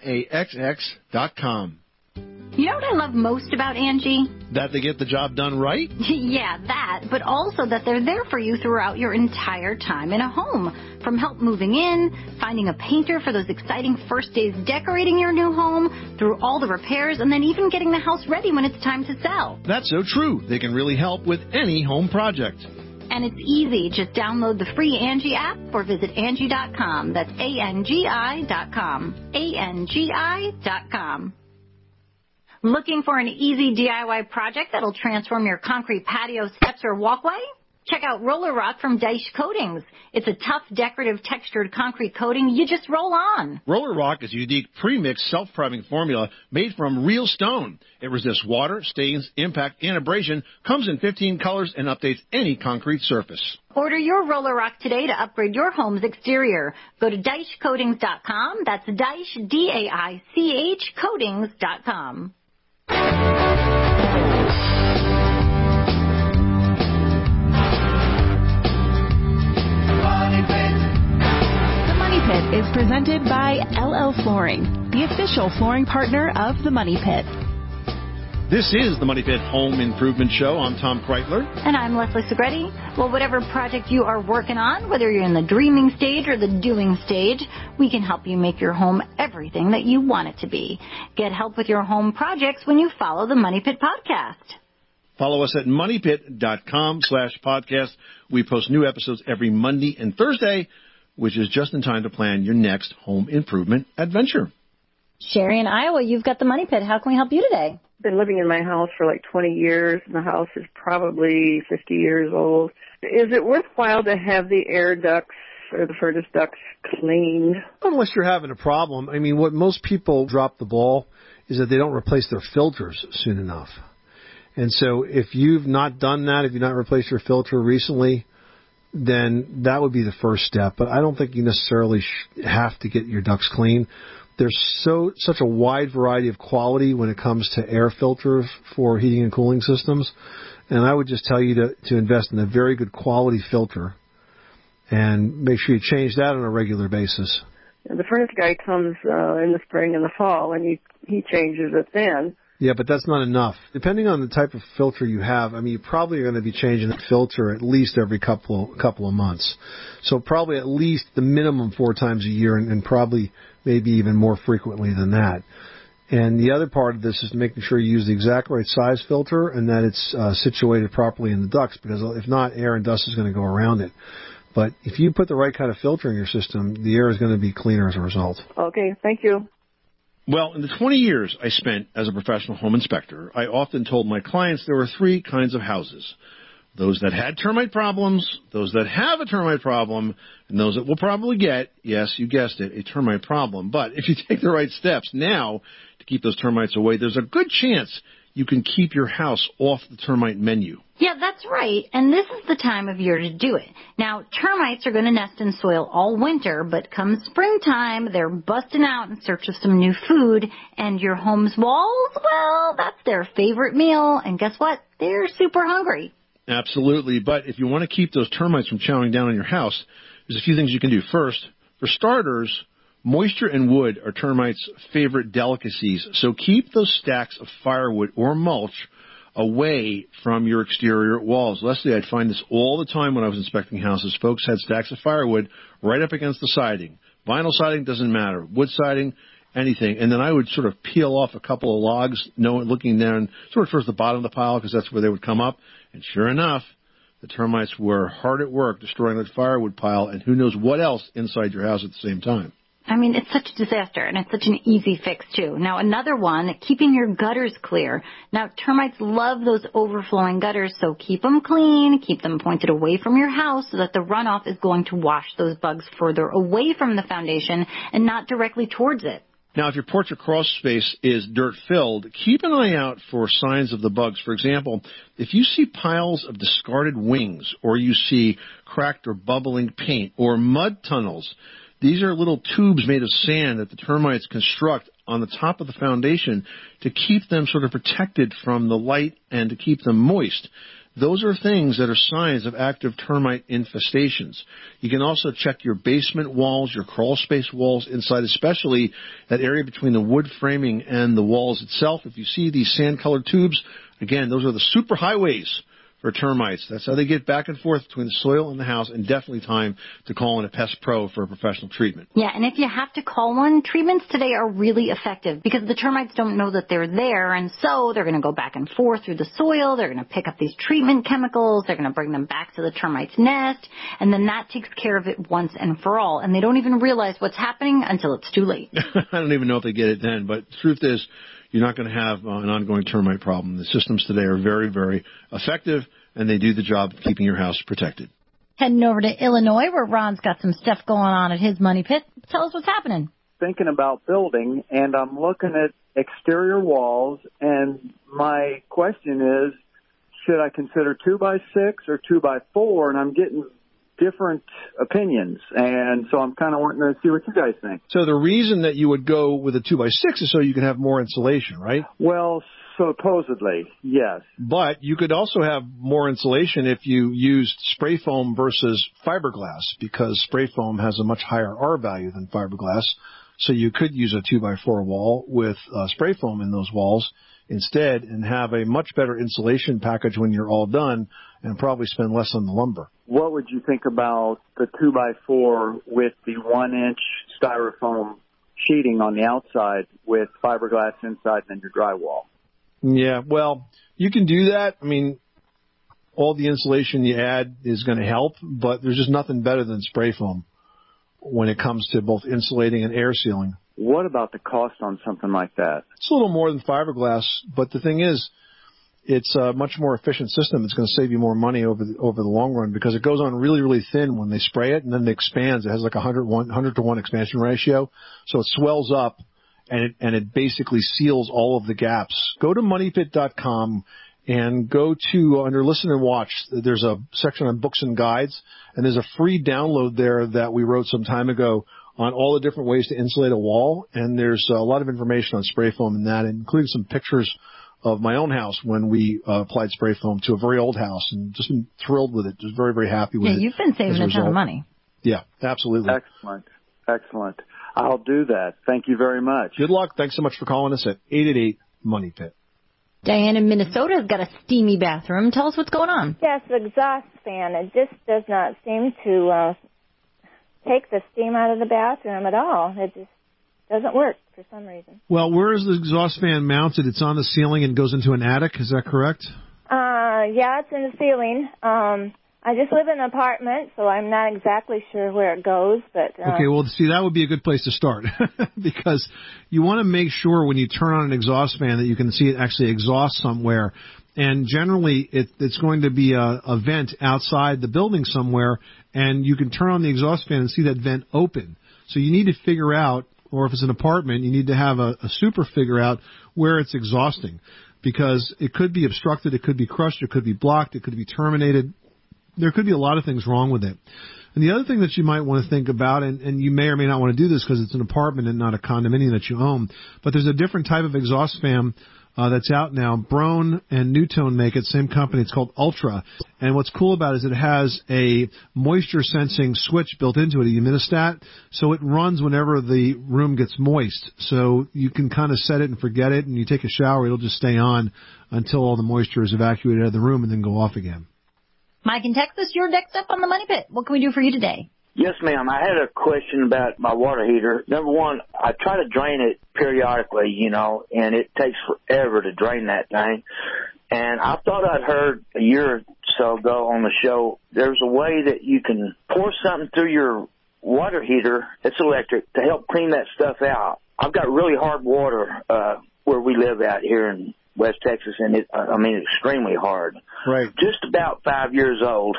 MAXX.com. You know what I love most about Angie? That they get the job done right? Yeah, that, but also that they're there for you throughout your entire time in a home. From help moving in, finding a painter for those exciting first days decorating your new home, through all the repairs, and then even getting the house ready when it's time to sell. That's so true. They can really help with any home project. And it's easy. Just download the free Angie app or visit Angie.com. That's ANGI.com. ANGI.com. Looking for an easy DIY project that'll transform your concrete patio, steps, or walkway? Check out Roller Rock from Daesh Coatings. It's a tough, decorative, textured concrete coating you just roll on. Roller Rock is a unique pre-mixed self-priming formula made from real stone. It resists water, stains, impact, and abrasion, comes in 15 colors, and updates any concrete surface. Order your Roller Rock today to upgrade your home's exterior. Go to DaeshCoatings.com. That's Daesh, D-A-I-C-H, Coatings.com. The Money Pit is presented by LL Flooring, the official flooring partner of the Money Pit. This is the Money Pit Home Improvement Show. I'm Tom Kreitler. And I'm Leslie Segretti. Well, whatever project you are working on, whether you're in the dreaming stage or the doing stage, we can help you make your home everything that you want it to be. Get help with your home projects when you follow the Money Pit podcast. Follow us at moneypit.com/podcast. We post new episodes every Monday and Thursday, which is just in time to plan your next home improvement adventure. Sherry in Iowa, you've got the Money Pit. How can we help you today? Been living in my house for like 20 years, and the house is probably 50 years old. Is it worthwhile to have the air ducts or the furnace ducts cleaned? Unless you're having a problem. I mean, what most people drop the ball is that they don't replace their filters soon enough. And so if you've not done that, if you've not replaced your filter recently, then that would be the first step. But I don't think you necessarily have to get your ducts clean. There's such a wide variety of quality when it comes to air filters for heating and cooling systems. And I would just tell you to invest in a very good quality filter and make sure you change that on a regular basis. The furnace guy comes in the spring and the fall, and he changes it then. Yeah, but that's not enough. Depending on the type of filter you have, I mean, you probably are going to be changing the filter at least every couple of months. So probably at least the minimum 4 times a year, and probably maybe even more frequently than that. And the other part of this is making sure you use the exact right size filter and that it's situated properly in the ducts, because if not, air and dust is going to go around it. But if you put the right kind of filter in your system, the air is going to be cleaner as a result. Okay, thank you. Well, in the 20 years I spent as a professional home inspector, I often told my clients there were 3 kinds of houses. Those that had termite problems, those that have a termite problem, and those that will probably get, yes, you guessed it, a termite problem. But if you take the right steps now to keep those termites away, there's a good chance you can keep your house off the termite menu. Yeah, that's right. And this is the time of year to do it. Now, termites are going to nest in soil all winter, but come springtime, they're busting out in search of some new food. And your home's walls, well, that's their favorite meal. And guess what? They're super hungry. Absolutely. But if you want to keep those termites from chowing down on your house, there's a few things you can do. First, for starters, moisture and wood are termites' favorite delicacies. So keep those stacks of firewood or mulch away from your exterior walls. Leslie, I'd find this all the time when I was inspecting houses. Folks had stacks of firewood right up against the siding. Vinyl siding doesn't matter. Wood siding, anything. And then I would sort of peel off a couple of logs, looking down sort of towards the bottom of the pile, because that's where they would come up. And sure enough, the termites were hard at work destroying that firewood pile, and who knows what else inside your house at the same time. I mean, it's such a disaster, and it's such an easy fix, too. Now, another one, keeping your gutters clear. Now, termites love those overflowing gutters, so keep them clean, keep them pointed away from your house so that the runoff is going to wash those bugs further away from the foundation and not directly towards it. Now, if your porch or crawl space is dirt-filled, keep an eye out for signs of the bugs. For example, if you see piles of discarded wings, or you see cracked or bubbling paint, or mud tunnels, these are little tubes made of sand that the termites construct on the top of the foundation to keep them sort of protected from the light and to keep them moist. Those are things that are signs of active termite infestations. You can also check your basement walls, your crawl space walls inside, especially that area between the wood framing and the walls itself. If you see these sand-colored tubes, again, those are the superhighways for termites. That's how they get back and forth between the soil and the house, and definitely time to call in a pest pro for a professional treatment. Yeah, and if you have to call one, treatments today are really effective because the termites don't know that they're there, and so they're going to go back and forth through the soil. They're going to pick up these treatment chemicals. They're going to bring them back to the termite's nest, and then that takes care of it once and for all, and they don't even realize what's happening until it's too late. I don't even know if they get it then, but the truth is, you're not going to have an ongoing termite problem. The systems today are very, very effective, and they do the job of keeping your house protected. Heading over to Illinois, where Ron's got some stuff going on at his money pit. Tell us what's happening. Thinking about building, and I'm looking at exterior walls, and my question is, should I consider 2x6 or 2x4? And I'm getting different opinions, and so I'm kind of wanting to see what you guys think. So the reason that you would go with a 2x6 is so you can have more insulation, right? Well, supposedly, yes. But you could also have more insulation if you used spray foam versus fiberglass, because spray foam has a much higher R value than fiberglass. So you could use a 2x4 wall with spray foam in those walls instead and have a much better insulation package when you're all done, and probably spend less on the lumber. What would you think about the 2x4 with the 1-inch styrofoam sheeting on the outside with fiberglass inside and then your drywall? Yeah, well, you can do that. I mean, all the insulation you add is going to help, but there's just nothing better than spray foam when it comes to both insulating and air sealing. What about the cost on something like that? It's a little more than fiberglass, but the thing is, it's a much more efficient system. It's going to save you more money over the long run, because it goes on really, really thin when they spray it, and then it expands. It has like a 100 to 1 expansion ratio, so it swells up, and it basically seals all of the gaps. Go to moneypit.com and go to, under Listen and Watch, there's a section on books and guides, and there's a free download there that we wrote some time ago on all the different ways to insulate a wall, and there's a lot of information on spray foam in that, including some pictures of my own house when we applied spray foam to a very old house, and just been thrilled with it. Just very, very happy with it. Yeah, you've been saving a ton of money. Yeah, absolutely. Excellent. I'll do that. Thank you very much. Good luck. Thanks so much for calling us at 888-MONEY-PIT. Diane in Minnesota has got a steamy bathroom. Tell us what's going on. Yes, the exhaust fan. It just does not seem to take the steam out of the bathroom at all. It just doesn't work for some reason. Well, where is the exhaust fan mounted? It's on the ceiling and goes into an attic. Is that correct? Yeah, it's in the ceiling. I just live in an apartment, so I'm not exactly sure where it goes. But okay, well, see, that would be a good place to start because you want to make sure when you turn on an exhaust fan that you can see it actually exhaust somewhere. And generally, it's going to be a vent outside the building somewhere, and you can turn on the exhaust fan and see that vent open. So you need to figure out, or if it's an apartment, you need to have a super figure out where it's exhausting, because it could be obstructed, it could be crushed, it could be blocked, it could be terminated. There could be a lot of things wrong with it. And the other thing that you might want to think about, and you may or may not want to do this because it's an apartment and not a condominium that you own, but there's a different type of exhaust fan that's out now. Broan and Newtone make it, same company. It's called Ultra. And what's cool about it is it has a moisture sensing switch built into it, a humidistat, so it runs whenever the room gets moist. So you can kind of set it and forget it, and you take a shower, it'll just stay on until all the moisture is evacuated out of the room and then go off again. Mike in Texas, you're next up on the Money Pit. What can we do for you today? Yes, ma'am. I had a question about my water heater. Number one, I try to drain it periodically, and it takes forever to drain that thing. And I thought I'd heard a year or so ago on the show, there's a way that you can pour something through your water heater, it's electric, to help clean that stuff out. I've got really hard water where we live out here in West Texas, and extremely hard. Right. Just about 5 years old,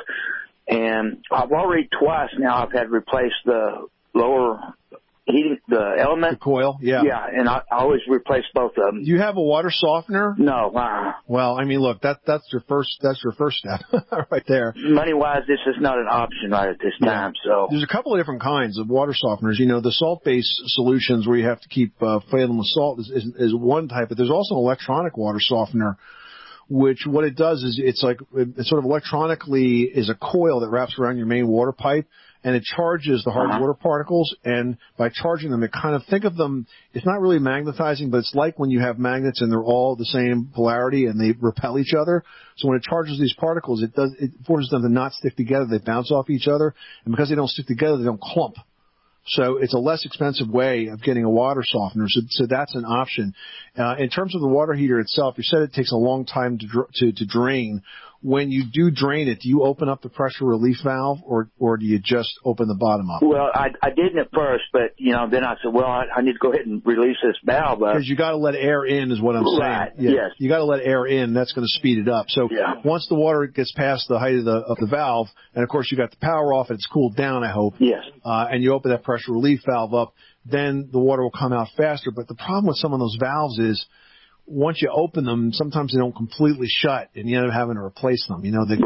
and I've already twice now I've had to replace the lower heating, the element. The coil, yeah. Yeah, and I always replace both of them. Do you have a water softener? No. Well, look, that's your first step right there. Money-wise, this is not an option right at this time. So there's a couple of different kinds of water softeners. The salt-based solutions where you have to keep failing with salt is one type, but there's also an electronic water softener, which what it does is it's sort of electronically is a coil that wraps around your main water pipe, and it charges the hard water particles, and by charging them, it kind of, think of them, it's not really magnetizing, but it's like when you have magnets and they're all the same polarity and they repel each other. So when it charges these particles, it forces them to not stick together. They bounce off each other, and because they don't stick together, they don't clump. So it's a less expensive way of getting a water softener. So that's an option. In terms of the water heater itself, you said it takes a long time to drain. When you do drain it, do you open up the pressure relief valve, or do you just open the bottom up? Well, I didn't at first, but then I said, well, I need to go ahead and release this valve. Because you got to let air in, is what I'm saying. Right. Yeah. Yes. You got to let air in. That's going to speed it up. So once the water gets past the height of the valve, and of course you got the power off and it's cooled down, I hope. Yes. And you open that pressure relief valve up, then the water will come out faster. But the problem with some of those valves is, once you open them, sometimes they don't completely shut, and you end up having to replace them.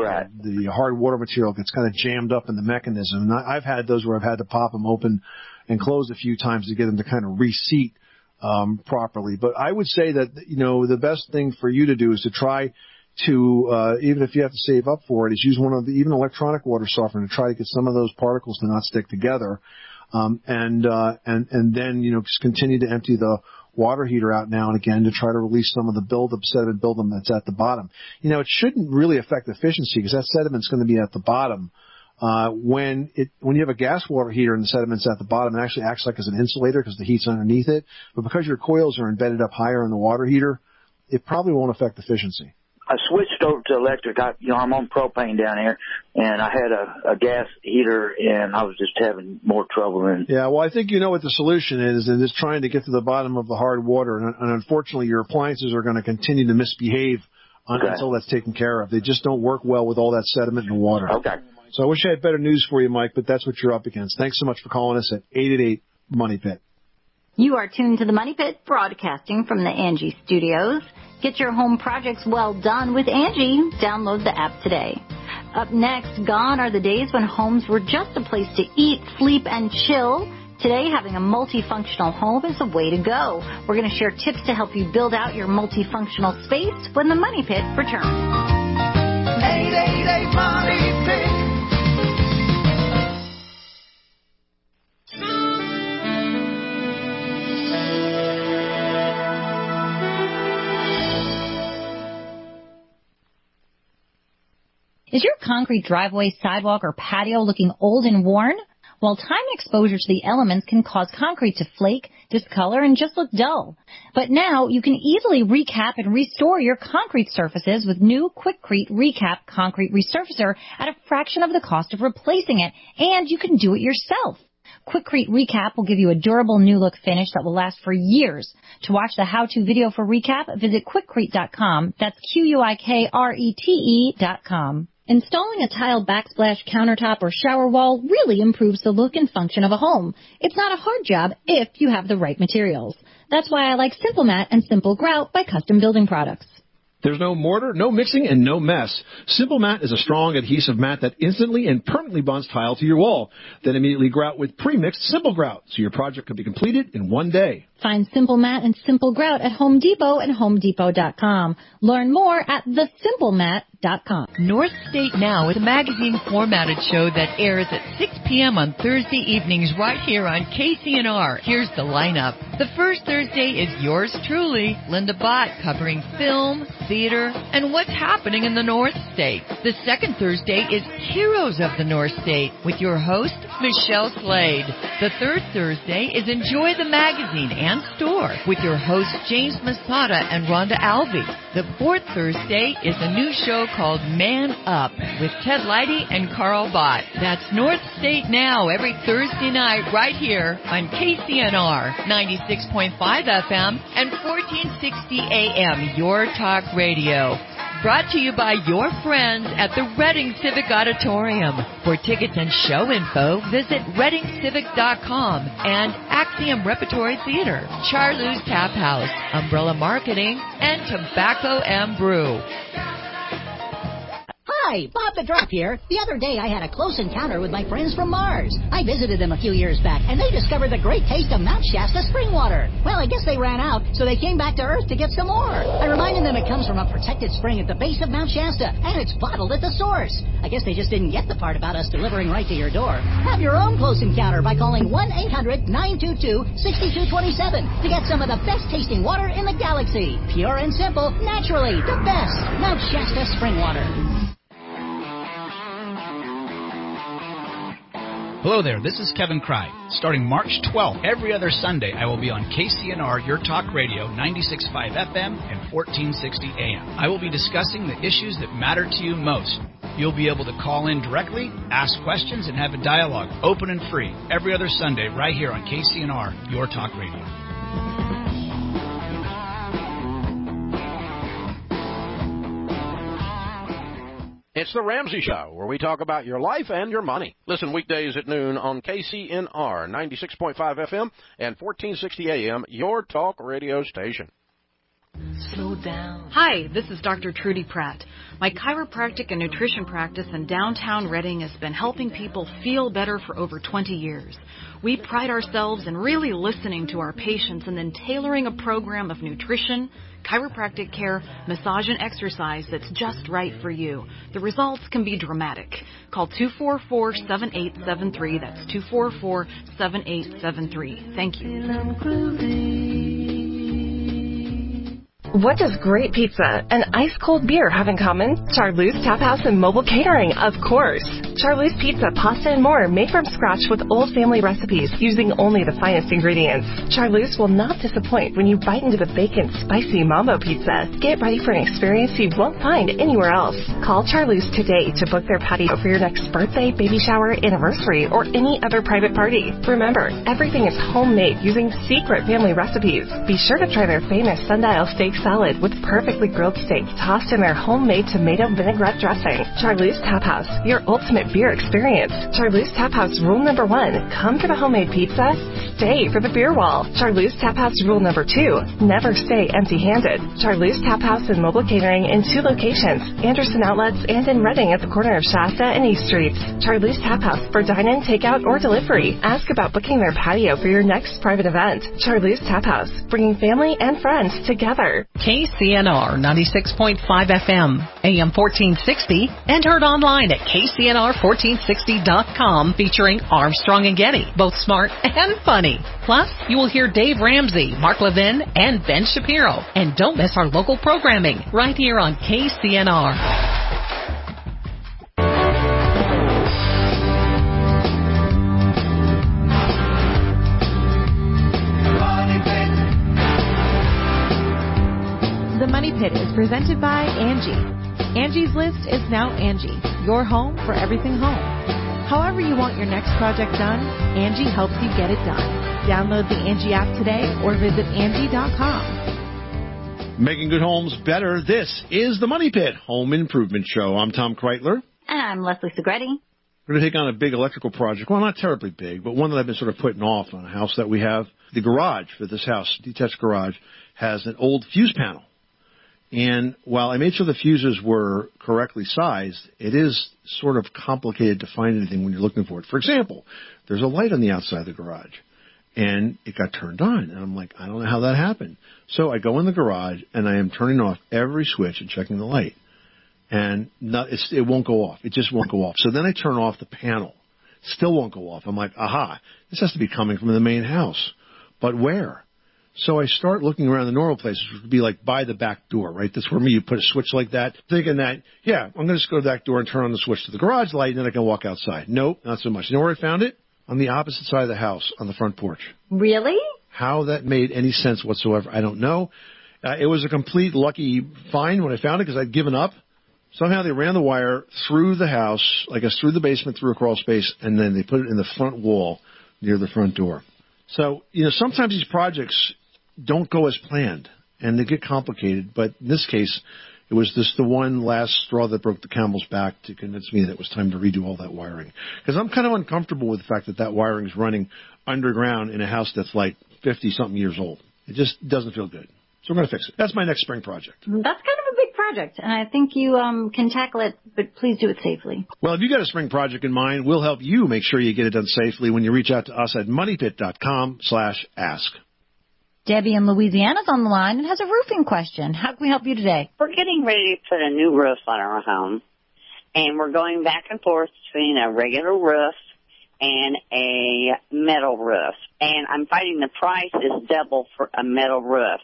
The hard water material gets kind of jammed up in the mechanism. And I've had those where I've had to pop them open and close a few times to get them to kind of reseat properly. But I would say that, the best thing for you to do is to try to, even if you have to save up for it, is use one of the, even electronic water softener to try to get some of those particles to not stick together. And then, just continue to empty the water heater out now and again to try to release some of the sediment buildup that's at the bottom. It shouldn't really affect efficiency because that sediment's going to be at the bottom. When you have a gas water heater and the sediment's at the bottom, it actually acts like as an insulator because the heat's underneath it. But because your coils are embedded up higher in the water heater, it probably won't affect efficiency. I switched over to electric. I'm on propane down here, and I had a gas heater, and I was just having more trouble. Yeah, well, I think you know what the solution is, and it's trying to get to the bottom of the hard water. And unfortunately, your appliances are going to continue to misbehave until that's taken care of. They just don't work well with all that sediment in the water. Okay. So I wish I had better news for you, Mike, but that's what you're up against. Thanks so much for calling us at 888-MONEY-PIT. You are tuned to the Money Pit, broadcasting from the Angie Studios. Get your home projects well done with Angie. Download the app today. Up next, gone are the days when homes were just a place to eat, sleep, and chill. Today, having a multifunctional home is the way to go. We're going to share tips to help you build out your multifunctional space when the Money Pit returns. 888 Money Pit. Is your concrete driveway, sidewalk, or patio looking old and worn? Well, time and exposure to the elements can cause concrete to flake, discolor, and just look dull. But now you can easily recap and restore your concrete surfaces with new Quikrete Recap Concrete Resurfacer at a fraction of the cost of replacing it, and you can do it yourself. Quikrete Recap will give you a durable new look finish that will last for years. To watch the how-to video for Recap, visit Quikrete.com. That's Quikrete.com. Installing a tiled backsplash countertop or shower wall really improves the look and function of a home. It's not a hard job if you have the right materials. That's why I like Simple Mat and Simple Grout by Custom Building Products. There's no mortar, no mixing, and no mess. Simple Mat is a strong adhesive mat that instantly and permanently bonds tile to your wall. Then immediately grout with pre-mixed Simple Grout, so your project can be completed in one day. Find Simple Mat and Simple Grout at Home Depot and HomeDepot.com. Learn more at thesimplemat.com. North State Now is a magazine formatted show that airs at 6 p.m. on Thursday evenings right here on KCNR. Here's the lineup. The first Thursday is yours truly, Linda Bott, covering film, theater, and what's happening in the North State. The second Thursday is Heroes of the North State with your host, Michelle Slade. The third Thursday is Enjoy the Magazine and Store with your hosts, James Masada and Rhonda Alvey. The fourth Thursday is a new show called Man Up with Ted Leidy and Carl Bott. That's North State Now every Thursday night right here on KCNR 96.5 FM and 1460 AM, Your Talk Radio. Brought to you by your friends at the Reading Civic Auditorium. For tickets and show info, visit ReadingCivic.com and Axiom Repertory Theater, Charlie's Tap House, Umbrella Marketing, and Tobacco and Brew. Hi, Bob the Drop here. The other day I had a close encounter with my friends from Mars. I visited them a few years back, and they discovered the great taste of Mount Shasta spring water. Well, I guess they ran out, so they came back to Earth to get some more. I reminded them it comes from a protected spring at the base of Mount Shasta, and it's bottled at the source. I guess they just didn't get the part about us delivering right to your door. Have your own close encounter by calling 1-800-922-6227 to get some of the best tasting water in the galaxy. Pure and simple, naturally, the best. Mount Shasta spring water. Hello there, this is Kevin Cry. Starting March 12th, every other Sunday, I will be on KCNR, Your Talk Radio, 96.5 FM and 1460 AM. I will be discussing the issues that matter to you most. You'll be able to call in directly, ask questions, and have a dialogue, open and free, every other Sunday right here on KCNR, Your Talk Radio. It's the Ramsey Show, where we talk about your life and your money. Listen weekdays at noon on KCNR 96.5 FM and 1460 AM, your talk radio station. Slow down. Hi, this is Dr. Trudy Pratt. My chiropractic and nutrition practice in downtown Reading has been helping people feel better for over 20 years. We pride ourselves in really listening to our patients and then tailoring a program of nutrition, chiropractic care, massage, and exercise that's just right for you. The results can be dramatic. Call 244-7873. That's 244-7873. Thank you. What does great pizza and ice-cold beer have in common? Charlie's Tap House and Mobile Catering, of course. Charlie's Pizza, pasta, and more made from scratch with old family recipes using only the finest ingredients. Charlie's will not disappoint when you bite into the bacon, spicy mambo pizza. Get ready for an experience you won't find anywhere else. Call Charlie's today to book their patio for your next birthday, baby shower, anniversary, or any other private party. Remember, everything is homemade using secret family recipes. Be sure to try their famous sundial steak salad with perfectly grilled steaks tossed in their homemade tomato vinaigrette dressing. Charlie's Tap House, your ultimate beer experience. Charlie's Tap House rule number 1, come for the homemade pizza, stay for the beer wall. Charlie's Tap House rule number 2, never stay empty-handed. Charlie's Tap House and Mobile Catering in 2 locations, Anderson Outlets and in Reading at the corner of Shasta and East Streets. Charlie's Tap House for dine-in, takeout, or delivery. Ask about booking their patio for your next private event. Charlie's Tap House, bringing family and friends together. KCNR 96.5 FM, AM 1460, and heard online at KCNR1460.com, featuring Armstrong and Getty, both smart and funny. Plus, you will hear Dave Ramsey, Mark Levin, and Ben Shapiro. And don't miss our local programming right here on KCNR. Presented by Angie. Angie's List is now Angie, your home for everything home. However you want your next project done, Angie helps you get it done. Download the Angie app today or visit Angie.com. Making good homes better. This is the Money Pit Home Improvement Show. I'm Tom Kreitler. And I'm Leslie Segretti. We're going to take on a big electrical project. Well, not terribly big, but one that I've been sort of putting off on a house that we have. The garage for this house, detached garage, has an old fuse panel. And while I made sure the fuses were correctly sized, it is sort of complicated to find anything when you're looking for it. For example, there's a light on the outside of the garage, and it got turned on. And I'm like, I don't know how that happened. So I go in the garage, and I am turning off every switch and checking the light. And it won't go off. It just won't go off. So then I turn off the panel. Still won't go off. I'm like, aha, this has to be coming from the main house. But where? So I start looking around the normal places, which would be like by the back door, right? That's where you put a switch like that, thinking that, yeah, I'm going to just go to the back door and turn on the switch to the garage light, and then I can walk outside. Nope, not so much. You know where I found it? On the opposite side of the house, on the front porch. Really? How that made any sense whatsoever, I don't know. It was a complete lucky find when I found it because I'd given up. Somehow they ran the wire through the house, I guess through the basement, through a crawl space, and then they put it in the front wall near the front door. So, sometimes these projects don't go as planned, and they get complicated. But in this case, it was just the one last straw that broke the camel's back to convince me that it was time to redo all that wiring. Because I'm kind of uncomfortable with the fact that wiring is running underground in a house that's like 50-something years old. It just doesn't feel good. So we're going to fix it. That's my next spring project. That's kind of a big project, and I think you can tackle it, but please do it safely. Well, if you got a spring project in mind, we'll help you make sure you get it done safely when you reach out to us at moneypit.com/ask. Debbie in Louisiana's on the line and has a roofing question. How can we help you today? We're getting ready to put a new roof on our home, and we're going back and forth between a regular roof and a metal roof. And I'm finding the price is double for a metal roof.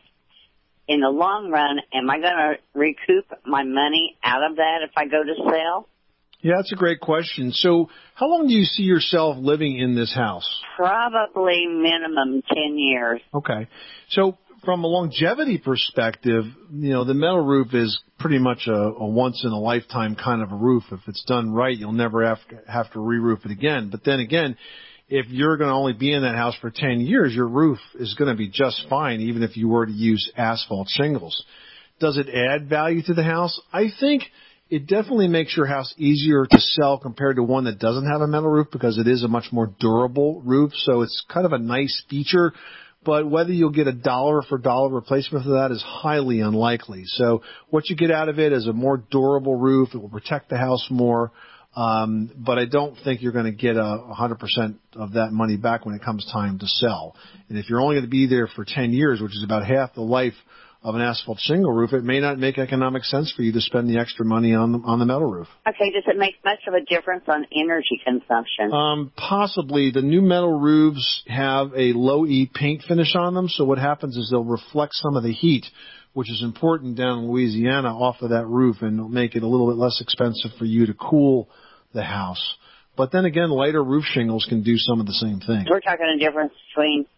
In the long run, am I going to recoup my money out of that if I go to sell? Yeah, that's a great question. So how long do you see yourself living in this house? Probably minimum 10 years. Okay. So from a longevity perspective, the metal roof is pretty much a once-in-a-lifetime kind of a roof. If it's done right, you'll never have to re-roof it again. But then again, if you're going to only be in that house for 10 years, your roof is going to be just fine, even if you were to use asphalt shingles. Does it add value to the house? I think it definitely makes your house easier to sell compared to one that doesn't have a metal roof because it is a much more durable roof. So it's kind of a nice feature. But whether you'll get a dollar for dollar replacement for that is highly unlikely. So what you get out of it is a more durable roof. It will protect the house more. But I don't think you're going to get 100% of that money back when it comes time to sell. And if you're only going to be there for 10 years, which is about half the life of an asphalt shingle roof, it may not make economic sense for you to spend the extra money on the metal roof. Okay, does it make much of a difference on energy consumption? Possibly. The new metal roofs have a low-E paint finish on them, so what happens is they'll reflect some of the heat, which is important down in Louisiana, off of that roof, and it'll make it a little bit less expensive for you to cool the house. But then again, lighter roof shingles can do some of the same thing. We're talking a difference between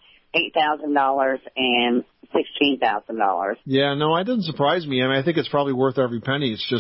$8,000 and $16,000. Yeah, no, it doesn't surprise me. I think it's probably worth every penny. It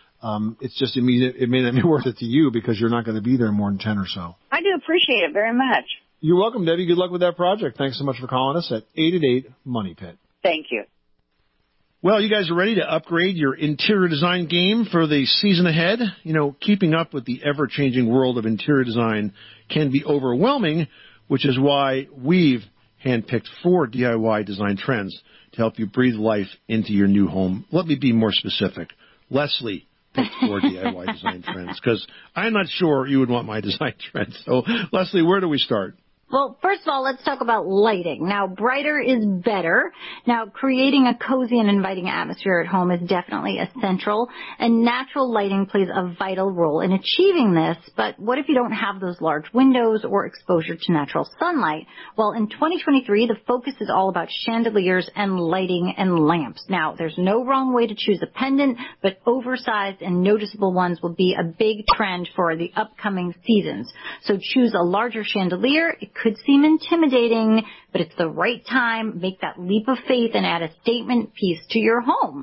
may not be worth it to you because you're not going to be there more than 10 or so. I do appreciate it very much. You're welcome, Debbie. Good luck with that project. Thanks so much for calling us at 888-MONEY-PIT. Thank you. Well, you guys are ready to upgrade your interior design game for the season ahead. Keeping up with the ever-changing world of interior design can be overwhelming, which is why we've handpicked 4 DIY design trends to help you breathe life into your new home. Let me be more specific. Leslie picked 4 DIY design trends because I'm not sure you would want my design trends. So, Leslie, where do we start? Well, first of all, let's talk about lighting. Now, brighter is better. Now, creating a cozy and inviting atmosphere at home is definitely essential, and natural lighting plays a vital role in achieving this. But what if you don't have those large windows or exposure to natural sunlight? Well, in 2023, the focus is all about chandeliers and lighting and lamps. Now, there's no wrong way to choose a pendant, but oversized and noticeable ones will be a big trend for the upcoming seasons. So choose a larger chandelier. It could seem intimidating, but it's the right time. Make that leap of faith and add a statement piece to your home.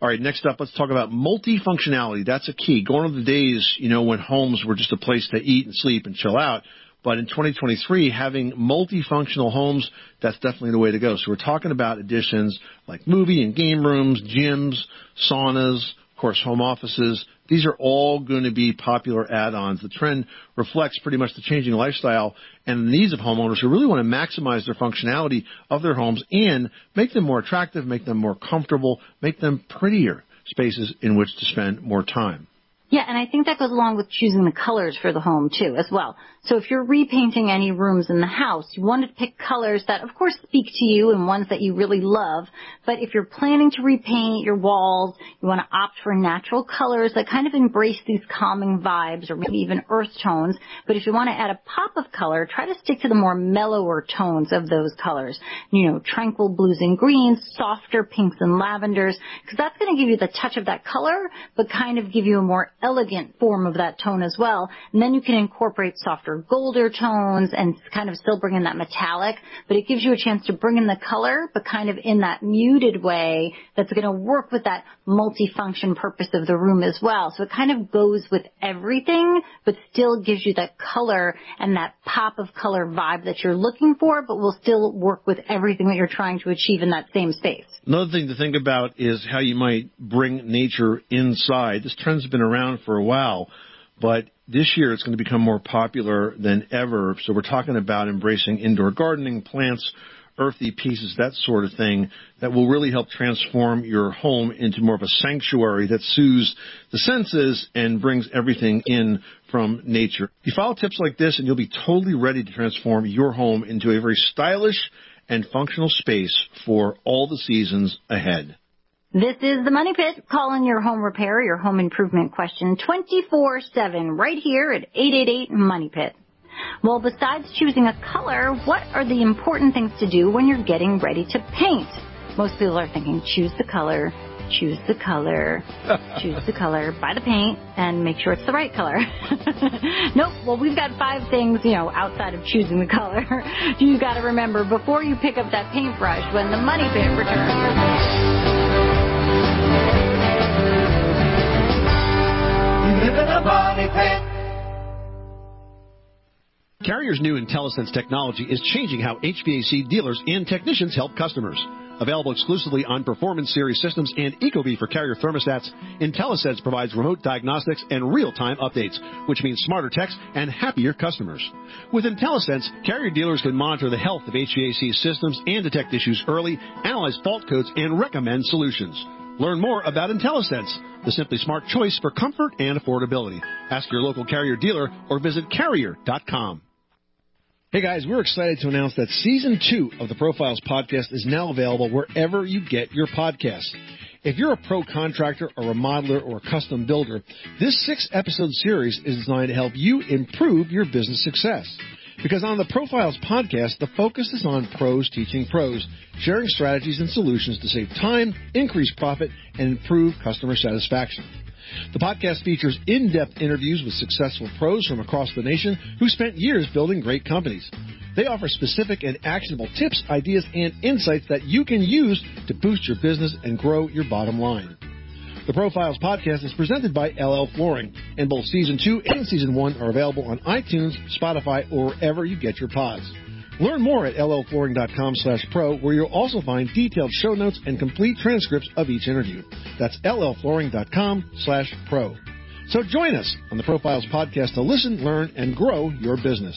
All right, next up, let's talk about multifunctionality. That's a key. Going to the days, when homes were just a place to eat and sleep and chill out. But in 2023, having multifunctional homes, that's definitely the way to go. So we're talking about additions like movie and game rooms, gyms, saunas, of course, home offices. These are all going to be popular add-ons. The trend reflects pretty much the changing lifestyle and the needs of homeowners who really want to maximize their functionality of their homes and make them more attractive, make them more comfortable, make them prettier spaces in which to spend more time. Yeah, and I think that goes along with choosing the colors for the home, too, as well. So if you're repainting any rooms in the house, you want to pick colors that, of course, speak to you and ones that you really love. But if you're planning to repaint your walls, you want to opt for natural colors that kind of embrace these calming vibes or maybe even earth tones. But if you want to add a pop of color, try to stick to the more mellower tones of those colors. Tranquil blues and greens, softer pinks and lavenders, because that's going to give you the touch of that color, but kind of give you a more elegant form of that tone as well. And then you can incorporate softer golder tones and kind of still bring in that metallic, but it gives you a chance to bring in the color, but kind of in that muted way that's going to work with that multifunction purpose of the room as well. So it kind of goes with everything, but still gives you that color and that pop of color vibe that you're looking for, but will still work with everything that you're trying to achieve in that same space. Another thing to think about is how you might bring nature inside. This trend's been around for a while, but this year it's going to become more popular than ever. So we're talking about embracing indoor gardening, plants, earthy pieces, that sort of thing, that will really help transform your home into more of a sanctuary that soothes the senses and brings everything in from nature. You follow tips like this and you'll be totally ready to transform your home into a very stylish and functional space for all the seasons ahead. This is the Money Pit. Call in your home repair, your home improvement question 24/7 right here at 888-MONEY-PIT. Well, besides choosing a color, what are the important things to do when you're getting ready to paint? Most people are thinking, choose the color, choose the color, buy the paint, and make sure it's the right color. Nope. Well, we've got 5 things, outside of choosing the color, you've got to remember before you pick up that paintbrush when the Money Pit returns. Carrier's new IntelliSense technology is changing how HVAC dealers and technicians help customers. Available exclusively on Performance Series systems and Ecobee for Carrier thermostats, IntelliSense provides remote diagnostics and real-time updates, which means smarter techs and happier customers. With IntelliSense, Carrier dealers can monitor the health of HVAC systems and detect issues early, analyze fault codes, and recommend solutions. Learn more about IntelliSense, the simply smart choice for comfort and affordability. Ask your local Carrier dealer or visit Carrier.com. Hey guys, we're excited to announce that Season 2 of the Profiles podcast is now available wherever you get your podcasts. If you're a pro contractor, a remodeler, or a custom builder, this 6-episode series is designed to help you improve your business success. Because on the Profiles podcast, the focus is on pros teaching pros, sharing strategies and solutions to save time, increase profit, and improve customer satisfaction. The podcast features in-depth interviews with successful pros from across the nation who spent years building great companies. They offer specific and actionable tips, ideas, and insights that you can use to boost your business and grow your bottom line. The Profiles podcast is presented by LL Flooring, and both Season 2 and Season 1 are available on iTunes, Spotify, or wherever you get your pods. Learn more at llflooring.com/pro, where you'll also find detailed show notes and complete transcripts of each interview. That's llflooring.com/pro. So join us on the Profiles podcast to listen, learn, and grow your business.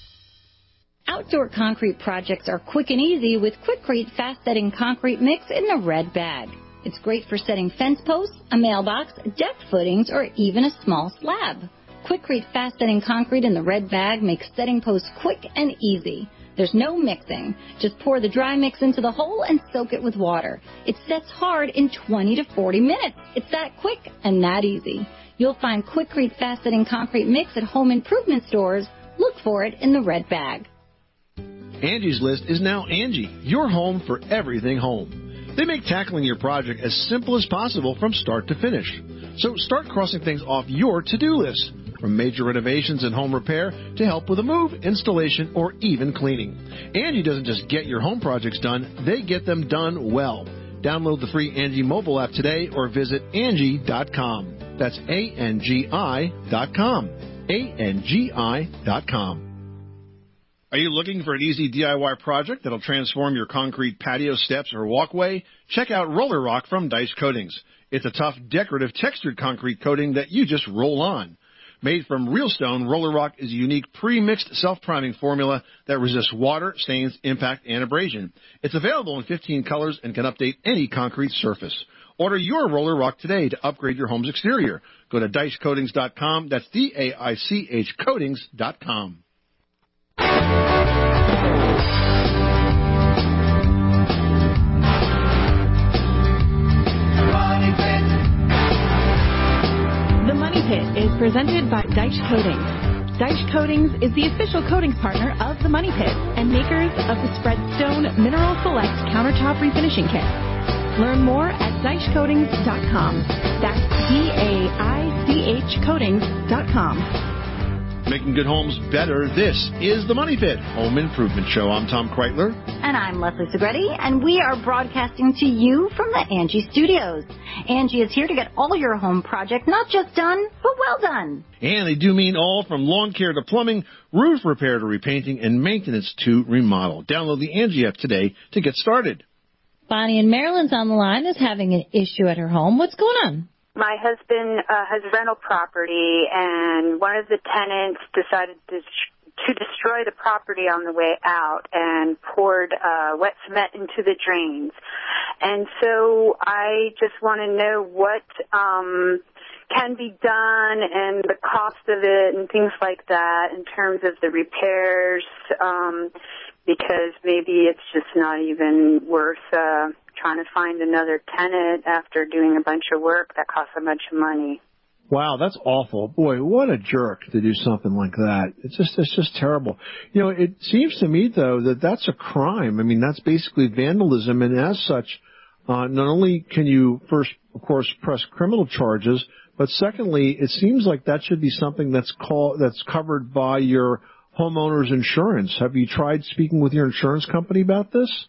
Outdoor concrete projects are quick and easy with Quikrete fast-setting concrete mix in the red bag. It's great for setting fence posts, a mailbox, deck footings, or even a small slab. Quikrete fast-setting concrete in the red bag makes setting posts quick and easy. There's no mixing. Just pour the dry mix into the hole and soak it with water. It sets hard in 20 to 40 minutes. It's that quick and that easy. You'll find Quikrete fast-setting concrete mix at home improvement stores. Look for it in the red bag. Angie's List is now Angie, your home for everything home. They make tackling your project as simple as possible from start to finish. So start crossing things off your to-do list, from major renovations and home repair to help with a move, installation, or even cleaning. Angie doesn't just get your home projects done, they get them done well. Download the free Angie mobile app today or visit Angie.com. That's ANGI.com. ANGI.com. Are you looking for an easy DIY project that'll transform your concrete patio steps or walkway? Check out Roller Rock from Dice Coatings. It's a tough, decorative, textured concrete coating that you just roll on. Made from real stone, Roller Rock is a unique pre-mixed self-priming formula that resists water, stains, impact, and abrasion. It's available in 15 colors and can update any concrete surface. Order your Roller Rock today to upgrade your home's exterior. Go to DiceCoatings.com. That's DAICH Coatings.com. The Money Pit is presented by Deitch Coatings. Deitch Coatings is the official coatings partner of The Money Pit and makers of the Spreadstone Mineral Select Countertop Refinishing Kit. Learn more at DeichCoatings.com. That's DAICH Coatings.com. Making good homes better. This is the Money Pit Home Improvement Show. I'm Tom Kreitler. And I'm Leslie Segretti, and we are broadcasting to you from the Angie Studios. Angie is here to get all your home projects not just done, but well done. And they do mean all from lawn care to plumbing, roof repair to repainting, and maintenance to remodel. Download the Angie app today to get started. Bonnie in Maryland's on the line is having an issue at her home. What's going on? My husband has rental property, and one of the tenants decided to destroy the property on the way out and poured wet cement into the drains. And so I just want to know what can be done and the cost of it and things like that in terms of the repairs, because maybe it's just not even worth trying to find another tenant after doing a bunch of work that costs a bunch of money. Wow, that's awful. Boy, what a jerk to do something like that. It's just terrible. You know, it seems to me, though, that that's a crime. I mean, that's basically vandalism, and as such, not only can you first, of course, press criminal charges, but secondly, it seems like that should be something that's covered by your homeowner's insurance. Have you tried speaking with your insurance company about this?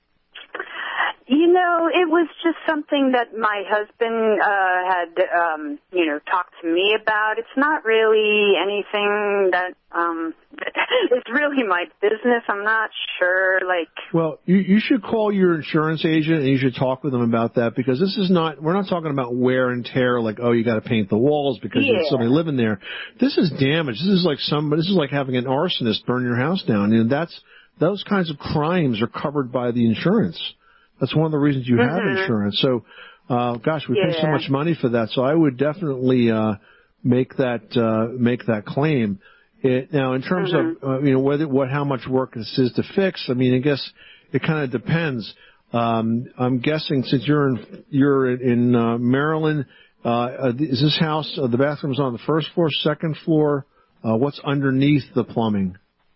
You know, it was just something that my husband had, talked to me about. It's not really anything that it's really my business. I'm not sure, Well, you should call your insurance agent and you should talk with them about that, because we're not talking about wear and tear, like, oh, you got to paint the walls because there's somebody living there. This is damage. This is like having an arsonist burn your house down. And those kinds of crimes are covered by the insurance. That's one of the reasons you have insurance. So, we pay so much money for that. So I would definitely make that claim. Now, in terms of how much work this is to fix, I mean, I guess it kind of depends. I'm guessing since you're in Maryland, is this house the bathroom's on the first floor, second floor? What's underneath the plumbing?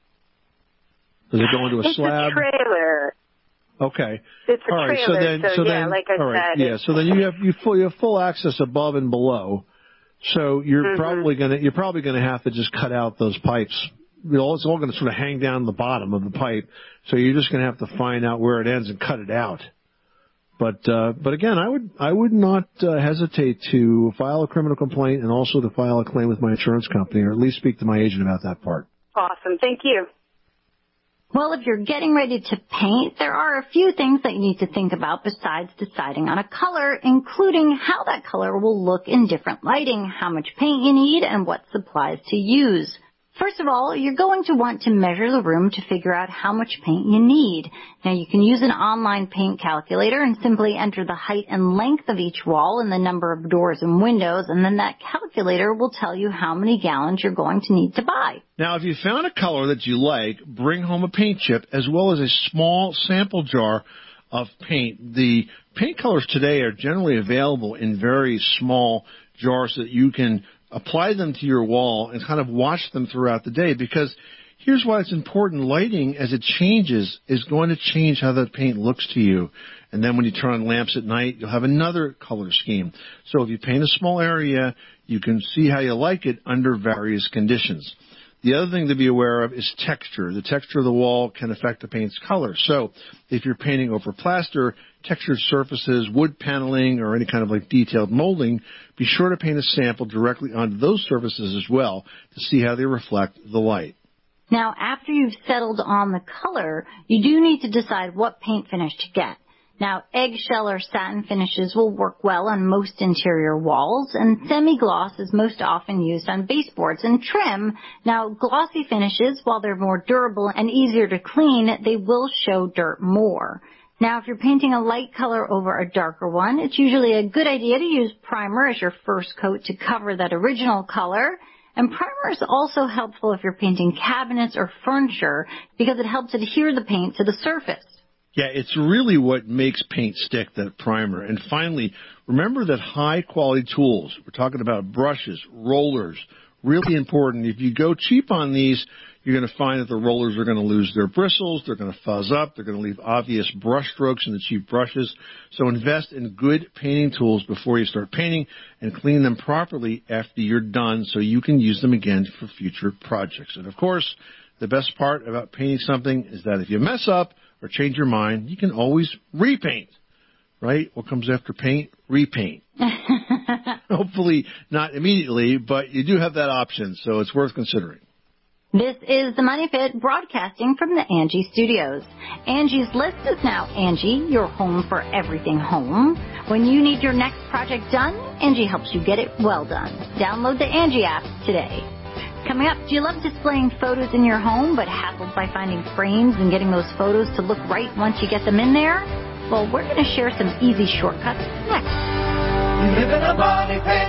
Does it go into a slab? It's a trailer. Okay. It's a all right. trailer, So then, like I said. Yeah. So then you have full access above and below. So you're probably gonna have to just cut out those pipes. It's all going to sort of hang down the bottom of the pipe. So you're just going to have to find out where it ends and cut it out. But again, I would not hesitate to file a criminal complaint and also to file a claim with my insurance company, or at least speak to my agent about that part. Awesome. Thank you. Well, if you're getting ready to paint, there are a few things that you need to think about besides deciding on a color, including how that color will look in different lighting, how much paint you need, and what supplies to use. First of all, you're going to want to measure the room to figure out how much paint you need. Now, you can use an online paint calculator and simply enter the height and length of each wall and the number of doors and windows, and then that calculator will tell you how many gallons you're going to need to buy. Now, if you found a color that you like, bring home a paint chip as well as a small sample jar of paint. The paint colors today are generally available in very small jars that you can apply them to your wall and kind of watch them throughout the day, because here's why it's important. Lighting, as it changes, is going to change how the paint looks to you. And then when you turn on lamps at night, you'll have another color scheme. So if you paint a small area, you can see how you like it under various conditions. The other thing to be aware of is texture. The texture of the wall can affect the paint's color. So if you're painting over plaster, textured surfaces, wood paneling, or any kind of like detailed molding, be sure to paint a sample directly onto those surfaces as well to see how they reflect the light. Now, after you've settled on the color, you do need to decide what paint finish to get. Now, eggshell or satin finishes will work well on most interior walls, and semi-gloss is most often used on baseboards and trim. Now, glossy finishes, while they're more durable and easier to clean, they will show dirt more. Now, if you're painting a light color over a darker one, it's usually a good idea to use primer as your first coat to cover that original color. And primer is also helpful if you're painting cabinets or furniture because it helps adhere the paint to the surface. Yeah, it's really what makes paint stick, that primer. And finally, remember that high-quality tools, we're talking about brushes, rollers, really important. If you go cheap on these, you're going to find that the rollers are going to lose their bristles, they're going to fuzz up, they're going to leave obvious brush strokes in the cheap brushes. So invest in good painting tools before you start painting and clean them properly after you're done so you can use them again for future projects. And, of course, the best part about painting something is that if you mess up or change your mind, you can always repaint, right? What comes after paint? Repaint. Hopefully not immediately, but you do have that option, so it's worth considering. This is the Money Pit broadcasting from the Angie Studios. Angie's List is now Angie, your home for everything home. When you need your next project done, Angie helps you get it well done. Download the Angie app today. Coming up, do you love displaying photos in your home but hassled by finding frames and getting those photos to look right once you get them in there? Well, we're going to share some easy shortcuts next. You live in a money pit.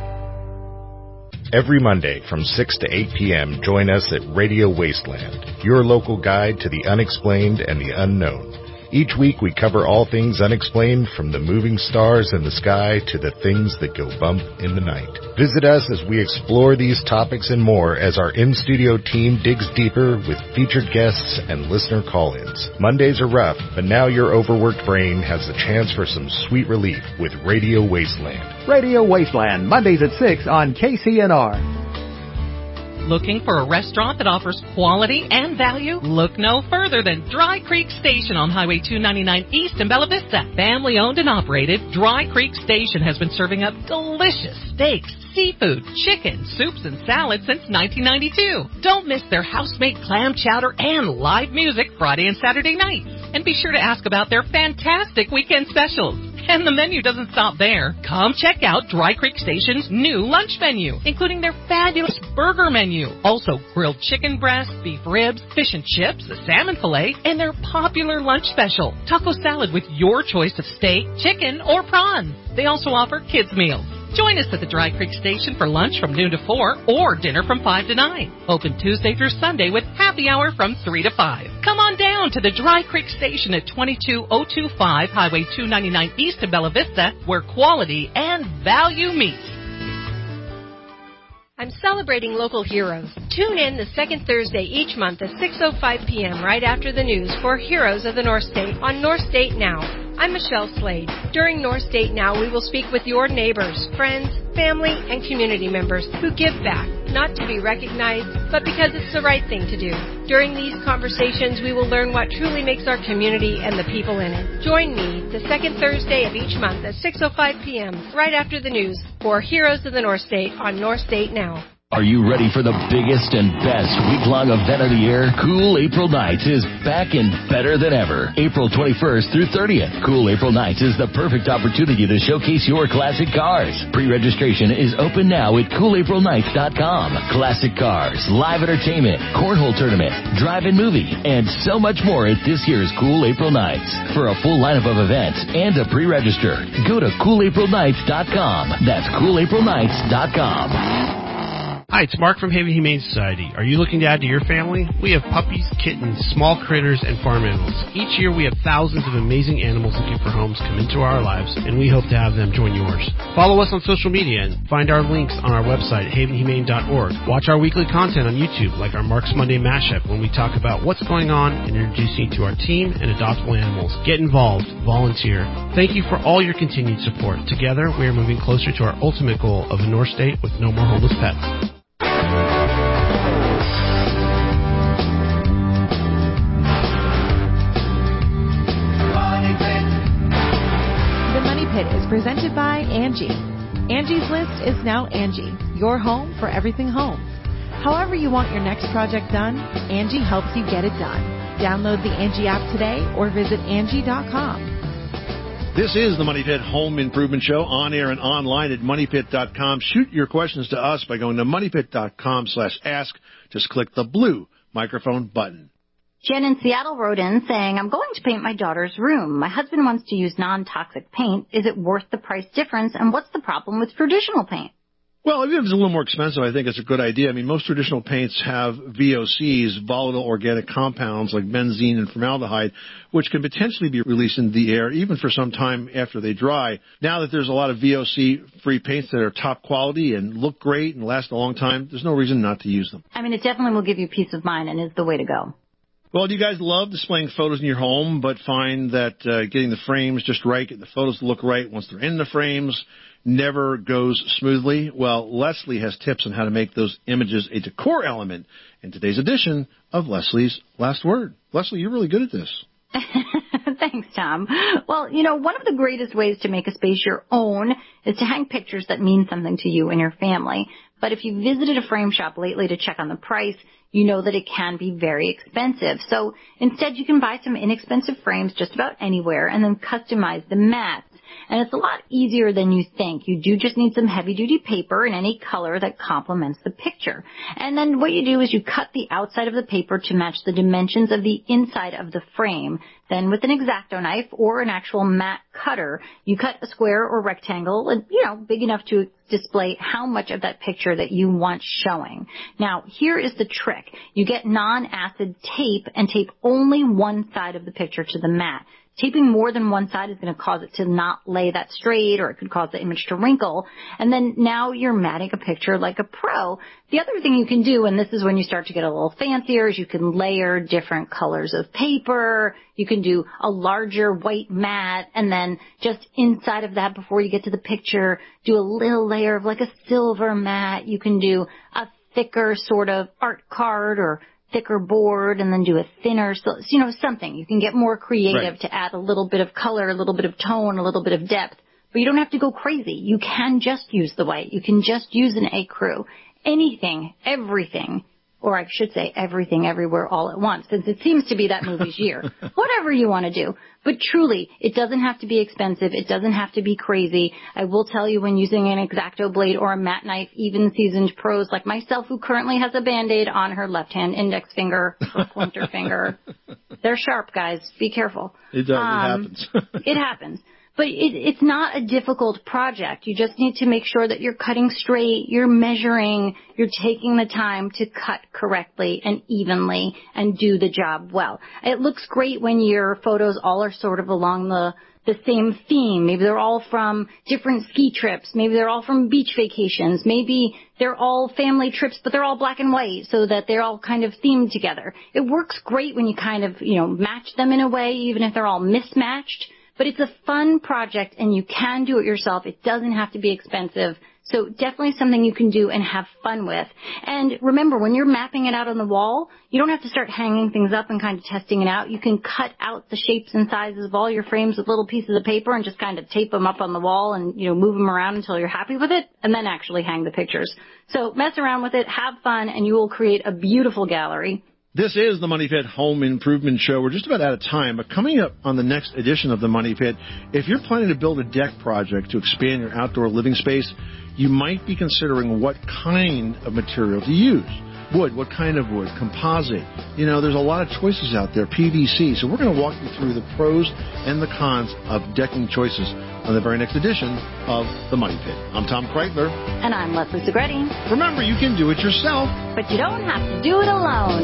Every Monday from 6 to 8 p.m., join us at Radio Wasteland, your local guide to the unexplained and the unknown. Each week we cover all things unexplained, from the moving stars in the sky to the things that go bump in the night. Visit us as we explore these topics and more as our in-studio team digs deeper with featured guests and listener call-ins. Mondays are rough, but now your overworked brain has the chance for some sweet relief with Radio Wasteland. Radio Wasteland, Mondays at 6 on KCNR. Looking for a restaurant that offers quality and value? Look no further than Dry Creek Station on Highway 299 East in Bella Vista. Family owned and operated, Dry Creek Station has been serving up delicious steaks, seafood, chicken, soups, and salads since 1992. Don't miss their house-made clam chowder and live music Friday and Saturday nights. And be sure to ask about their fantastic weekend specials. And the menu doesn't stop there. Come check out Dry Creek Station's new lunch menu, including their fabulous burger menu. Also, grilled chicken breast, beef ribs, fish and chips, a salmon fillet, and their popular lunch special, taco salad with your choice of steak, chicken, or prawns. They also offer kids' meals. Join us at the Dry Creek Station for lunch from noon to 4 or dinner from 5 to 9. Open Tuesday through Sunday with happy hour from 3 to 5. Come on down to the Dry Creek Station at 22025 Highway 299 East in Bella Vista, where quality and value meet. I'm celebrating local heroes. Tune in the second Thursday each month at 6:05 p.m. right after the news for Heroes of the North State on North State Now. I'm Michelle Slade. During North State Now, we will speak with your neighbors, friends, family, and community members who give back, not to be recognized, but because it's the right thing to do. During these conversations, we will learn what truly makes our community and the people in it. Join me the second Thursday of each month at 6:05 p.m. right after the news for Heroes of the North State on North State Now. Are you ready for the biggest and best week-long event of the year? Cool April Nights is back and better than ever. April 21st through 30th. Cool April Nights is the perfect opportunity to showcase your classic cars. Pre-registration is open now at coolaprilnights.com. Classic cars, live entertainment, cornhole tournament, drive-in movie, and so much more at this year's Cool April Nights. For a full lineup of events and to pre-register, go to coolaprilnights.com. That's coolaprilnights.com. Hi, it's Mark from Haven Humane Society. Are you looking to add to your family? We have puppies, kittens, small critters, and farm animals. Each year we have thousands of amazing animals looking for homes come into our lives, and we hope to have them join yours. Follow us on social media and find our links on our website, havenhumane.org. Watch our weekly content on YouTube, like our Mark's Monday Mashup, when we talk about what's going on and introduce you to our team and adoptable animals. Get involved. Volunteer. Thank you for all your continued support. Together, we are moving closer to our ultimate goal of a North State with no more homeless pets. presented by Angie. Angie's List is now Angie, your home for everything home. However you want your next project done, Angie helps you get it done. Download the Angie app today or visit Angie.com. This is the Money Pit Home Improvement Show, on air and online at MoneyPit.com. Shoot your questions to us by going to MoneyPit.com/ask. Just click the blue microphone button. Jen in Seattle wrote in saying, I'm going to paint my daughter's room. My husband wants to use non-toxic paint. Is it worth the price difference? And what's the problem with traditional paint? Well, if it's a little more expensive, I think it's a good idea. I mean, most traditional paints have VOCs, volatile organic compounds like benzene and formaldehyde, which can potentially be released into the air even for some time after they dry. Now that there's a lot of VOC-free paints that are top quality and look great and last a long time, there's no reason not to use them. I mean, it definitely will give you peace of mind and is the way to go. Well, do you guys love displaying photos in your home, but find that getting the frames just right, getting the photos to look right once they're in the frames, never goes smoothly? Well, Leslie has tips on how to make those images a decor element in today's edition of Leslie's Last Word. Leslie, you're really good at this. Thanks, Tom. Well, one of the greatest ways to make a space your own is to hang pictures that mean something to you and your family. But if you visited a frame shop lately to check on the price, you know that it can be very expensive. So instead, you can buy some inexpensive frames just about anywhere and then customize the mats. And it's a lot easier than you think. You do just need some heavy-duty paper in any color that complements the picture. And then what you do is you cut the outside of the paper to match the dimensions of the inside of the frame. Then with an X-Acto knife or an actual mat cutter, you cut a square or rectangle, big enough to display how much of that picture that you want showing. Now, here is the trick. You get non-acid tape and tape only one side of the picture to the mat. Taping more than one side is going to cause it to not lay that straight, or it could cause the image to wrinkle. And then now you're matting a picture like a pro. The other thing you can do, and this is when you start to get a little fancier, is you can layer different colors of paper. You can do a larger white mat, and then just inside of that, before you get to the picture, do a little layer of like a silver mat. You can do a thicker sort of art card or thicker board, and then do a thinner, something. You can get more creative to add a little bit of color, a little bit of tone, a little bit of depth. But you don't have to go crazy. You can just use the white. You can just use an ecru. Anything, everything, or I should say everything, everywhere, all at once, since it seems to be that movie's year. Whatever you want to do. But truly, it doesn't have to be expensive. It doesn't have to be crazy. I will tell you, when using an X-Acto blade or a mat knife, even seasoned pros like myself, who currently has a Band-Aid on her left-hand index finger or pointer finger, they're sharp, guys. Be careful. It does. It happens. It happens. But it's not a difficult project. You just need to make sure that you're cutting straight, you're measuring, you're taking the time to cut correctly and evenly and do the job well. It looks great when your photos all are sort of along the same theme. Maybe they're all from different ski trips. Maybe they're all from beach vacations. Maybe they're all family trips, but they're all black and white so that they're all kind of themed together. It works great when you kind of, match them in a way, even if they're all mismatched. But it's a fun project, and you can do it yourself. It doesn't have to be expensive. So definitely something you can do and have fun with. And remember, when you're mapping it out on the wall, you don't have to start hanging things up and kind of testing it out. You can cut out the shapes and sizes of all your frames with little pieces of paper and just kind of tape them up on the wall and, move them around until you're happy with it, and then actually hang the pictures. So mess around with it, have fun, and you will create a beautiful gallery. This is the Money Pit Home Improvement Show. We're just about out of time, but coming up on the next edition of the Money Pit, if you're planning to build a deck project to expand your outdoor living space, you might be considering what kind of material to use. Wood, what kind of wood? Composite. There's a lot of choices out there. PVC. So we're going to walk you through the pros and the cons of decking choices on the very next edition of The Money Pit. I'm Tom Kreitler. And I'm Leslie Segretti. Remember, you can do it yourself, but you don't have to do it alone.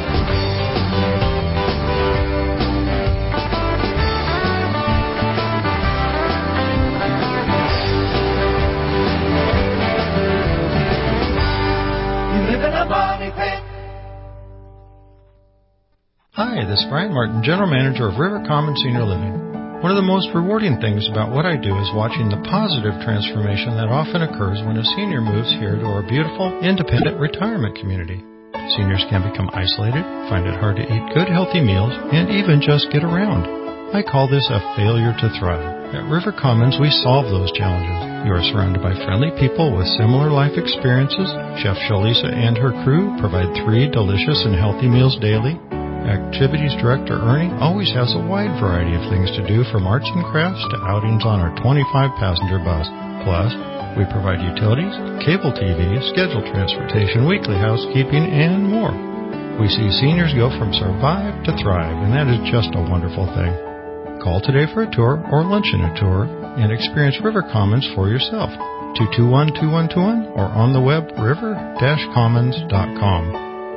Hi, this is Brian Martin, General Manager of River Common Senior Living. One of the most rewarding things about what I do is watching the positive transformation that often occurs when a senior moves here to our beautiful, independent retirement community. Seniors can become isolated, find it hard to eat good, healthy meals, and even just get around. I call this a failure to thrive. At River Commons, we solve those challenges. You are surrounded by friendly people with similar life experiences. Chef Shalisa and her crew provide 3 delicious and healthy meals daily. Activities Director Ernie always has a wide variety of things to do, from arts and crafts to outings on our 25-passenger bus. Plus, we provide utilities, cable TV, scheduled transportation, weekly housekeeping, and more. We see seniors go from survive to thrive, and that is just a wonderful thing. Call today for a tour or lunch in a tour and experience River Commons for yourself. 221-2121 or on the web river-commons.com.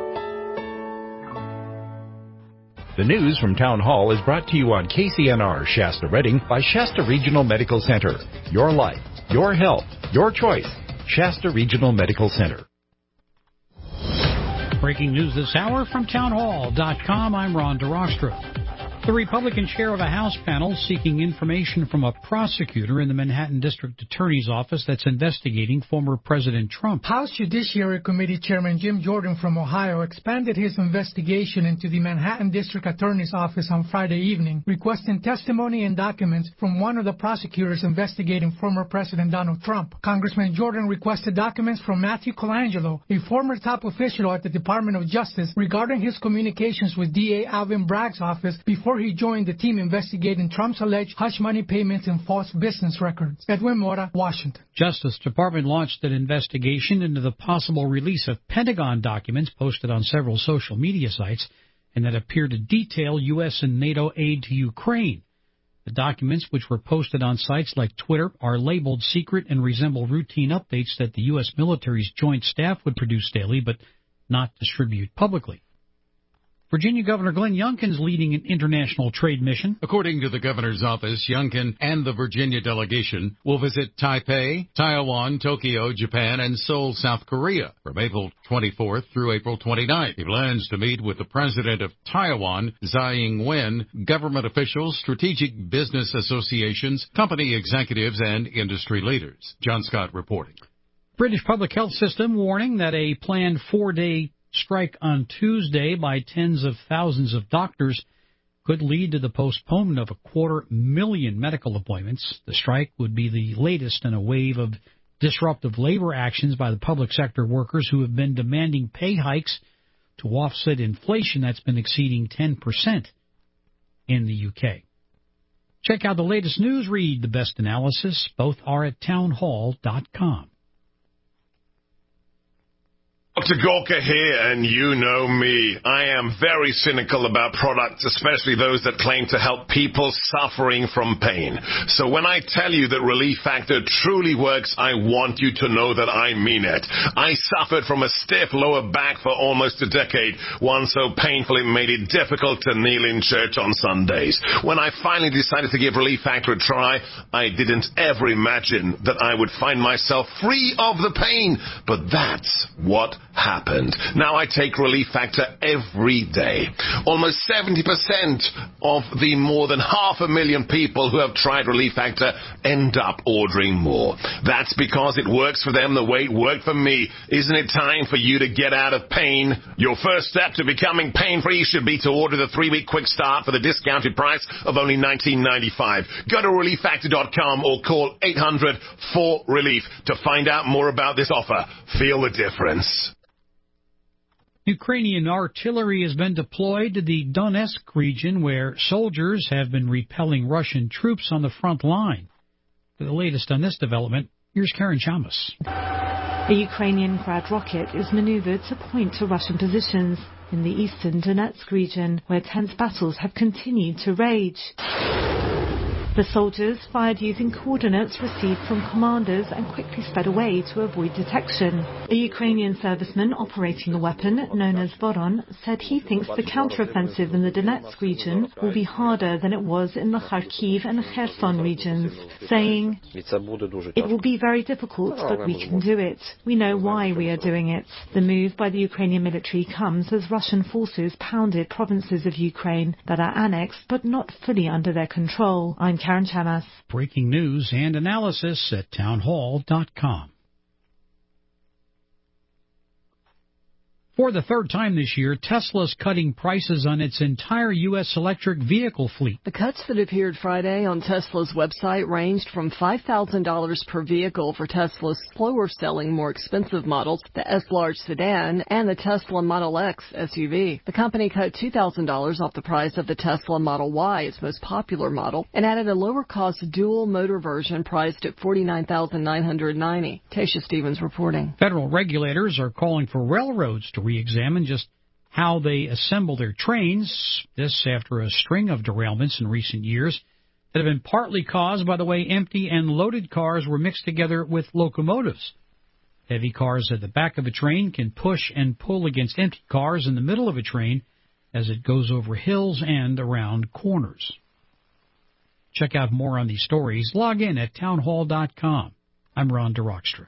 The news from Town Hall is brought to you on KCNR Shasta Redding by Shasta Regional Medical Center. Your life, your health, your choice. Shasta Regional Medical Center. Breaking news this hour from townhall.com. I'm Ron DeRostra. The Republican chair of a House panel seeking information from a prosecutor in the Manhattan District Attorney's Office that's investigating former President Trump. House Judiciary Committee Chairman Jim Jordan from Ohio expanded his investigation into the Manhattan District Attorney's Office on Friday evening, requesting testimony and documents from one of the prosecutors investigating former President Donald Trump. Congressman Jordan requested documents from Matthew Colangelo, a former top official at the Department of Justice, regarding his communications with DA Alvin Bragg's office before he joined the team investigating Trump's alleged hush money payments and false business records. Edwin Mora, Washington. Justice Department launched an investigation into the possible release of Pentagon documents posted on several social media sites and that appear to detail U.S. and NATO aid to Ukraine. The documents, which were posted on sites like Twitter, are labeled secret and resemble routine updates that the U.S. military's joint staff would produce daily but not distribute publicly. Virginia Governor Glenn Youngkin's leading an international trade mission. According to the governor's office, Youngkin and the Virginia delegation will visit Taipei, Taiwan, Tokyo, Japan, and Seoul, South Korea from April 24th through April 29th. He plans to meet with the president of Taiwan, Tsai Ing-wen, government officials, strategic business associations, company executives, and industry leaders. John Scott reporting. British Public Health System warning that a planned 4-day strike on Tuesday by tens of thousands of doctors could lead to the postponement of 250,000 medical appointments. The strike would be the latest in a wave of disruptive labor actions by the public sector workers who have been demanding pay hikes to offset inflation that's been exceeding 10% in the UK. Check out the latest news, read the best analysis. Both are at townhall.com. Dr. Gorka here, and you know me. I am very cynical about products, especially those that claim to help people suffering from pain. So when I tell you that Relief Factor truly works, I want you to know that I mean it. I suffered from a stiff lower back for almost a decade, one so painful it made it difficult to kneel in church on Sundays. When I finally decided to give Relief Factor a try, I didn't ever imagine that I would find myself free of the pain. But that's what happened. Now I take Relief Factor every day. Almost 70% of the more than 500,000 people who have tried Relief Factor end up ordering more. That's because it works for them the way it worked for me. Isn't it time for you to get out of pain? Your first step to becoming pain-free should be to order the 3-week quick start for the discounted price of only $19.95. Go to ReliefFactor.com or call 800-4RELIEF to find out more about this offer. Feel the difference. Ukrainian artillery has been deployed to the Donetsk region, where soldiers have been repelling Russian troops on the front line. For the latest on this development, here's Karen Chamas. A Ukrainian Grad rocket is maneuvered to point to Russian positions in the eastern Donetsk region, where tense battles have continued to rage. The soldiers fired using coordinates received from commanders and quickly sped away to avoid detection. A Ukrainian serviceman operating the weapon, known as Voron, said he thinks the counteroffensive in the Donetsk region will be harder than it was in the Kharkiv and Kherson regions, saying, "It will be very difficult, but we can do it. We know why we are doing it." The move by the Ukrainian military comes as Russian forces pounded provinces of Ukraine that are annexed but not fully under their control. I'm Karen Chamas. Breaking news and analysis at townhall.com. For the third time this year, Tesla's cutting prices on its entire U.S. electric vehicle fleet. The cuts that appeared Friday on Tesla's website ranged from $5,000 per vehicle for Tesla's slower-selling, more expensive models, the S-Large sedan, and the Tesla Model X SUV. The company cut $2,000 off the price of the Tesla Model Y, its most popular model, and added a lower-cost dual-motor version priced at $49,990. Tasha Stevens reporting. Federal regulators are calling for railroads to re-examine just how they assemble their trains. This after a string of derailments in recent years that have been partly caused by the way empty and loaded cars were mixed together with locomotives. Heavy cars at the back of a train can push and pull against empty cars in the middle of a train as it goes over hills and around corners. Check out more on these stories. Log in at townhall.com. I'm Ron DeRockstra.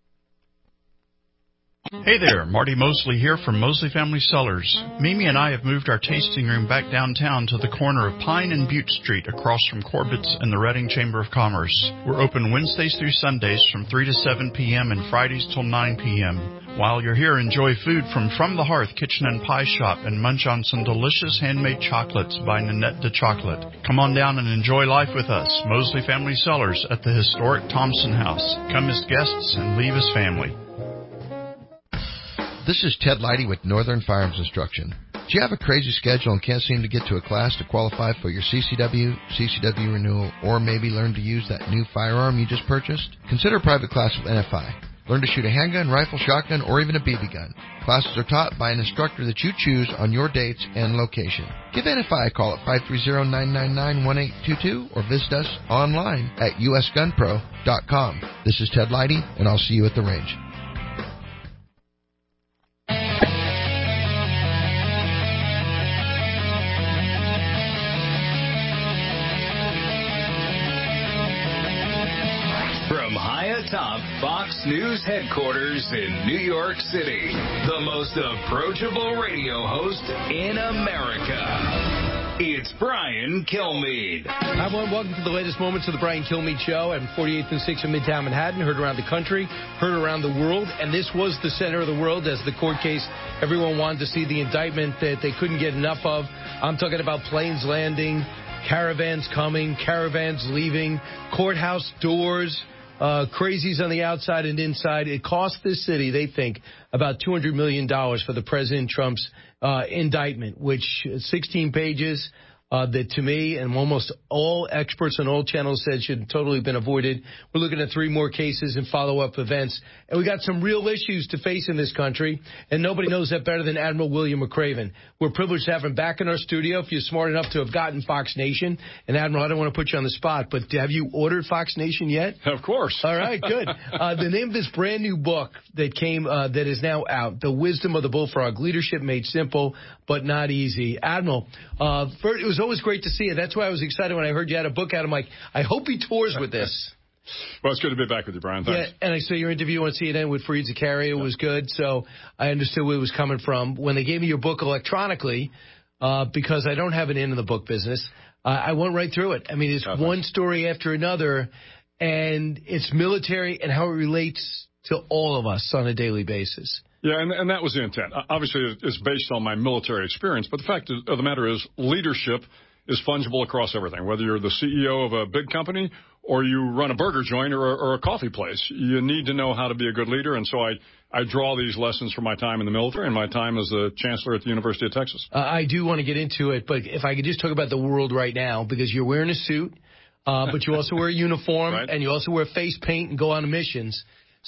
Hey there, Marty Mosley here from Mosley Family Cellars. Mimi and I have moved our tasting room back downtown to the corner of Pine and Butte Street across from Corbett's and the Reading Chamber of Commerce. We're open Wednesdays through Sundays from 3 to 7 p.m. and Fridays till 9 p.m. While you're here, enjoy food from the Hearth Kitchen and Pie Shop and munch on some delicious handmade chocolates by Nanette de Chocolate. Come on down and enjoy life with us, Mosley Family Cellars at the historic Thompson House. Come as guests and leave as family. This is Ted Leidy with Northern Firearms Instruction. Do you have a crazy schedule and can't seem to get to a class to qualify for your CCW renewal, or maybe learn to use that new firearm you just purchased? Consider a private class with NFI. Learn to shoot a handgun, rifle, shotgun, or even a BB gun. Classes are taught by an instructor that you choose on your dates and location. Give NFI a call at 530-999-1822 or visit us online at usgunpro.com. This is Ted Leidy, and I'll see you at the range. Atop Fox News headquarters in New York City, the most approachable radio host in America. It's Brian Kilmeade. Hi, everyone. Welcome to the latest moments of the Brian Kilmeade Show at 48th and 6th in Midtown Manhattan. Heard around the country, heard around the world, and this was the center of the world as the court case. Everyone wanted to see the indictment that they couldn't get enough of. I'm talking about planes landing, caravans coming, caravans leaving, courthouse doors, crazies on the outside and inside. It cost this city, they think, about $200 million for the President Trump's indictment, which 16 pages that to me and almost all experts on all channels said should have totally been avoided. We're looking at 3 more cases and follow-up events. And we got some real issues to face in this country, and nobody knows that better than Admiral William McRaven. We're privileged to have him back in our studio. If you're smart enough to have gotten Fox Nation, and Admiral, I don't want to put you on the spot, but have you ordered Fox Nation yet? Of course. All right, good. The name of this brand new book that came, that is now out, The Wisdom of the Bullfrog, Leadership Made Simple but Not Easy. Admiral, it was always great to see you. That's why I was excited when I heard you had a book out. I'm like, I hope he tours with this. Well, it's good to be back with you, Brian. Thanks. Yeah, and I saw your interview on CNN with Fareed Zakaria. It was good, so I understood where it was coming from. When they gave me your book electronically, because I don't have an in the book business, I went right through it. I mean, it's one story after another, and it's military and how it relates to all of us on a daily basis. Yeah, and that was the intent. Obviously, it's based on my military experience, but the fact of the matter is leadership is fungible across everything. Whether you're the CEO of a big company or you run a burger joint or a coffee place, you need to know how to be a good leader. And so I draw these lessons from my time in the military and my time as a chancellor at the University of Texas. I do want to get into it, but if I could just talk about the world right now, because you're wearing a suit, but you also wear a uniform, right, and you also wear face paint and go on missions.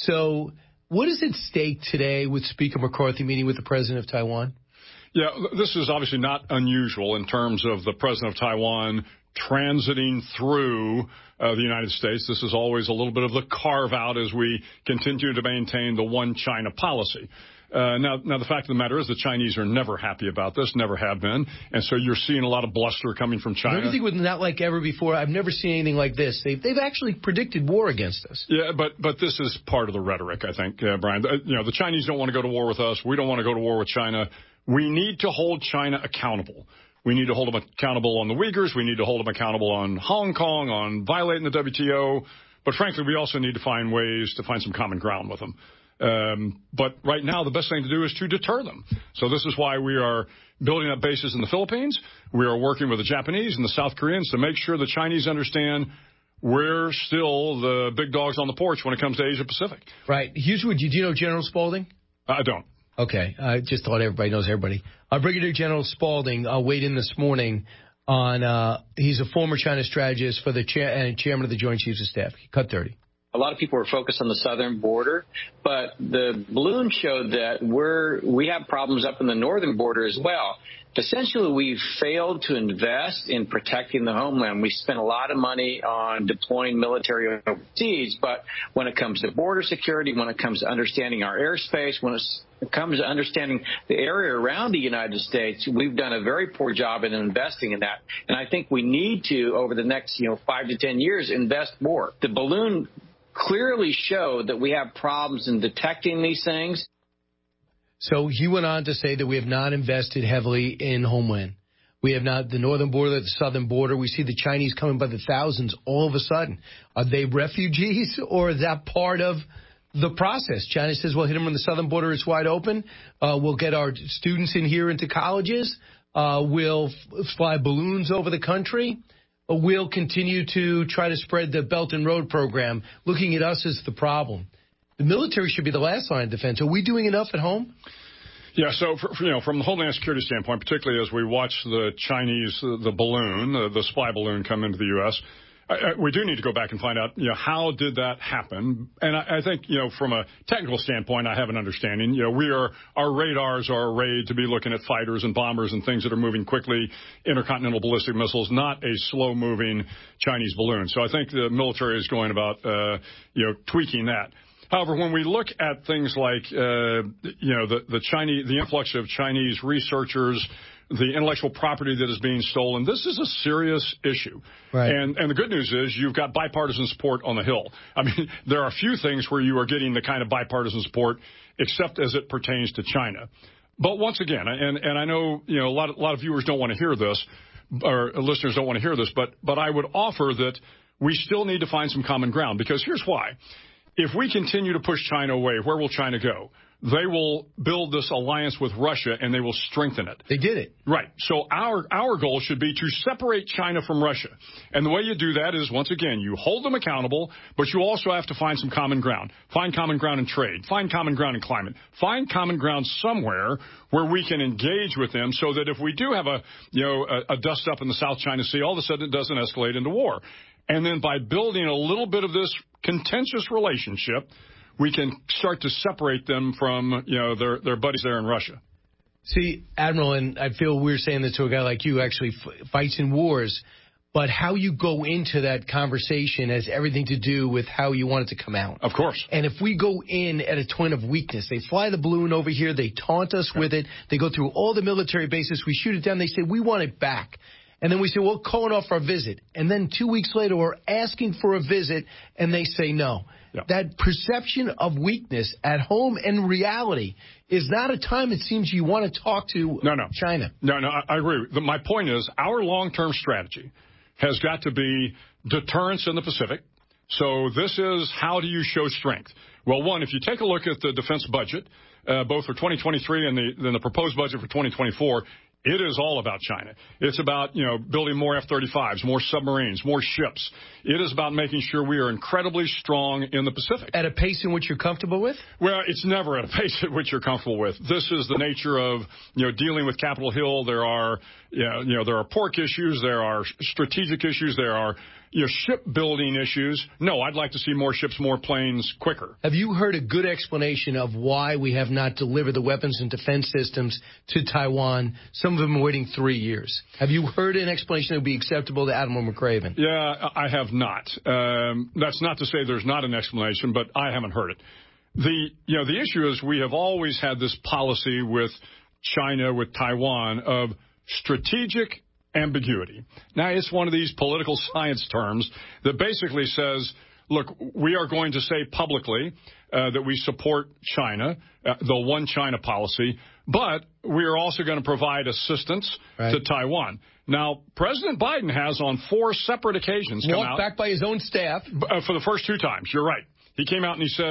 So what is at stake today with Speaker McCarthy meeting with the president of Taiwan? Yeah, this is obviously not unusual in terms of the president of Taiwan transiting through the United States. This is always a little bit of the carve-out as we continue to maintain the one China policy. Now, the fact of the matter is the Chinese are never happy about this, never have been, and so you're seeing a lot of bluster coming from China. Everything was not like ever before. I've never seen anything like this. They've actually predicted war against us. Yeah, but this is part of the rhetoric, I think, Brian. The Chinese don't want to go to war with us. We don't want to go to war with China. We need to hold China accountable. We need to hold them accountable on the Uyghurs. We need to hold them accountable on Hong Kong, on violating the WTO. But frankly, we also need to find ways to find some common ground with them. But right now, the best thing to do is to deter them. So this is why we are building up bases in the Philippines. We are working with the Japanese and the South Koreans to make sure the Chinese understand we're still the big dogs on the porch when it comes to Asia Pacific. Right. Hughes, do you know General Spalding? I don't. Okay. I just thought everybody knows everybody. Brigadier General Spalding weighed in this morning on he's a former China strategist for the chairman of the Joint Chiefs of Staff. Cut 30. A lot of people are focused on the southern border, but the balloon showed that we have problems up in the northern border as well. Essentially, we've failed to invest in protecting the homeland. We spent a lot of money on deploying military overseas, but when it comes to border security, when it comes to understanding our airspace, when it comes to understanding the area around the United States, we've done a very poor job in investing in that. And I think we need to, over the next 5 to 10 years, invest more. The balloon clearly showed that we have problems in detecting these things. So he went on to say that we have not invested heavily in homeland. We have not the northern border, the southern border. We see the Chinese coming by the thousands all of a sudden. Are they refugees or is that part of the process? China says, we'll hit them on the southern border. It's wide open. We'll get our students in here into colleges. We'll fly balloons over the country. We'll continue to try to spread the Belt and Road program, looking at us as the problem. The military should be the last line of defense. Are we doing enough at home? Yeah, so from the Homeland Security standpoint, particularly as we watch the Chinese, the balloon, the spy balloon come into the U.S., we do need to go back and find out, how did that happen? And I think, from a technical standpoint, I have an understanding. Our radars are arrayed to be looking at fighters and bombers and things that are moving quickly, intercontinental ballistic missiles, not a slow-moving Chinese balloon. So I think the military is going about, tweaking that. However, when we look at things like, the influx of Chinese researchers, the intellectual property that is being stolen, this is a serious issue. Right. And the good news is you've got bipartisan support on the Hill. I mean, there are a few things where you are getting the kind of bipartisan support, except as it pertains to China. But once again, and I know, a lot of viewers don't want to hear this, or listeners don't want to hear this, but I would offer that we still need to find some common ground, because here's why. If we continue to push China away, where will China go? They will build this alliance with Russia, and they will strengthen it. They did it. Right. So our goal should be to separate China from Russia. And the way you do that is, once again, you hold them accountable, but you also have to find some common ground. Find common ground in trade. Find common ground in climate. Find common ground somewhere where we can engage with them so that if we do have a dust-up in the South China Sea, all of a sudden it doesn't escalate into war. And then by building a little bit of this contentious relationship, we can start to separate them from, their buddies there in Russia. See, Admiral, and I feel we're saying this to a guy like you, actually fights in wars, but how you go into that conversation has everything to do with how you want it to come out. Of course. And if we go in at a point of weakness, they fly the balloon over here, they taunt us with it, they go through all the military bases, we shoot it down, they say, we want it back. And then we say, well, calling off our visit. And then 2 weeks later, we're asking for a visit, and they say no. Yep. That perception of weakness at home and reality is not a time it seems you want to talk to China. No, I agree. My point is our long-term strategy has got to be deterrence in the Pacific. So this is how do you show strength? Well, one, if you take a look at the defense budget, both for 2023 and then the proposed budget for 2024, it is all about China. It's about, building more F-35s, more submarines, more ships. It is about making sure we are incredibly strong in the Pacific. At a pace in which you're comfortable with? Well, it's never at a pace at which you're comfortable with. This is the nature of, dealing with Capitol Hill. There are, there are pork issues. There are strategic issues. There are, shipbuilding issues. No, I'd like to see more ships, more planes, quicker. Have you heard a good explanation of why we have not delivered the weapons and defense systems to Taiwan? Some of them are waiting 3 years. Have you heard an explanation that would be acceptable to Admiral McRaven? Yeah, I have not. That's not to say there's not an explanation, but I haven't heard it. The issue is we have always had this policy with China, with Taiwan, of strategic ambiguity. Now, it's one of these political science terms that basically says, look, we are going to say publicly that we support China, the one China policy, but we are also going to provide assistance to Taiwan. Now, President Biden has on 4 separate occasions come out. Back by his own staff. For the first 2 times, you're right. He came out and he said,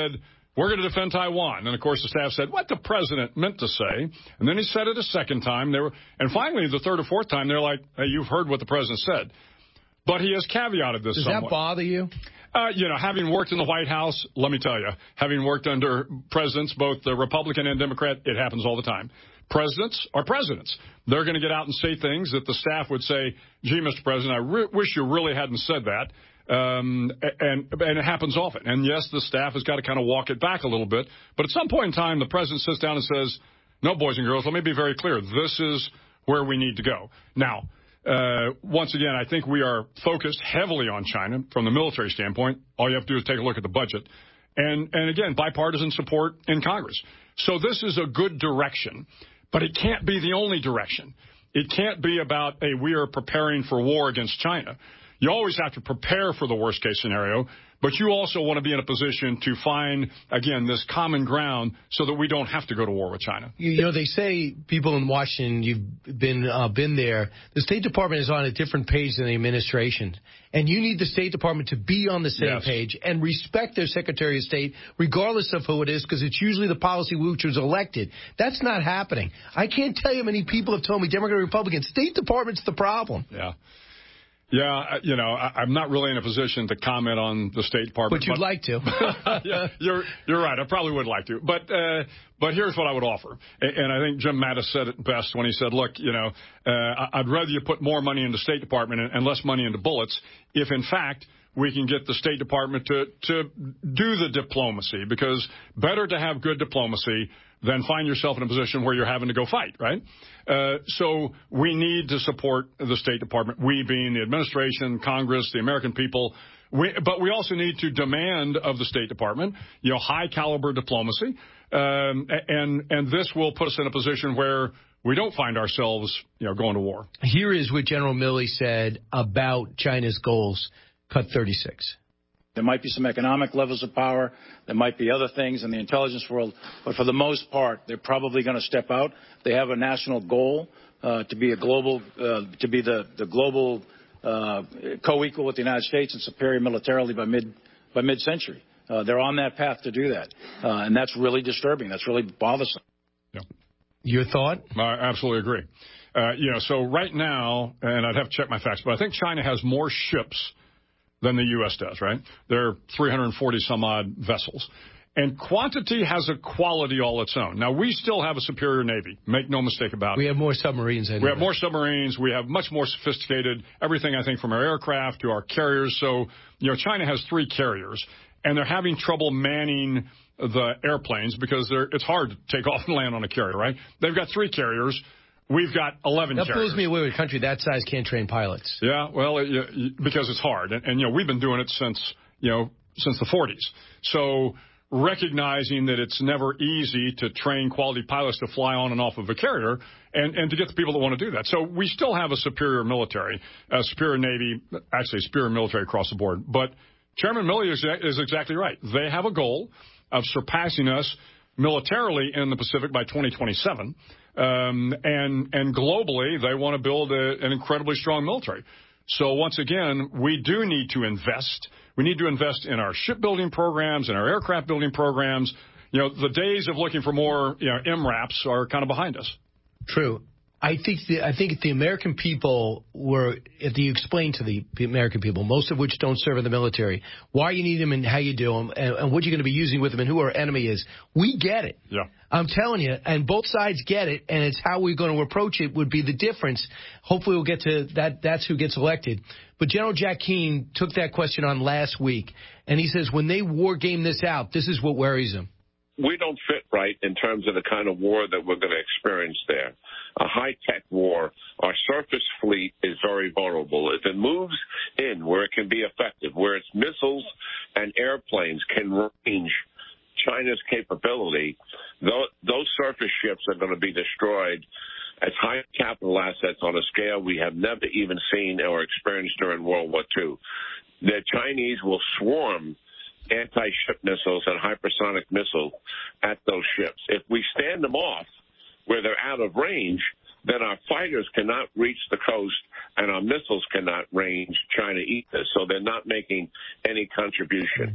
we're going to defend Taiwan. And, of course, the staff said, what the president meant to say. And then he said it a second time. And finally, the third or fourth time, they're like, hey, you've heard what the president said. But he has caveated this somewhat. Does that bother you? Having worked in the White House, let me tell you, having worked under presidents, both the Republican and Democrat, it happens all the time. Presidents are presidents. They're going to get out and say things that the staff would say, gee, Mr. President, I wish you really hadn't said that. And it happens often. And, yes, the staff has got to kind of walk it back a little bit. But at some point in time, the president sits down and says, no, boys and girls, let me be very clear. This is where we need to go. Now, once again, I think we are focused heavily on China from the military standpoint. All you have to do is take a look at the budget. And again, bipartisan support in Congress. So this is a good direction. But it can't be the only direction. It can't be about, hey, we are preparing for war against China. You always have to prepare for the worst-case scenario, but you also want to be in a position to find, again, this common ground so that we don't have to go to war with China. They say, people in Washington, you've been there, the State Department is on a different page than the administration. And you need the State Department to be on the same page and respect their Secretary of State, regardless of who it is, because it's usually the policy which was elected. That's not happening. I can't tell you how many people have told me, Democrat or Republican, State Department's the problem. Yeah. Yeah, I'm not really in a position to comment on the State Department. But you'd like to. Yeah, you're right. I probably would like to. But here's what I would offer. And I think Jim Mattis said it best when he said, look, I'd rather you put more money in the State Department and less money into bullets if, in fact, we can get the State Department to do the diplomacy, because better to have good diplomacy than find yourself in a position where you're having to go fight, right? So we need to support the State Department, we being the administration, Congress, the American people. But we also need to demand of the State Department, high-caliber diplomacy. And this will put us in a position where we don't find ourselves, going to war. Here is what General Milley said about China's goals, cut 36. There might be some economic levels of power. There might be other things in the intelligence world. But for the most part, they're probably going to step out. They have a national goal to be the global co-equal with the United States and superior militarily by mid-century. They're on that path to do that. And that's really disturbing. That's really bothersome. Yeah. Your thought? I absolutely agree. So right now, and I'd have to check my facts, but I think China has more ships than the U.S. does, right? There are 340-some-odd vessels. And quantity has a quality all its own. Now, we still have a superior Navy. Make no mistake about it. We have more submarines. We have more submarines. We have much more sophisticated everything, I think, from our aircraft to our carriers. So, China has 3 carriers, and they're having trouble manning the airplanes because it's hard to take off and land on a carrier, right? They've got 3 carriers. We've got 11 carriers. That blows me away with a country that size can't train pilots. Yeah, well, because it's hard. And we've been doing it since the 40s. So recognizing that it's never easy to train quality pilots to fly on and off of a carrier and to get the people that want to do that. So we still have a superior military, a superior Navy, actually a superior military across the board. But Chairman Milley is exactly right. They have a goal of surpassing us militarily in the Pacific by 2027. And globally, they want to build an incredibly strong military. So once again, we do need to invest. We need to invest in our shipbuilding programs and our aircraft building programs. The days of looking for more, MRAPs are kind of behind us. True. I think the American people if you explain to the American people, most of which don't serve in the military, why you need them and how you do them and what you're going to be using with them and who our enemy is, we get it. Yeah. I'm telling you, and both sides get it, and it's how we're going to approach it would be the difference. Hopefully we'll get to that. That's who gets elected. But General Jack Keane took that question on last week, and he says when they war game this out, this is what worries him. We don't fit right in terms of the kind of war that we're going to experience there. A high-tech war. Our surface fleet is very vulnerable. If it moves in where it can be effective, where its missiles and airplanes can range China's capability, those surface ships are going to be destroyed as high capital assets on a scale we have never even seen or experienced during World War II. The Chinese will swarm anti-ship missiles and hypersonic missiles at those ships. If we stand them off where they're out of range, then our fighters cannot reach the coast and our missiles cannot range China either. So they're not making any contribution.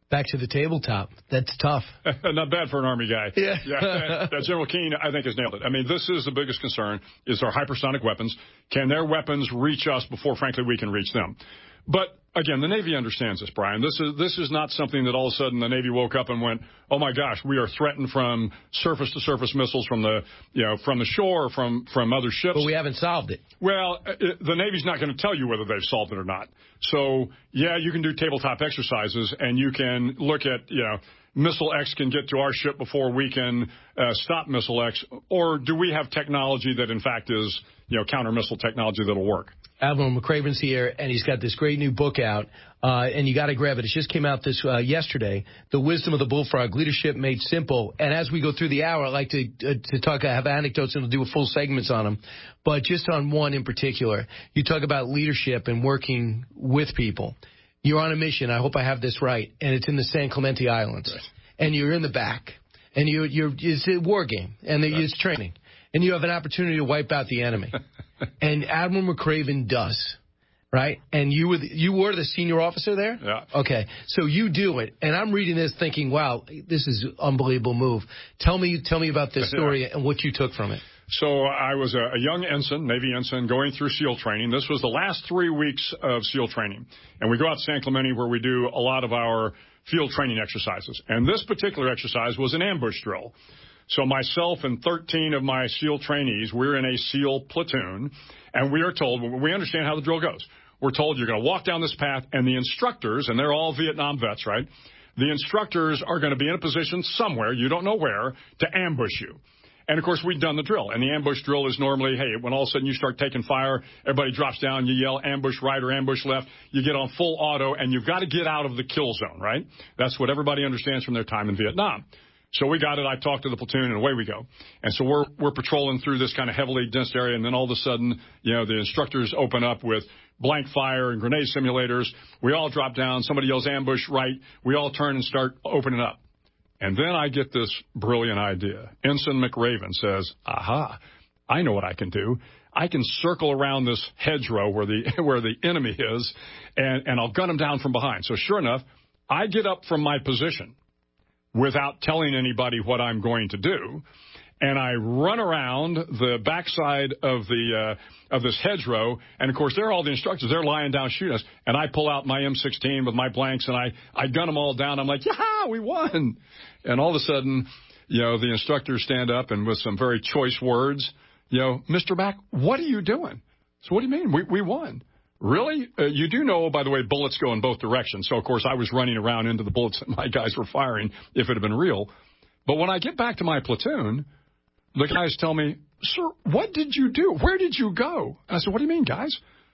Back to the tabletop. That's tough. Not bad for an Army guy. Yeah. General Keane, I think, has nailed it. I mean, this is the biggest concern, is our hypersonic weapons. Can their weapons reach us before, frankly, we can reach them? But, again, the Navy understands this, Brian. This is not something that all of a sudden the Navy woke up and went, oh, my gosh, we are threatened from surface-to-surface missiles from the shore, from other ships. But we haven't solved it. Well, the Navy's not going to tell you whether they've solved it or not. So, yeah, you can do tabletop exercises, and you can look at, Missile X can get to our ship before we can stop Missile X. Or do we have technology that, in fact, is, counter-missile technology that'll work? Admiral McRaven's here, and he's got this great new book out, and you got to grab it. It just came out yesterday, The Wisdom of the Bullfrog, Leadership Made Simple. And as we go through the hour, I'd like to talk, I have anecdotes, and we'll do full segments on them. But just on one in particular, you talk about leadership and working with people. You're on a mission, I hope I have this right, and it's in the San Clemente Islands. Right. And you're in the back, and it's a war game, and it's training. And you have an opportunity to wipe out the enemy. And Admiral McRaven does, right? And you were the senior officer there? Yeah. Okay. So you do it. And I'm reading this thinking, wow, this is an unbelievable move. Tell me about this story and what you took from it. So I was a young ensign, Navy ensign, going through SEAL training. This was the last 3 weeks of SEAL training. And we go out to San Clemente where we do a lot of our field training exercises. And this particular exercise was an ambush drill. So myself and 13 of my SEAL trainees, we're in a SEAL platoon, and we are told, we understand how the drill goes. We're told you're going to walk down this path, and the instructors, and they're all Vietnam vets, right? The instructors are going to be in a position somewhere, you don't know where, to ambush you. And, of course, we've done the drill. And the ambush drill is normally, hey, when all of a sudden you start taking fire, everybody drops down, you yell ambush right or ambush left, you get on full auto, and you've got to get out of the kill zone, right? That's what everybody understands from their time in Vietnam. So we got it. I talked to the platoon, and away we go. And so we're patrolling through this kind of heavily dense area, and then all of a sudden, the instructors open up with blank fire and grenade simulators. We all drop down. Somebody yells ambush right. We all turn and start opening up. And then I get this brilliant idea. Ensign McRaven says, aha, I know what I can do. I can circle around this hedgerow where the enemy is, and I'll gun them down from behind. So sure enough, I get up from my position without telling anybody what I'm going to do, and I run around the backside of this hedgerow, and of course there are all the instructors. They're lying down shooting us, and I pull out my M16 with my blanks, and I gun them all down. I'm like, yeah, we won. And all of a sudden, the instructors stand up, and with some very choice words, Mr. Mack, what are you doing? So what do you mean? We won. Really? You do know, by the way, bullets go in both directions. So, of course, I was running around into the bullets that my guys were firing if it had been real. But when I get back to my platoon, the guys tell me, sir, what did you do? Where did you go? And I said, what do you mean, guys?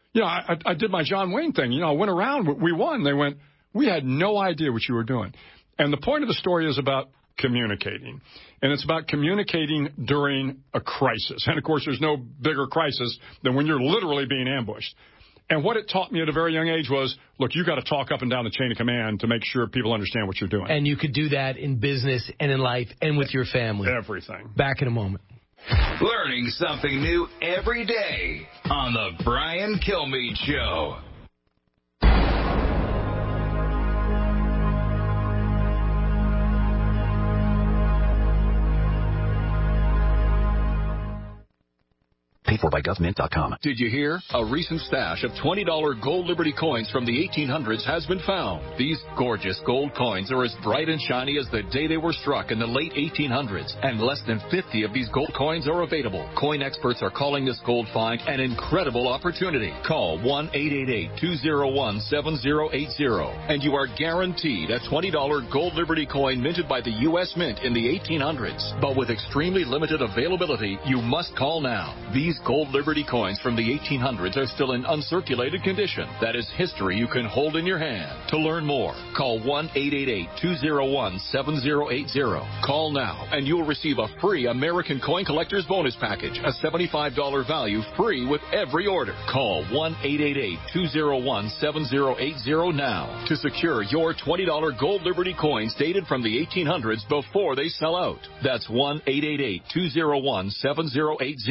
I did my John Wayne thing. I went around. We won. They went, we had no idea what you were doing. And the point of the story is about communicating. And it's about communicating during a crisis. And, of course, there's no bigger crisis than when you're literally being ambushed. And what it taught me at a very young age was, look, you got to talk up and down the chain of command to make sure people understand what you're doing. And you could do that in business and in life and with your family. Everything. Back in a moment. Learning something new every day on the Brian Kilmeade Show. Paid for by GovMint.com. Did you hear? A recent stash of $20 gold Liberty coins from the 1800s has been found. These gorgeous gold coins are as bright and shiny as the day they were struck in the late 1800s, and less than 50 of these gold coins are available. Coin experts are calling this gold find an incredible opportunity. Call 1-888-201-7080, and you are guaranteed a $20 gold Liberty coin minted by the U.S. Mint in the 1800s. But with extremely limited availability, you must call now. These gold Liberty coins from the 1800s are still in uncirculated condition. That is history you can hold in your hand. To learn more, call 1-888-201-7080. Call now, and you'll receive a free American Coin Collector's Bonus Package, a $75 value free with every order. Call 1-888-201-7080 now to secure your $20 gold Liberty coins dated from the 1800s before they sell out. That's 1-888-201-7080.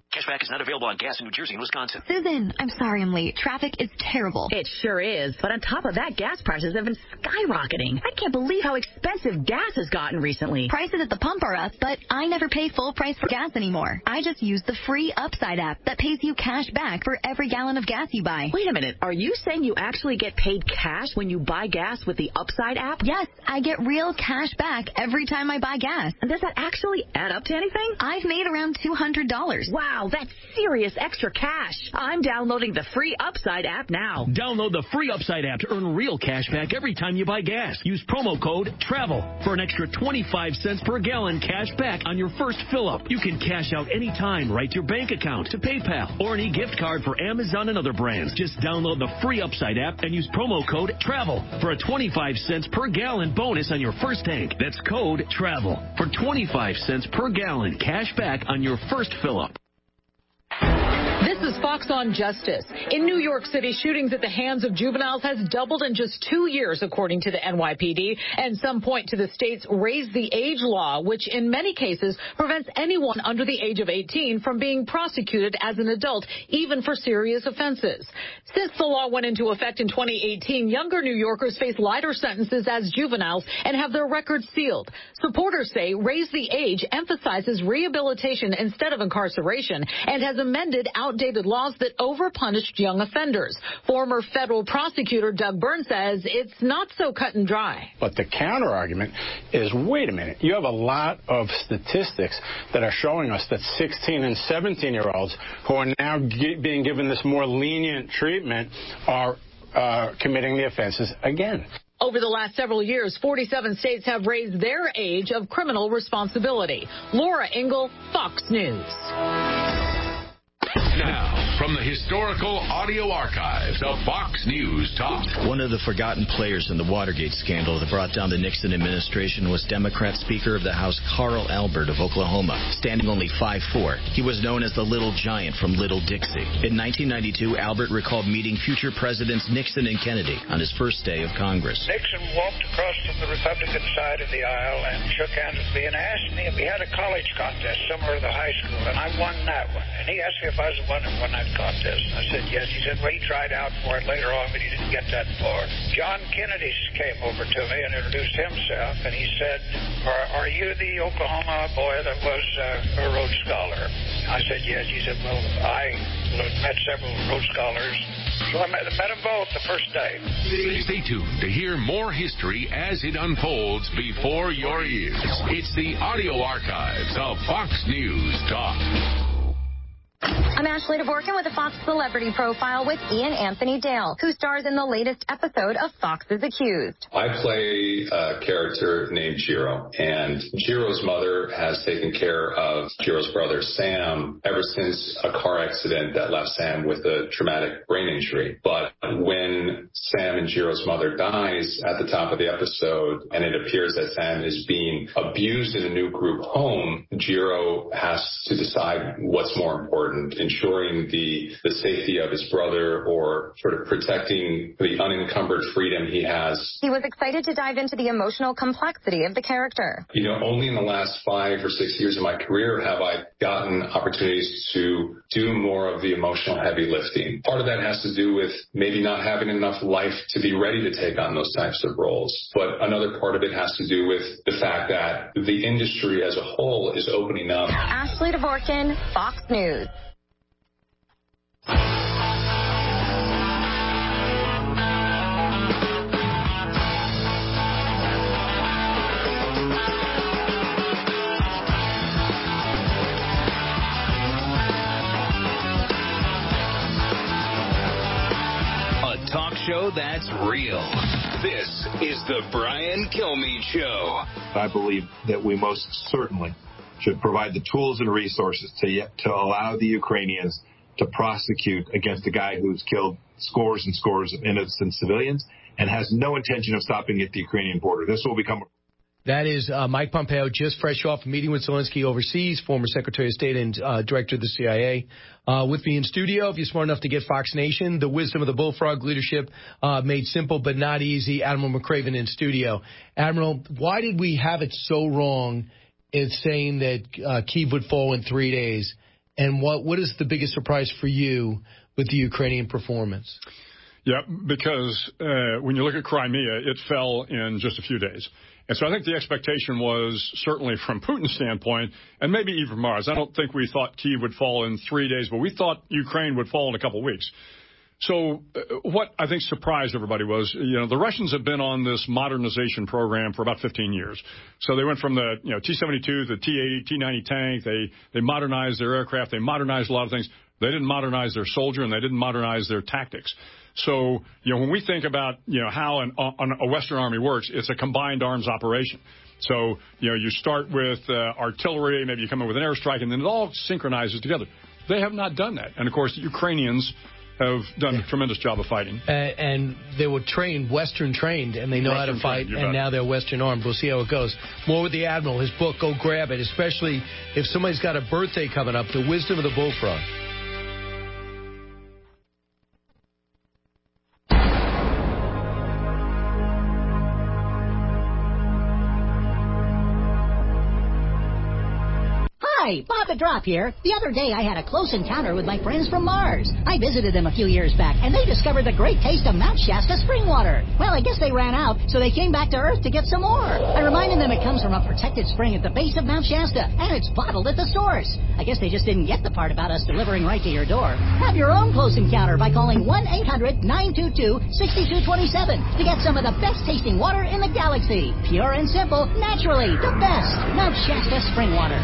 Cashback is not available on gas in New Jersey and Wisconsin. Susan, I'm sorry I'm late. Traffic is terrible. It sure is. But on top of that, gas prices have been skyrocketing. I can't believe how expensive gas has gotten recently. Prices at the pump are up, but I never pay full price for gas anymore. I just use the free Upside app that pays you cash back for every gallon of gas you buy. Wait a minute. Are you saying you actually get paid cash when you buy gas with the Upside app? Yes, I get real cash back every time I buy gas. And does that actually add up to anything? I've made around $200. Wow, that's serious extra cash. I'm downloading the free Upside app now. Download the free Upside app to earn real cash back every time you buy gas. Use promo code TRAVEL for an extra 25 cents per gallon cash back on your first fill-up. You can cash out anytime right to your bank account, to PayPal, or an e-gift card for Amazon and other brands. Just download the free Upside app and use promo code TRAVEL for a 25 cents per gallon bonus on your first tank. That's code TRAVEL for 25 cents per gallon cash back on your first fill-up. This is Fox on Justice. In New York City, shootings at the hands of juveniles has doubled in just 2 years, according to the NYPD. And some point to the state's Raise the Age law, which in many cases prevents anyone under the age of 18 from being prosecuted as an adult, even for serious offenses. Since the law went into effect in 2018, younger New Yorkers face lighter sentences as juveniles and have their records sealed. Supporters say Raise the Age emphasizes rehabilitation instead of incarceration and has amended outdated laws that overpunished young offenders. Former federal prosecutor Doug Byrne says it's not so cut and dry. But the counter argument is, wait a minute, you have a lot of statistics that are showing us that 16 and 17-year-olds who are now being given this more lenient treatment are committing the offenses again. Over the last several years, 47 states have raised their age of criminal responsibility. Laura Ingle, Fox News. Now, from the historical audio archives of Fox News Talk. One of the forgotten players in the Watergate scandal that brought down the Nixon administration was Democrat Speaker of the House Carl Albert of Oklahoma. Standing only 5'4", he was known as the Little Giant from Little Dixie. In 1992, Albert recalled meeting future presidents Nixon and Kennedy on his first day of Congress. Nixon walked across to the Republican side of the aisle and shook hands with me and asked me if we had a college contest somewhere at the high school, and I won that one. And he asked me if I was the one that won that contest. I said yes. He said, well, he tried out for it later on, but he didn't get that far. John Kennedy came over to me and introduced himself, and he said, are you the Oklahoma boy that was a Rhodes Scholar? I said yes. He said, well, I met several Rhodes Scholars. So I met them both the first day. Stay tuned to hear more history as it unfolds before your ears. It's the audio archives of Fox News Talk. I'm Ashley Dvorkin with a Fox Celebrity Profile with Ian Anthony Dale, who stars in the latest episode of Fox is Accused. I play a character named Jiro, and Jiro's mother has taken care of Jiro's brother Sam ever since a car accident that left Sam with a traumatic brain injury. But when Sam and Jiro's mother dies at the top of the episode, and it appears that Sam is being abused in a new group home, Jiro has to decide what's more important. Ensuring the safety of his brother or sort of protecting the unencumbered freedom he has. He was excited to dive into the emotional complexity of the character. You know, only in the last 5 or 6 years of my career have I gotten opportunities to do more of the emotional heavy lifting. Part of that has to do with maybe not having enough life to be ready to take on those types of roles. But another part of it has to do with the fact that the industry as a whole is opening up. Ashley Dvorkin, Fox News. Talk show that's real. This is the Brian Kilmeade Show. I believe that we most certainly should provide the tools and resources to allow the Ukrainians to prosecute against a guy who's killed scores and scores of innocent civilians and has no intention of stopping at the Ukrainian border. This will become... That is Mike Pompeo, just fresh off a meeting with Zelensky overseas, former Secretary of State and Director of the CIA. With me in studio, if you're smart enough to get Fox Nation, the wisdom of the Bullfrog leadership made simple but not easy, Admiral McCraven in studio. Admiral, why did we have it so wrong in saying that Kyiv would fall in 3 days? And what is the biggest surprise for you with the Ukrainian performance? Yeah, because when you look at Crimea, it fell in just a few days. And so I think the expectation was, certainly from Putin's standpoint, and maybe even from ours, I don't think we thought Kyiv would fall in 3 days, but we thought Ukraine would fall in a couple of weeks. So what I think surprised everybody was, the Russians have been on this modernization program for about 15 years. So they went from the, T-72, the T-80, T-90 tank. They modernized their aircraft. They modernized a lot of things. They didn't modernize their soldier, and they didn't modernize their tactics. So, when we think about, how a Western army works, it's a combined arms operation. So, you start with artillery, maybe you come in with an airstrike, and then it all synchronizes together. They have not done that. And, of course, the Ukrainians have done a tremendous job of fighting. And they were trained, Western trained, and they know Western how to fight, and now they're Western armed. We'll see how it goes. More with the Admiral, his book, go grab it, especially if somebody's got a birthday coming up, The Wisdom of the Bullfrog. Hi, Bob the Drop here. The other day I had a close encounter with my friends from Mars. I visited them a few years back, and they discovered the great taste of Mount Shasta spring water. Well, I guess they ran out, so they came back to Earth to get some more. I reminded them it comes from a protected spring at the base of Mount Shasta, and it's bottled at the source. I guess they just didn't get the part about us delivering right to your door. Have your own close encounter by calling 1-800-922-6227 to get some of the best tasting water in the galaxy. Pure and simple, naturally, the best. Mount Shasta spring water.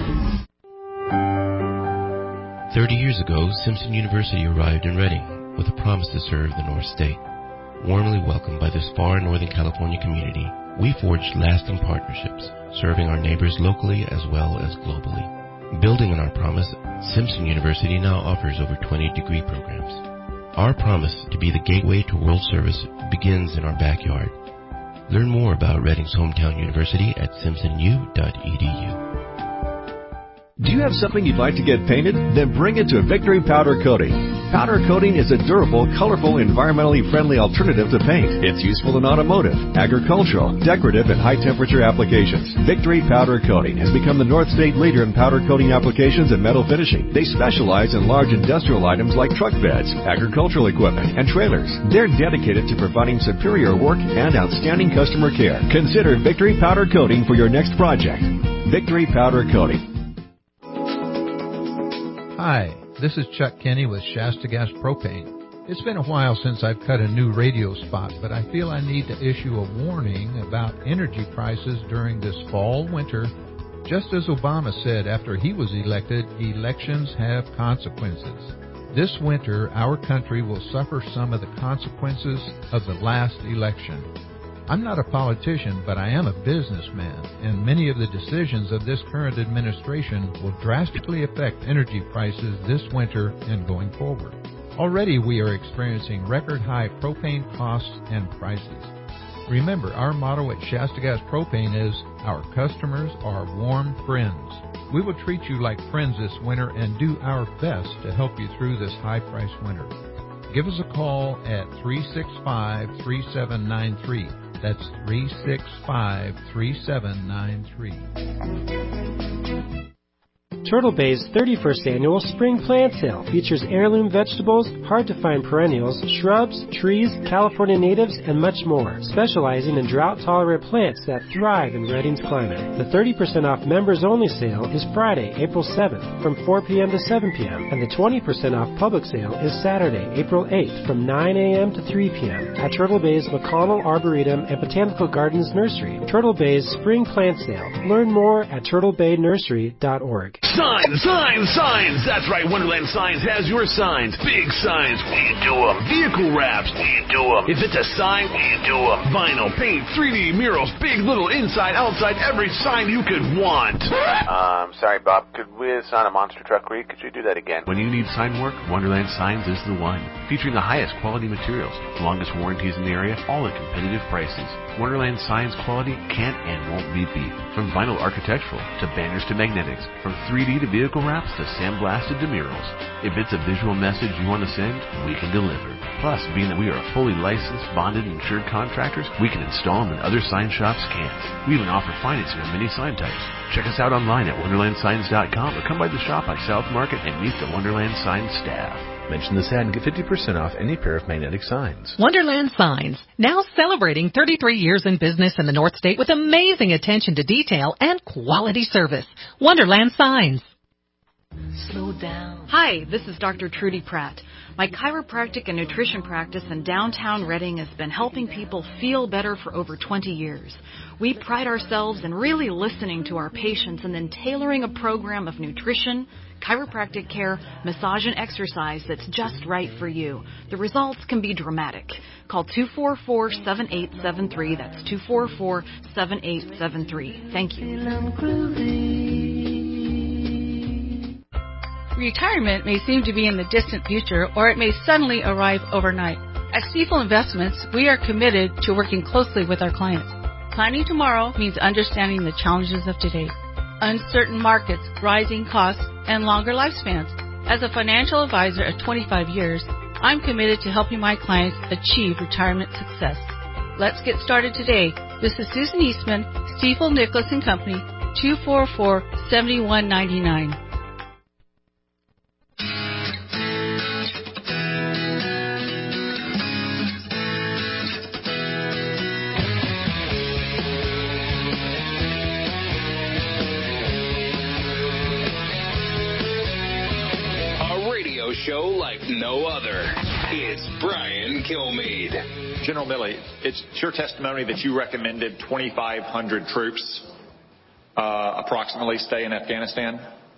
30 years ago, Simpson University arrived in Redding with a promise to serve the North State. Warmly welcomed by this far Northern California community, we forged lasting partnerships, serving our neighbors locally as well as globally. Building on our promise, Simpson University now offers over 20 degree programs. Our promise to be the gateway to world service begins in our backyard. Learn more about Redding's hometown university at simpsonu.edu. Do you have something you'd like to get painted? Then bring it to Victory Powder Coating. Powder coating is a durable, colorful, environmentally friendly alternative to paint. It's useful in automotive, agricultural, decorative, and high-temperature applications. Victory Powder Coating has become the North State leader in powder coating applications and metal finishing. They specialize in large industrial items like truck beds, agricultural equipment, and trailers. They're dedicated to providing superior work and outstanding customer care. Consider Victory Powder Coating for your next project. Victory Powder Coating. Hi, this is Chuck Kenny with Shasta Gas Propane. It's been a while since I've cut a new radio spot, but I feel I need to issue a warning about energy prices during this fall-winter. Just as Obama said after he was elected, elections have consequences. This winter, our country will suffer some of the consequences of the last election. I'm not a politician, but I am a businessman, and many of the decisions of this current administration will drastically affect energy prices this winter and going forward. Already we are experiencing record-high propane costs and prices. Remember, our motto at Shasta Gas Propane is, our customers are warm friends. We will treat you like friends this winter and do our best to help you through this high-priced winter. Give us a call at 365-3793. That's 365-3793. Turtle Bay's 31st annual spring plant sale features heirloom vegetables, hard-to-find perennials, shrubs, trees, California natives, and much more, specializing in drought-tolerant plants that thrive in Redding's climate. The 30% off members-only sale is Friday, April 7th, from 4 p.m. to 7 p.m., and the 20% off public sale is Saturday, April 8th, from 9 a.m. to 3 p.m. at Turtle Bay's McConnell Arboretum and Botanical Gardens Nursery. Turtle Bay's spring plant sale. Learn more at turtlebaynursery.org. Signs, signs, signs! That's right, Wonderland Signs has your signs. Big signs, we do them. Vehicle wraps, we do them. If it's a sign, we do them. Vinyl, paint, 3D murals, big, little, inside, outside, every sign you could want. Sorry, Bob. Could we sign a monster truck read? Could you do that again? When you need sign work, Wonderland Signs is the one. Featuring the highest quality materials, the longest warranties in the area, all at competitive prices. Wonderland Signs quality can't and won't be beat. From vinyl architectural to banners to magnetics, from 3D to vehicle wraps to sandblasted to murals. If it's a visual message you want to send, we can deliver. Plus, being that we are a fully licensed, bonded, and insured contractors, we can install them when other sign shops can't. We even offer financing on many sign types. Check us out online at WonderlandSigns.com or come by the shop on South Market and meet the Wonderland Signs staff. Mention this ad and get 50% off any pair of magnetic signs. Wonderland Signs, now celebrating 33 years in business in the North State with amazing attention to detail and quality service. Wonderland Signs. Slow down. Hi, this is Dr. Trudy Pratt. My chiropractic and nutrition practice in downtown Reading has been helping people feel better for over 20 years. We pride ourselves in really listening to our patients and then tailoring a program of nutrition, chiropractic care, massage, and exercise that's just right for you. The results can be dramatic. Call 244-7873. That's 244-7873. Thank you. Retirement may seem to be in the distant future, or it may suddenly arrive overnight. At Stifel Investments, we are committed to working closely with our clients. Planning tomorrow means understanding the challenges of today. Uncertain markets, rising costs, and longer lifespans. As a financial advisor of 25 years, I'm committed to helping my clients achieve retirement success. Let's get started today. This is Susan Eastman, Stifel Nicholas & Company, 244-7199. Show like no other. It's Brian Kilmeade. General Milley, it's your testimony that you recommended 2,500 troops approximately stay in Afghanistan?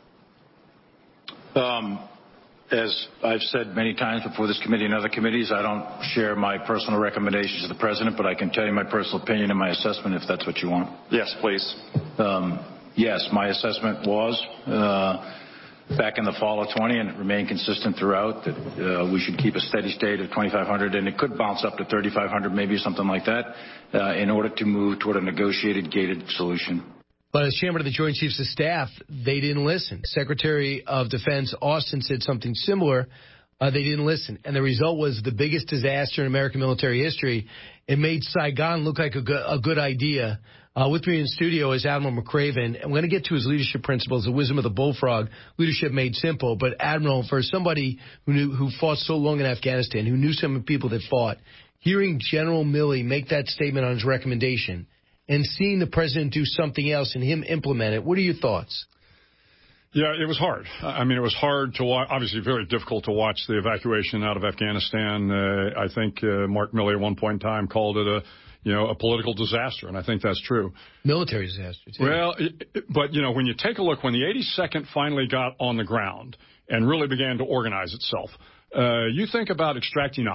As I've said many times before this committee and other committees, I don't share my personal recommendations to the President, but I can tell you my personal opinion and my assessment if that's what you want. Yes, please. Yes, my assessment was back in the fall of 20, and it remained consistent throughout, that we should keep a steady state of 2,500, and it could bounce up to 3,500, maybe something like that, in order to move toward a negotiated, gated solution. But as chairman of the Joint Chiefs of Staff, they didn't listen. Secretary of Defense Austin said something similar. They didn't listen. And the result was the biggest disaster in American military history. It made Saigon look like a good idea. With me in studio is Admiral McRaven. I'm going to get to his leadership principles, the wisdom of the bullfrog, leadership made simple. But, Admiral, for somebody who fought so long in Afghanistan, who knew some of the people that fought, hearing General Milley make that statement on his recommendation and seeing the president do something else and him implement it, what are your thoughts? Yeah, it was hard. I mean, it was hard to watch, obviously very difficult to watch the evacuation out of Afghanistan. I think Mark Milley at one point in time called it a political disaster, and I think that's true. Military disaster, too. Well, but, when you take a look, when the 82nd finally got on the ground and really began to organize itself, you think about extracting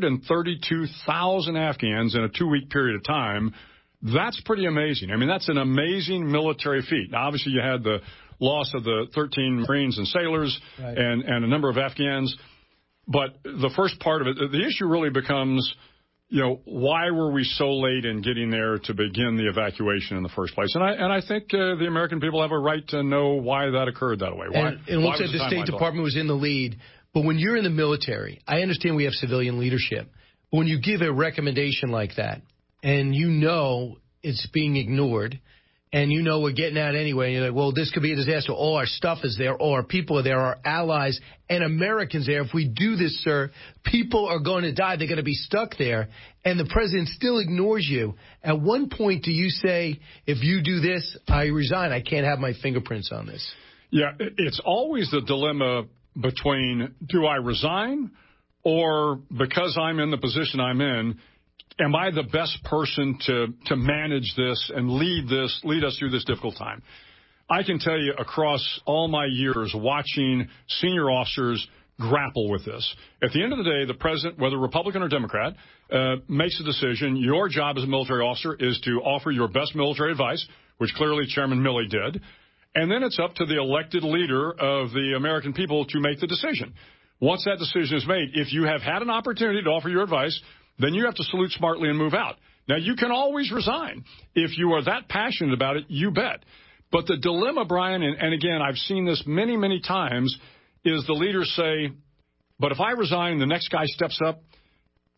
132,000 Afghans in a 2-week period of time, that's pretty amazing. I mean, that's an amazing military feat. Now, obviously, you had the loss of the 13 Marines and sailors and a number of Afghans, but the first part of it, the issue really becomes, why were we so late in getting there to begin the evacuation in the first place? And I think the American people have a right to know why that occurred that way. And we'll say the State Department was in the lead. But when you're in the military, I understand we have civilian leadership. But when you give a recommendation like that, and it's being ignored, and we're getting out anyway, and you're like, well, this could be a disaster. All our stuff is there. All our people are there. Our allies and Americans there. If we do this, sir, people are going to die. They're going to be stuck there. And the president still ignores you. At one point, do you say, if you do this, I resign. I can't have my fingerprints on this. Yeah, it's always the dilemma between, do I resign, or because I'm in the position I'm in, am I the best person to manage this and lead us through this difficult time? I can tell you across all my years watching senior officers grapple with this. At the end of the day, the president, whether Republican or Democrat, makes a decision. Your job as a military officer is to offer your best military advice, which clearly Chairman Milley did. And then it's up to the elected leader of the American people to make the decision. Once that decision is made, if you have had an opportunity to offer your advice, then you have to salute smartly and move out. Now, you can always resign. If you are that passionate about it, you bet. But the dilemma, Brian, and again, I've seen this many, many times, is the leaders say, but if I resign and the next guy steps up,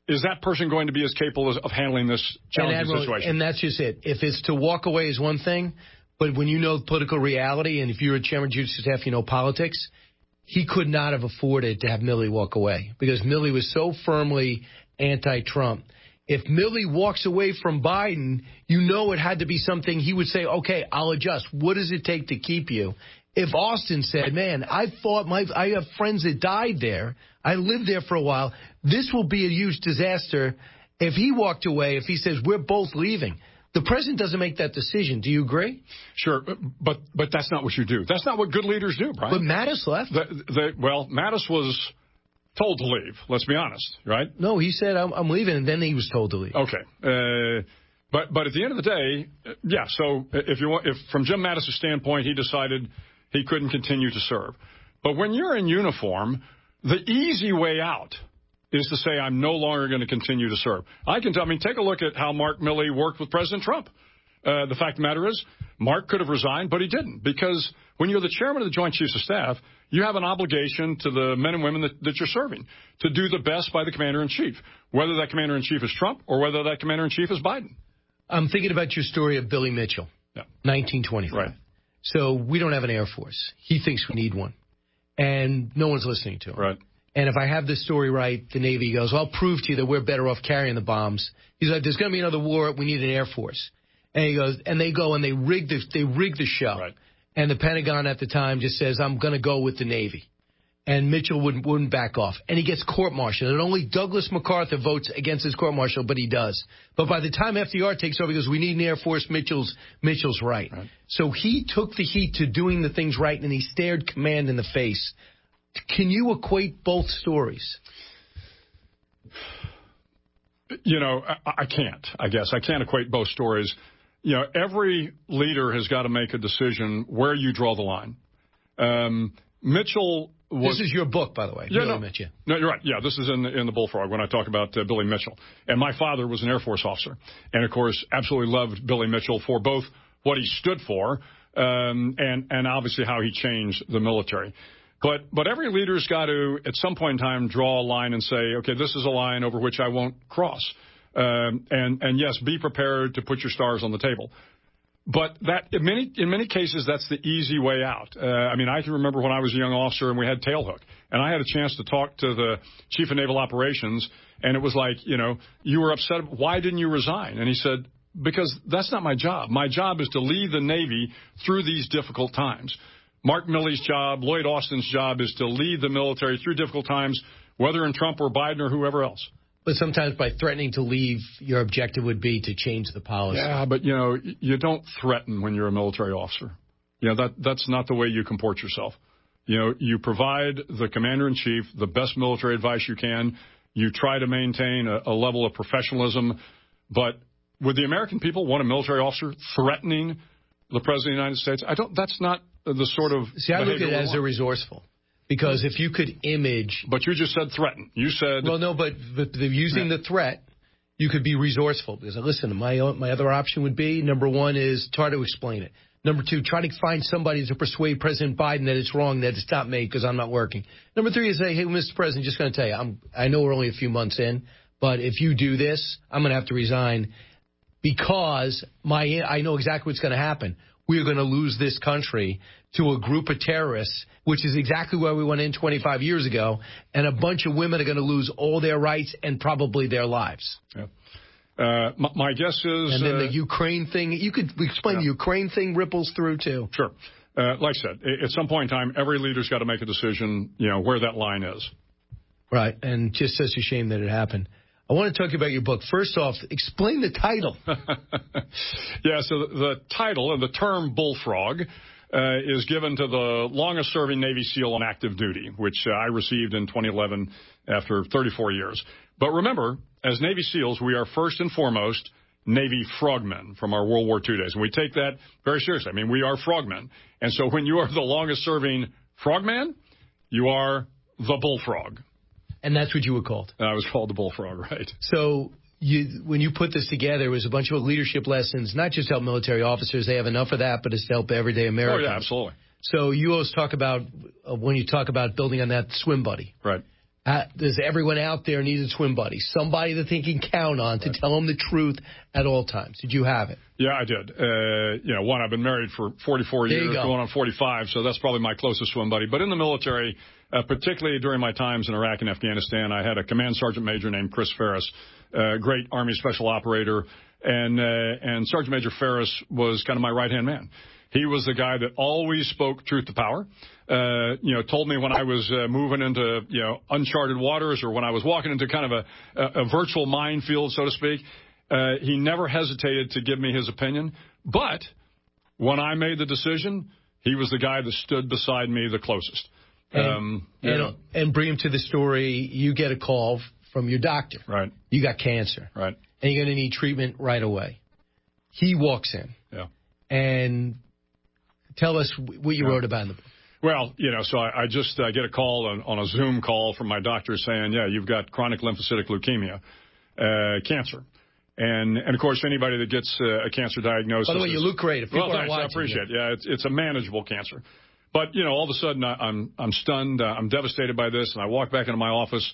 is that person going to be as capable of handling this challenging situation? And that's just it. If it's to walk away is one thing, but when you know political reality, and if you're a chairman of Judicial Staff, you know politics, he could not have afforded to have Milley walk away because Milley was so firmly anti-Trump. If Milley walks away from Biden, you know it had to be something he would say, okay, I'll adjust. What does it take to keep you? If Austin said, man, I have friends that died there. I lived there for a while. This will be a huge disaster. If he walked away, if he says we're both leaving, the president doesn't make that decision. Do you agree? Sure, but that's not what you do. That's not what good leaders do, Brian. But Mattis left. Well, Mattis was told to leave. Let's be honest, right? No, he said I'm leaving, and then he was told to leave. Okay, but at the end of the day, yeah. So if from Jim Mattis' standpoint, he decided he couldn't continue to serve. But when you're in uniform, the easy way out is to say, I'm no longer going to continue to serve. Take a look at how Mark Milley worked with President Trump. The fact of the matter is, Mark could have resigned, but he didn't. Because when you're the chairman of the Joint Chiefs of Staff, you have an obligation to the men and women that you're serving to do the best by the commander-in-chief, whether that commander-in-chief is Trump or whether that commander-in-chief is Biden. I'm thinking about your story of Billy Mitchell, 1925. Right. So we don't have an Air Force. He thinks we need one. And no one's listening to him. Right. And if I have this story right, the Navy goes, well, I'll prove to you that we're better off carrying the bombs. He's like, there's going to be another war. We need an Air Force. And he goes, and they go and they rig the show. Right. And the Pentagon at the time just says, I'm going to go with the Navy. And Mitchell wouldn't back off. And he gets court-martialed. And only Douglas MacArthur votes against his court-martial, but he does. But by the time FDR takes over, he goes, we need an Air Force. Mitchell's right. So he took the heat to doing the things right, and he stared command in the face. Can you equate both stories? I can't, I guess. I can't equate both stories. Every leader has got to make a decision where you draw the line. Mitchell was... This is your book, by the way. Yeah, Mitchell. No, you're right. Yeah, this is in the Bullfrog when I talk about Billy Mitchell. And my father was an Air Force officer. And, of course, absolutely loved Billy Mitchell for both what he stood for and obviously how he changed the military. But every leader's got to, at some point in time, draw a line and say, okay, this is a line over which I won't cross. And yes, be prepared to put your stars on the table. But that in many cases, that's the easy way out. I can remember when I was a young officer and we had tailhook. And I had a chance to talk to the chief of naval operations. And it was like, you were upset. Why didn't you resign? And he said, because that's not my job. My job is to lead the Navy through these difficult times. Mark Milley's job, Lloyd Austin's job is to lead the military through difficult times, whether in Trump or Biden or whoever else. But sometimes by threatening to leave, your objective would be to change the policy. Yeah, but, you don't threaten when you're a military officer. That's not the way you comport yourself. You provide the commander-in-chief the best military advice you can. You try to maintain a level of professionalism. But would the American people want a military officer threatening the President of the United States? That's not the sort of... See, I look at it as a resourceful. Because if you could image... But you just said threaten. You said... Well, no, but using the threat, you could be resourceful. Because, listen, my other option would be, number one is try to explain it. Number two, try to find somebody to persuade President Biden that it's wrong, that it's not me because I'm not working. Number three is say, hey, Mr. President, just going to tell you, I know we're only a few months in, but if you do this, I'm going to have to resign because I know exactly what's going to happen. We're going to lose this country to a group of terrorists, which is exactly where we went in 25 years ago, and a bunch of women are going to lose all their rights and probably their lives. Yeah. My guess is... And then the Ukraine thing, you could explain the Ukraine thing ripples through, too. Sure. Like I said, at some point in time, every leader's got to make a decision, where that line is. Right, and just such a shame that it happened. I want to talk about your book. First off, explain the title. Yeah, so the title and the term bullfrog is given to the longest-serving Navy SEAL on active duty, which I received in 2011 after 34 years. But remember, as Navy SEALs, we are first and foremost Navy frogmen from our World War II days. And we take that very seriously. We are frogmen. And so when you are the longest-serving frogman, you are the bullfrog. And that's what you were called. I was called the bullfrog, right. So when you put this together, it was a bunch of leadership lessons, not just to help military officers. They have enough of that, but it's to help everyday Americans. Oh, yeah, absolutely. So you always talk about, when you talk about building on that swim buddy. Right. Does everyone out there need a twin buddy? Somebody that they can count on to tell them the truth at all times. Did you have it? Yeah, I did. One, I've been married for 44 years, going on 45, so that's probably my closest swim buddy. But in the military, particularly during my times in Iraq and Afghanistan, I had a command sergeant major named Chris Ferris, great Army special operator, and Sergeant Major Ferris was kind of my right-hand man. He was the guy that always spoke truth to power. Told me when I was moving into, uncharted waters or when I was walking into kind of a virtual minefield, so to speak. He never hesitated to give me his opinion. But when I made the decision, he was the guy that stood beside me the closest. And bring him to the story, you get a call from your doctor. Right. You got cancer. Right. And you're going to need treatment right away. He walks in. Yeah. And tell us what you wrote about in the book. Well, so I just get a call on a Zoom call from my doctor saying, yeah, you've got chronic lymphocytic leukemia, cancer. And of course, anybody that gets a cancer diagnosis. By the way, you look great. If people are watching, I appreciate it. Yeah, it's a manageable cancer. But, all of a sudden, I'm stunned. I'm devastated by this. And I walk back into my office,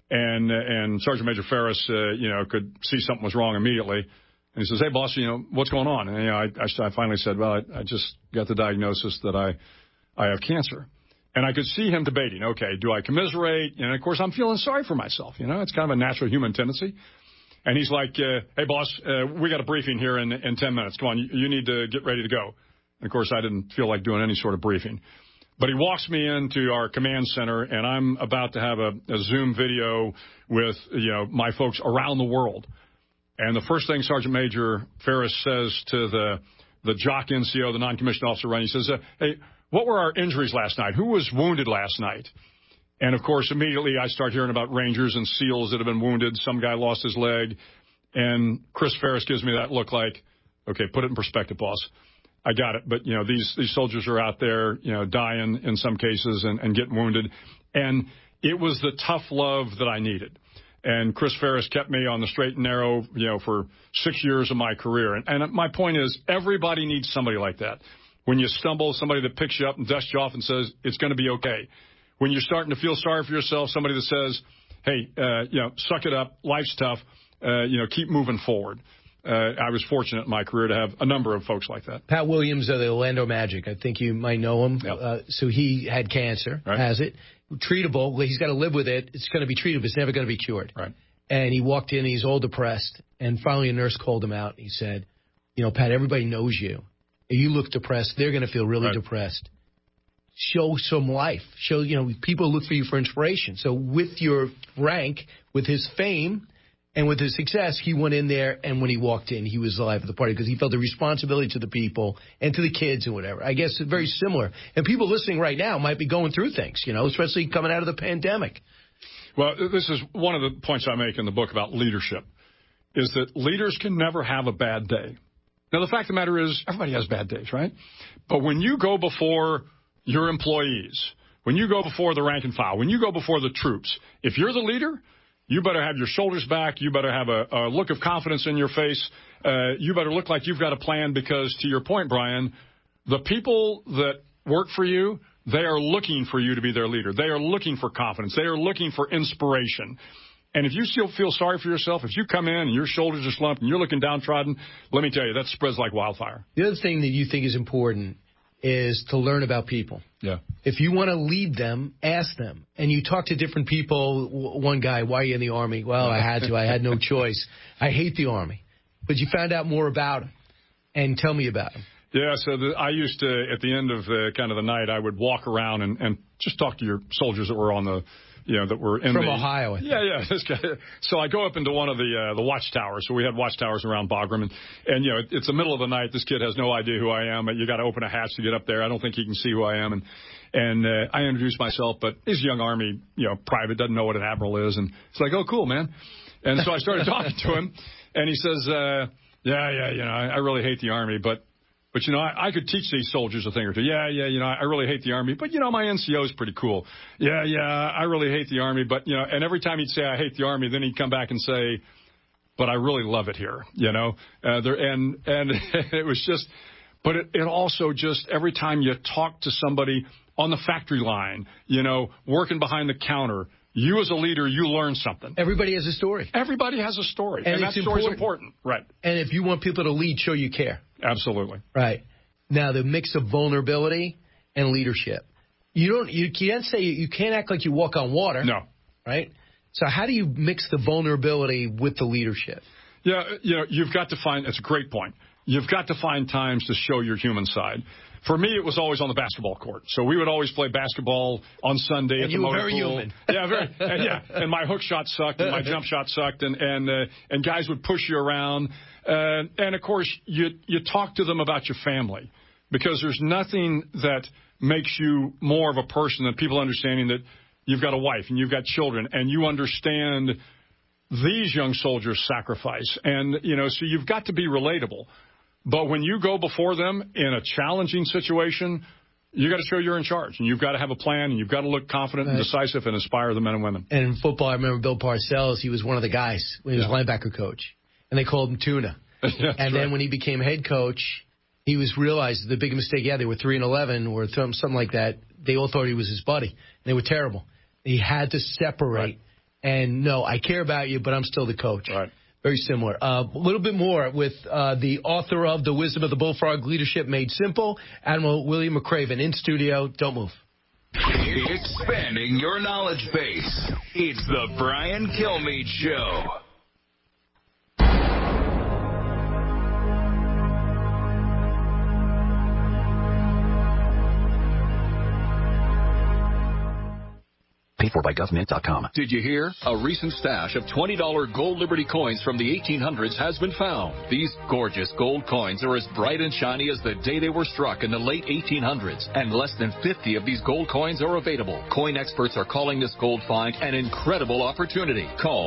and Sergeant Major Ferris, could see something was wrong immediately. And he says, hey, boss, what's going on? And, I finally said, well, I just got the diagnosis that I have cancer. And I could see him debating, okay, do I commiserate? And, of course, I'm feeling sorry for myself. It's kind of a natural human tendency. And he's like, hey, boss, we got a briefing here in 10 minutes. Come on, you need to get ready to go. And, of course, I didn't feel like doing any sort of briefing. But he walks me into our command center, and I'm about to have a Zoom video with, my folks around the world. And the first thing Sergeant Major Ferris says to the JOC NCO, the non-commissioned officer running, he says, hey, what were our injuries last night? Who was wounded last night? And, of course, immediately I start hearing about Rangers and SEALs that have been wounded. Some guy lost his leg. And Chris Ferris gives me that look like, okay, put it in perspective, boss. I got it. But, these soldiers are out there, dying in some cases and getting wounded. And it was the tough love that I needed. And Chris Ferris kept me on the straight and narrow, for 6 years of my career. And my point is, everybody needs somebody like that. When you stumble, somebody that picks you up and dusts you off and says, it's going to be okay. When you're starting to feel sorry for yourself, somebody that says, hey, suck it up, life's tough, keep moving forward. I was fortunate in my career to have a number of folks like that. Pat Williams of the Orlando Magic, I think you might know him. Yep. So he had cancer, has it. Treatable. He's got to live with it. It's going to be treatable. It's never going to be cured. Right. And he walked in. He's all depressed. And finally a nurse called him out. He said, Pat, everybody knows you. If you look depressed, they're going to feel really depressed. Show some life. Show, people look for you for inspiration. So with your rank, with his fame, and with his success, he went in there, and when he walked in, he was the life of the party because he felt the responsibility to the people and to the kids and whatever. I guess it's very similar. And people listening right now might be going through things, especially coming out of the pandemic. Well, this is one of the points I make in the book about leadership, is that leaders can never have a bad day. Now, the fact of the matter is, everybody has bad days, right? But when you go before your employees, when you go before the rank and file, when you go before the troops, if you're the leader, you better have your shoulders back. You better have a look of confidence in your face. You better look like you've got a plan because, to your point, Brian, the people that work for you, they are looking for you to be their leader. They are looking for confidence. They are looking for inspiration. And if you still feel sorry for yourself, if you come in and your shoulders are slumped and you're looking downtrodden, let me tell you, that spreads like wildfire. The other thing that you think is important is to learn about people. Yeah. If you want to lead them, ask them. And you talk to different people. One guy, why are you in the Army? Well, I had to. I had no choice. I hate the Army. But you found out more about him. And tell me about him. Yeah, so I used to, at the end of kind of the night, I would walk around and just talk to your soldiers that were on the, that were in From Ohio. Yeah. This guy. So I go up into one of the watchtowers. So we had watchtowers around Bagram, and it's the middle of the night. This kid has no idea who I am. You got to open a hatch to get up there. I don't think he can see who I am, and I introduce myself, but he's a young Army, private, doesn't know what an admiral is, and it's like, oh, cool, man. And so I started talking to him, and he says, I really hate the Army, but I could teach these soldiers a thing or two. I really hate the Army, but, my NCO is pretty cool. I really hate the Army, but, and every time he'd say, I hate the Army, then he'd come back and say, but I really love it here, and it was just, but it also just, every time you talk to somebody on the factory line, working behind the counter, you as a leader, you learn something. Everybody has a story. Everybody has a story. And that story is important. Right. And if you want people to lead, show you care. Absolutely. Right. Now, the mix of vulnerability and leadership. You can't act like you walk on water. No. Right? So how do you mix the vulnerability with the leadership? Yeah, you've got to find, it's a great point. You've got to find times to show your human side. For me, it was always on the basketball court. So we would always play basketball on Sunday at the motor pool. You were very human. Yeah, and my hook shot sucked and my jump shot sucked and guys would push you around. And of course, you talk to them about your family because there's nothing that makes you more of a person than people understanding that you've got a wife and you've got children and you understand these young soldiers' sacrifice. And, so you've got to be relatable. But when you go before them in a challenging situation, you got to show you're in charge. And you've got to have a plan and you've got to look confident and decisive and inspire the men and women. And in football, I remember Bill Parcells, he was one of the guys when he was linebacker coach. And they called him Tuna. And then when he became head coach, he realized the big mistake. Yeah, they were 3-11 or something like that. They all thought he was his buddy. And they were terrible. He had to separate. Right. And, no, I care about you, but I'm still the coach. Right. Very similar. A little bit more with the author of The Wisdom of the Bullfrog, Leadership Made Simple, Admiral William McRaven, in studio. Don't move. Expanding your knowledge base. It's the Brian Kilmeade Show. Paid for by GovMint.com. Did you hear? A recent stash of $20 gold Liberty coins from the 1800s has been found. These gorgeous gold coins are as bright and shiny as the day they were struck in the late 1800s, and less than 50 of these gold coins are available. Coin experts are calling this gold find an incredible opportunity. Call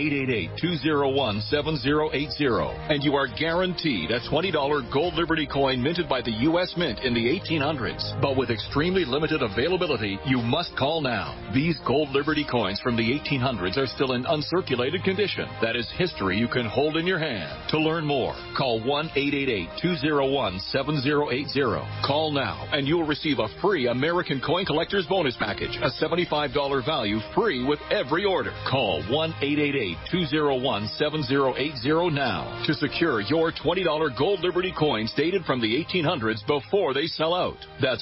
1-888-201-7080, and you are guaranteed a $20 gold Liberty coin minted by the U.S. Mint in the 1800s. But with extremely limited availability, you must call now. These gold Liberty coins from the 1800s are still in uncirculated condition. That is history you can hold in your hand. To learn more, call 1-888-201-7080. Call now, and you will receive a free American Coin Collector's Bonus Package, a $75 value free with every order. Call 1-888-201-7080 now to secure your $20 gold Liberty coins dated from the 1800s before they sell out. That's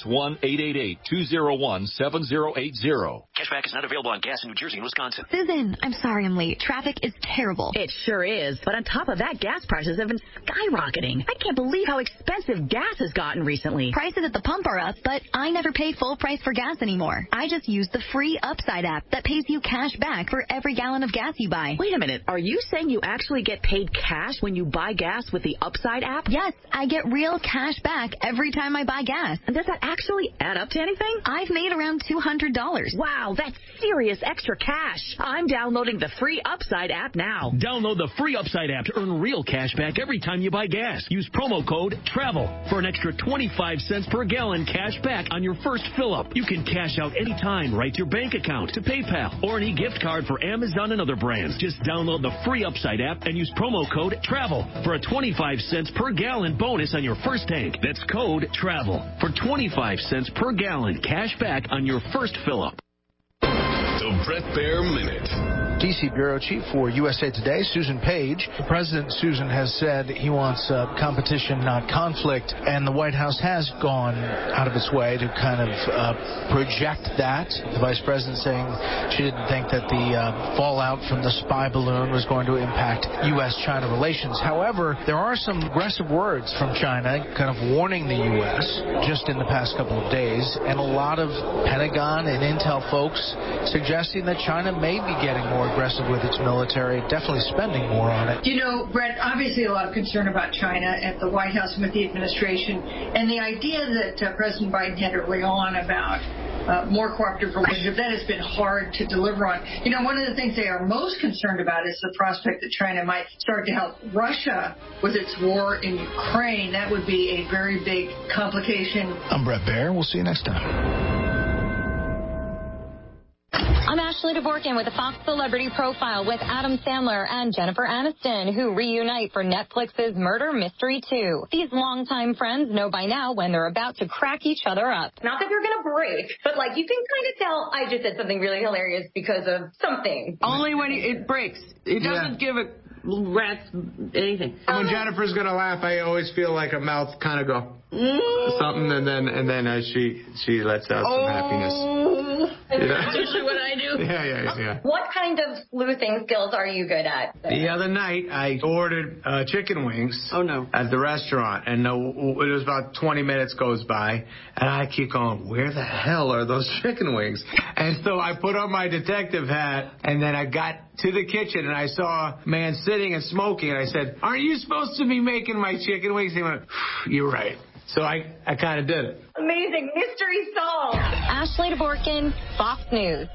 1-888-201-7080. Cashback is not available on gas in New Jersey and Wisconsin. Susan, I'm sorry I'm late. Traffic is terrible. It sure is. But on top of that, gas prices have been skyrocketing. I can't believe how expensive gas has gotten recently. Prices at the pump are up, but I never pay full price for gas anymore. I just use the free Upside app that pays you cash back for every gallon of gas you buy. Wait a minute. Are you saying you actually get paid cash when you buy gas with the Upside app? Yes, I get real cash back every time I buy gas. And does that actually add up to anything? I've made around $200. Wow, that's serious extra cash. I'm downloading the free Upside app now. Download the free Upside app to earn real cash back every time you buy gas. Use promo code TRAVEL for an extra 25 cents per gallon cash back on your first fill-up. You can cash out anytime right to your bank account, to PayPal, or an e-gift card for Amazon and other brands. Just download the free Upside app and use promo code TRAVEL for a 25 cents per gallon bonus on your first tank. That's code TRAVEL for 25 cents per gallon cash back on your first fill-up. The Bret Baier Minute. D.C. Bureau Chief for USA Today, Susan Page. President Susan has said he wants competition, not conflict, and the White House has gone out of its way to kind of project that. The Vice President saying she didn't think that the fallout from the spy balloon was going to impact U.S.-China relations. However, there are some aggressive words from China kind of warning the U.S. just in the past couple of days, and a lot of Pentagon and Intel folks suggesting that China may be getting more aggressive with its military, definitely spending more on it. You know, Brett, obviously a lot of concern about China at the White House and with the administration, and the idea that President Biden had early on about more cooperative relationship, that has been hard to deliver on. You know, one of the things they are most concerned about is the prospect that China might start to help Russia with its war in Ukraine. That would be a very big complication. I'm Bret Baier. We'll see you next time. I'm Ashley Ashley Dvorkin with a Fox Celebrity Profile with Adam Sandler and Jennifer Aniston, who reunite for Netflix's Murder Mystery 2. These longtime friends know by now when they're about to crack each other up. Not that they're going to break, but like you can kind of tell I just said something really hilarious because of something. Only when it breaks. It doesn't give a rat's anything. When Jennifer's going to laugh, I always feel like her mouth kind of go something, and then she lets out some happiness. That's usually what I do. Yeah. What kind of sleuthing skills are you good at? The other night, I ordered chicken wings. Oh, no. At the restaurant, and it was about 20 minutes goes by, and I keep going, where the hell are those chicken wings? And so I put on my detective hat, and then I got to the kitchen, and I saw a man sitting and smoking, and I said, aren't you supposed to be making my chicken wings? And he went, you're right. So I kind of did it. Amazing. Mystery solved. Ashley Dvorkin, Fox News.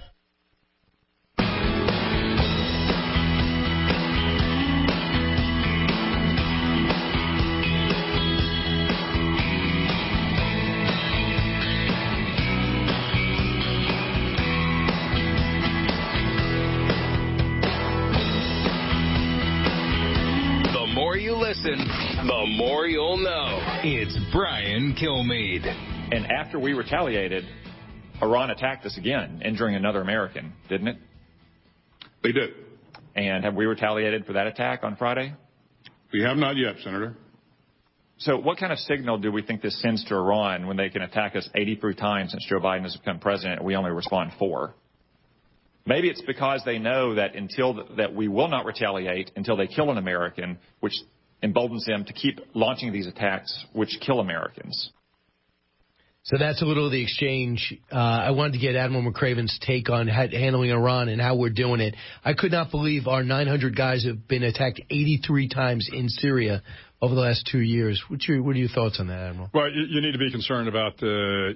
Listen, the more you'll know. It's Brian Kilmeade. And after we retaliated, Iran attacked us again, injuring another American, didn't it? They did. And have we retaliated for that attack on Friday? We have not yet, Senator. So what kind of signal do we think this sends to Iran when they can attack us 83 times since Joe Biden has become president and we only respond 4? Maybe it's because they know that that we will not retaliate until they kill an American, which emboldens them to keep launching these attacks, which kill Americans. So that's a little of the exchange. I wanted to get Admiral McCraven's take on handling Iran and how we're doing it. I could not believe our 900 guys have been attacked 83 times in Syria over the last 2 years. What are your thoughts on that, Admiral? Well, you need to be concerned about the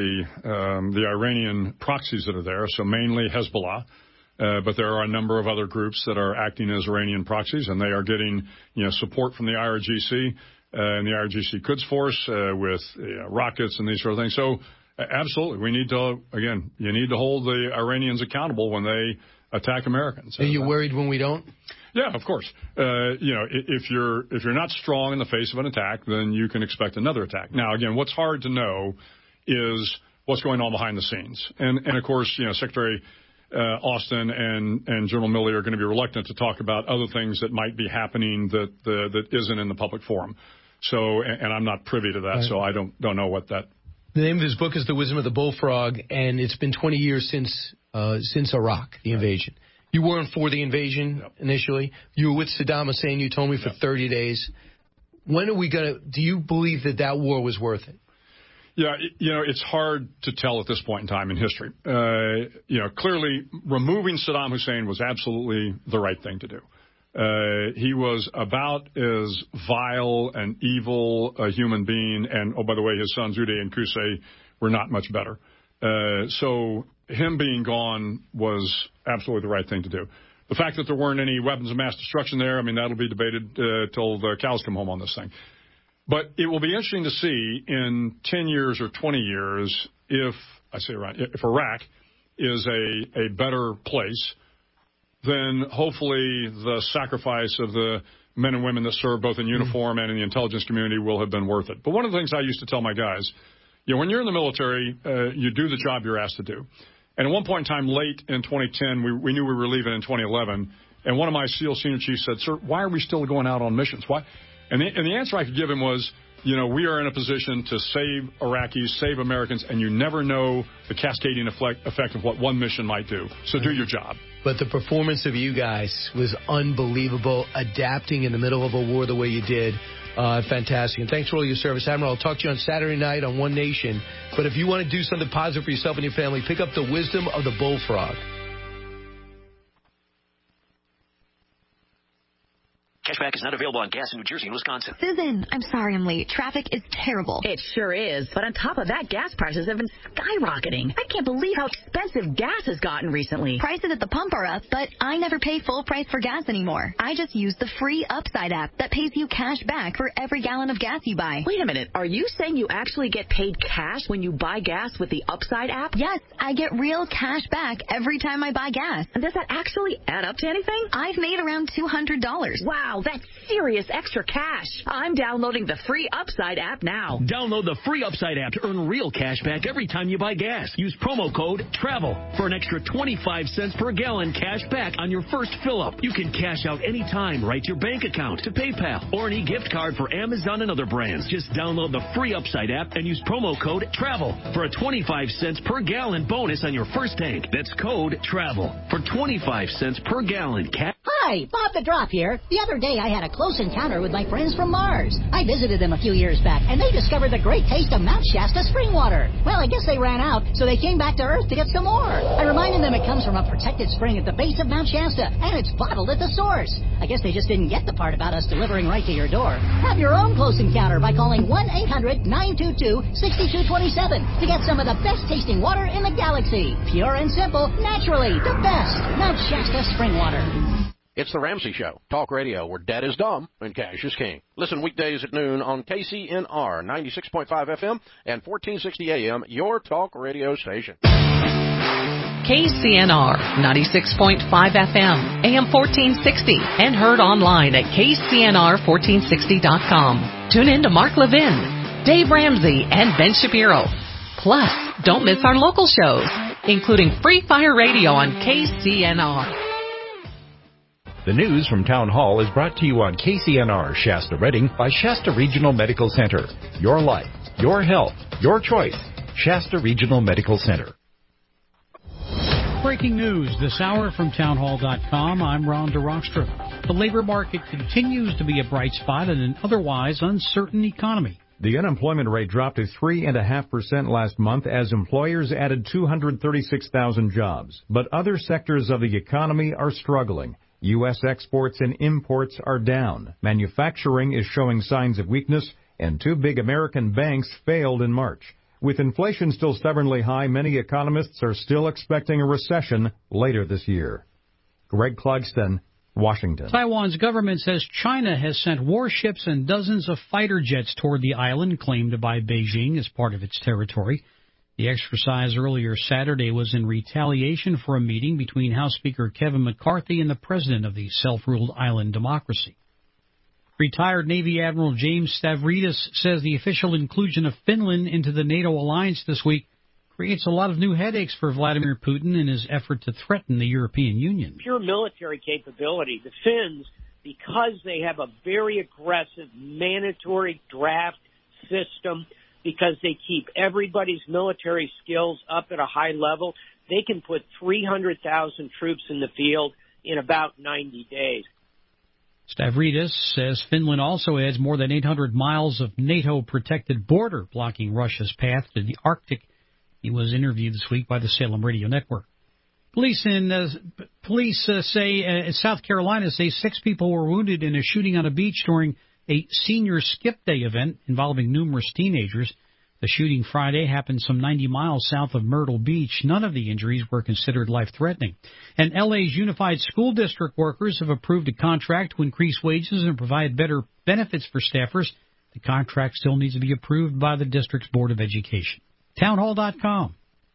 Iranian proxies that are there. So mainly Hezbollah. But there are a number of other groups that are acting as Iranian proxies, and they are getting, support from the IRGC and the IRGC Quds Force with rockets and these sort of things. So, absolutely, we need to, again, you need to hold the Iranians accountable when they attack Americans. Are you worried when we don't? Yeah, of course. If you're not strong in the face of an attack, then you can expect another attack. Now, again, what's hard to know is what's going on behind the scenes, and of course, Secretary Austin and General Milley are going to be reluctant to talk about other things that might be happening that isn't in the public forum. So, and I'm not privy to that, right. So I don't know what that. The name of his book is The Wisdom of the Bullfrog, and it's been 20 years since Iraq, the invasion. You weren't for the invasion initially. You were with Saddam Hussein. You told me for 30 days. When are we going to? Do you believe that war was worth it? Yeah, it's hard to tell at this point in time in history. Clearly removing Saddam Hussein was absolutely the right thing to do. He was about as vile and evil a human being, and, oh, by the way, his sons Uday and Qusay were not much better. So him being gone was absolutely the right thing to do. The fact that there weren't any weapons of mass destruction there, I mean, that'll be debated till the cows come home on this thing. But it will be interesting to see in 10 years or 20 years if Iraq is a better place, then hopefully the sacrifice of the men and women that serve both in uniform and in the intelligence community will have been worth it. But one of the things I used to tell my guys, when you're in the military, you do the job you're asked to do. And at one point in time, late in 2010, we knew we were leaving in 2011, and one of my SEAL senior chiefs said, "Sir, why are we still going out on missions? Why?" And the answer I could give him was, we are in a position to save Iraqis, save Americans, and you never know the cascading effect of what one mission might do. So do your job. But the performance of you guys was unbelievable, adapting in the middle of a war the way you did. Fantastic. And thanks for all your service, Admiral. I'll talk to you on Saturday night on One Nation. But if you want to do something positive for yourself and your family, pick up The Wisdom of the Bullfrog. Cashback is not available on gas in New Jersey and Wisconsin. Susan, I'm sorry I'm late. Traffic is terrible. It sure is. But on top of that, gas prices have been skyrocketing. I can't believe how expensive gas has gotten recently. Prices at the pump are up, but I never pay full price for gas anymore. I just use the free Upside app that pays you cash back for every gallon of gas you buy. Wait a minute. Are you saying you actually get paid cash when you buy gas with the Upside app? Yes, I get real cash back every time I buy gas. And does that actually add up to anything? I've made around $200. Wow, that's serious extra cash. I'm downloading the free Upside app now. Download the free Upside app to earn real cash back every time you buy gas. Use promo code TRAVEL for an extra 25 cents per gallon cash back on your first fill-up. You can cash out anytime right to your bank account, to PayPal, or an e-gift card for Amazon and other brands. Just download the free Upside app and use promo code TRAVEL for a 25 cents per gallon bonus on your first tank. That's code TRAVEL for 25 cents per gallon cash. Hi, Bob the Drop here. The other day I had a close encounter with my friends from Mars. I visited them a few years back, and they discovered the great taste of Mount Shasta spring water. Well, I guess they ran out, so they came back to Earth to get some more. I reminded them it comes from a protected spring at the base of Mount Shasta, and it's bottled at the source. I guess they just didn't get the part about us delivering right to your door. Have your own close encounter by calling 1-800-922-6227 to get some of the best tasting water in the galaxy. Pure and simple, naturally, the best. Mount Shasta spring water. It's The Ramsey Show, talk radio where dead is dumb and cash is king. Listen weekdays at noon on KCNR 96.5 FM and 1460 AM, your talk radio station. KCNR 96.5 FM, AM 1460, and heard online at KCNR1460.com. Tune in to Mark Levin, Dave Ramsey, and Ben Shapiro. Plus, don't miss our local shows, including Free Fire Radio on KCNR. The news from Town Hall is brought to you on KCNR Shasta Redding by Shasta Regional Medical Center. Your life, your health, your choice. Shasta Regional Medical Center. Breaking news this hour from townhall.com. I'm Ron DeRockstra. The labor market continues to be a bright spot in an otherwise uncertain economy. The unemployment rate dropped to 3.5% last month as employers added 236,000 jobs. But other sectors of the economy are struggling. U.S. exports and imports are down. Manufacturing is showing signs of weakness, and two big American banks failed in March. With inflation still stubbornly high, many economists are still expecting a recession later this year. Greg Clugston, Washington. Taiwan's government says China has sent warships and dozens of fighter jets toward the island claimed by Beijing as part of its territory. The exercise earlier Saturday was in retaliation for a meeting between House Speaker Kevin McCarthy and the president of the self-ruled island democracy. Retired Navy Admiral James Stavridis says the official inclusion of Finland into the NATO alliance this week creates a lot of new headaches for Vladimir Putin in his effort to threaten the European Union. Pure military capability. The Finns, because they have a very aggressive mandatory draft system, because they keep everybody's military skills up at a high level, they can put 300,000 troops in the field in about 90 days. Stavridis says Finland also adds more than 800 miles of NATO-protected border blocking Russia's path to the Arctic. He was interviewed this week by the Salem Radio Network. Police say South Carolina say 6 people were wounded in a shooting on a beach during a senior skip day event involving numerous teenagers. The shooting Friday happened some 90 miles south of Myrtle Beach. None of the injuries were considered life-threatening. And LA's Unified School District workers have approved a contract to increase wages and provide better benefits for staffers. The contract still needs to be approved by the district's Board of Education. Townhall.com.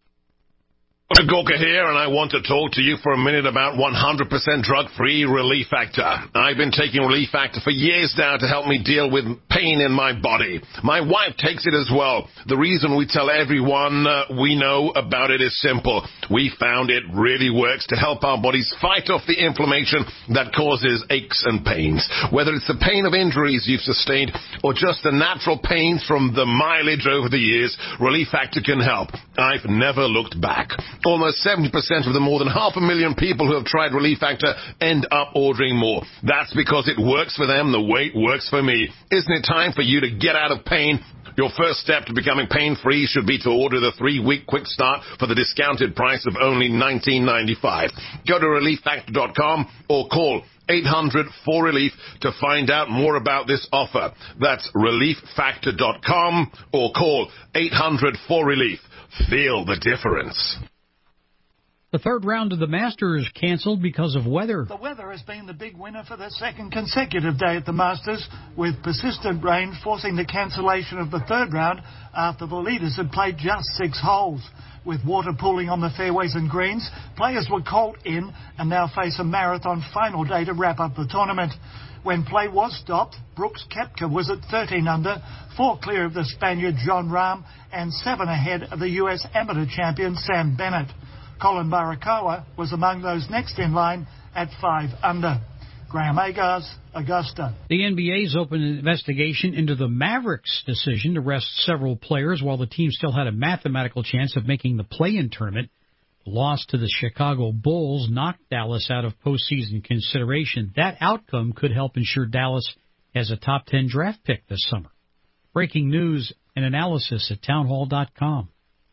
Gorka here, and I want to talk to you for a minute about 100% drug-free Relief Factor. I've been taking Relief Factor for years now to help me deal with pain in my body. My wife takes it as well. The reason we tell everyone we know about it is simple. We found it really works to help our bodies fight off the inflammation that causes aches and pains. Whether it's the pain of injuries you've sustained or just the natural pains from the mileage over the years, Relief Factor can help. I've never looked back. Almost 70% of the more than 500,000 people who have tried Relief Factor end up ordering more. That's because it works for them the way it works for me. Isn't it time for you to get out of pain? Your first step to becoming pain-free should be to order the 3-week quick start for the discounted price of only $19.95. Go to ReliefFactor.com or call 800-4RELIEF to find out more about this offer. That's relieffactor.com or call 800-4RELIEF. Feel the difference. The third round of the Masters canceled because of weather. The weather has been the big winner for the second consecutive day at the Masters, with persistent rain forcing the cancellation of the third round after the leaders had played just 6 holes. With water pooling on the fairways and greens, players were caught in and now face a marathon final day to wrap up the tournament. When play was stopped, Brooks Koepka was at 13 under, 4 clear of the Spaniard Jon Rahm and 7 ahead of the US amateur champion Sam Bennett. Colin Morikawa was among those next in line at 5 under. Graham Agars, Augusta. The NBA's opened an investigation into the Mavericks' decision to rest several players while the team still had a mathematical chance of making the play-in tournament. The loss to the Chicago Bulls knocked Dallas out of postseason consideration. That outcome could help ensure Dallas has a top 10 draft pick this summer. Breaking news and analysis at townhall.com.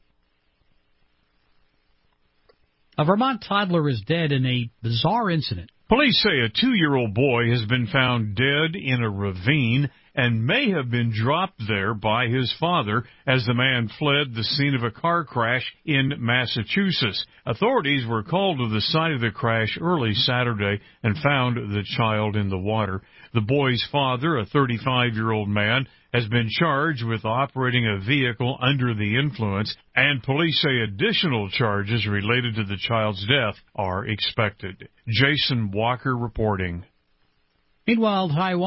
A Vermont toddler is dead in a bizarre incident. Police say a 2-year-old boy has been found dead in a ravine and may have been dropped there by his father as the man fled the scene of a car crash in Massachusetts. Authorities were called to the site of the crash early Saturday and found the child in the water. The boy's father, a 35-year-old man, has been charged with operating a vehicle under the influence, and police say additional charges related to the child's death are expected. Jason Walker reporting. Meanwhile,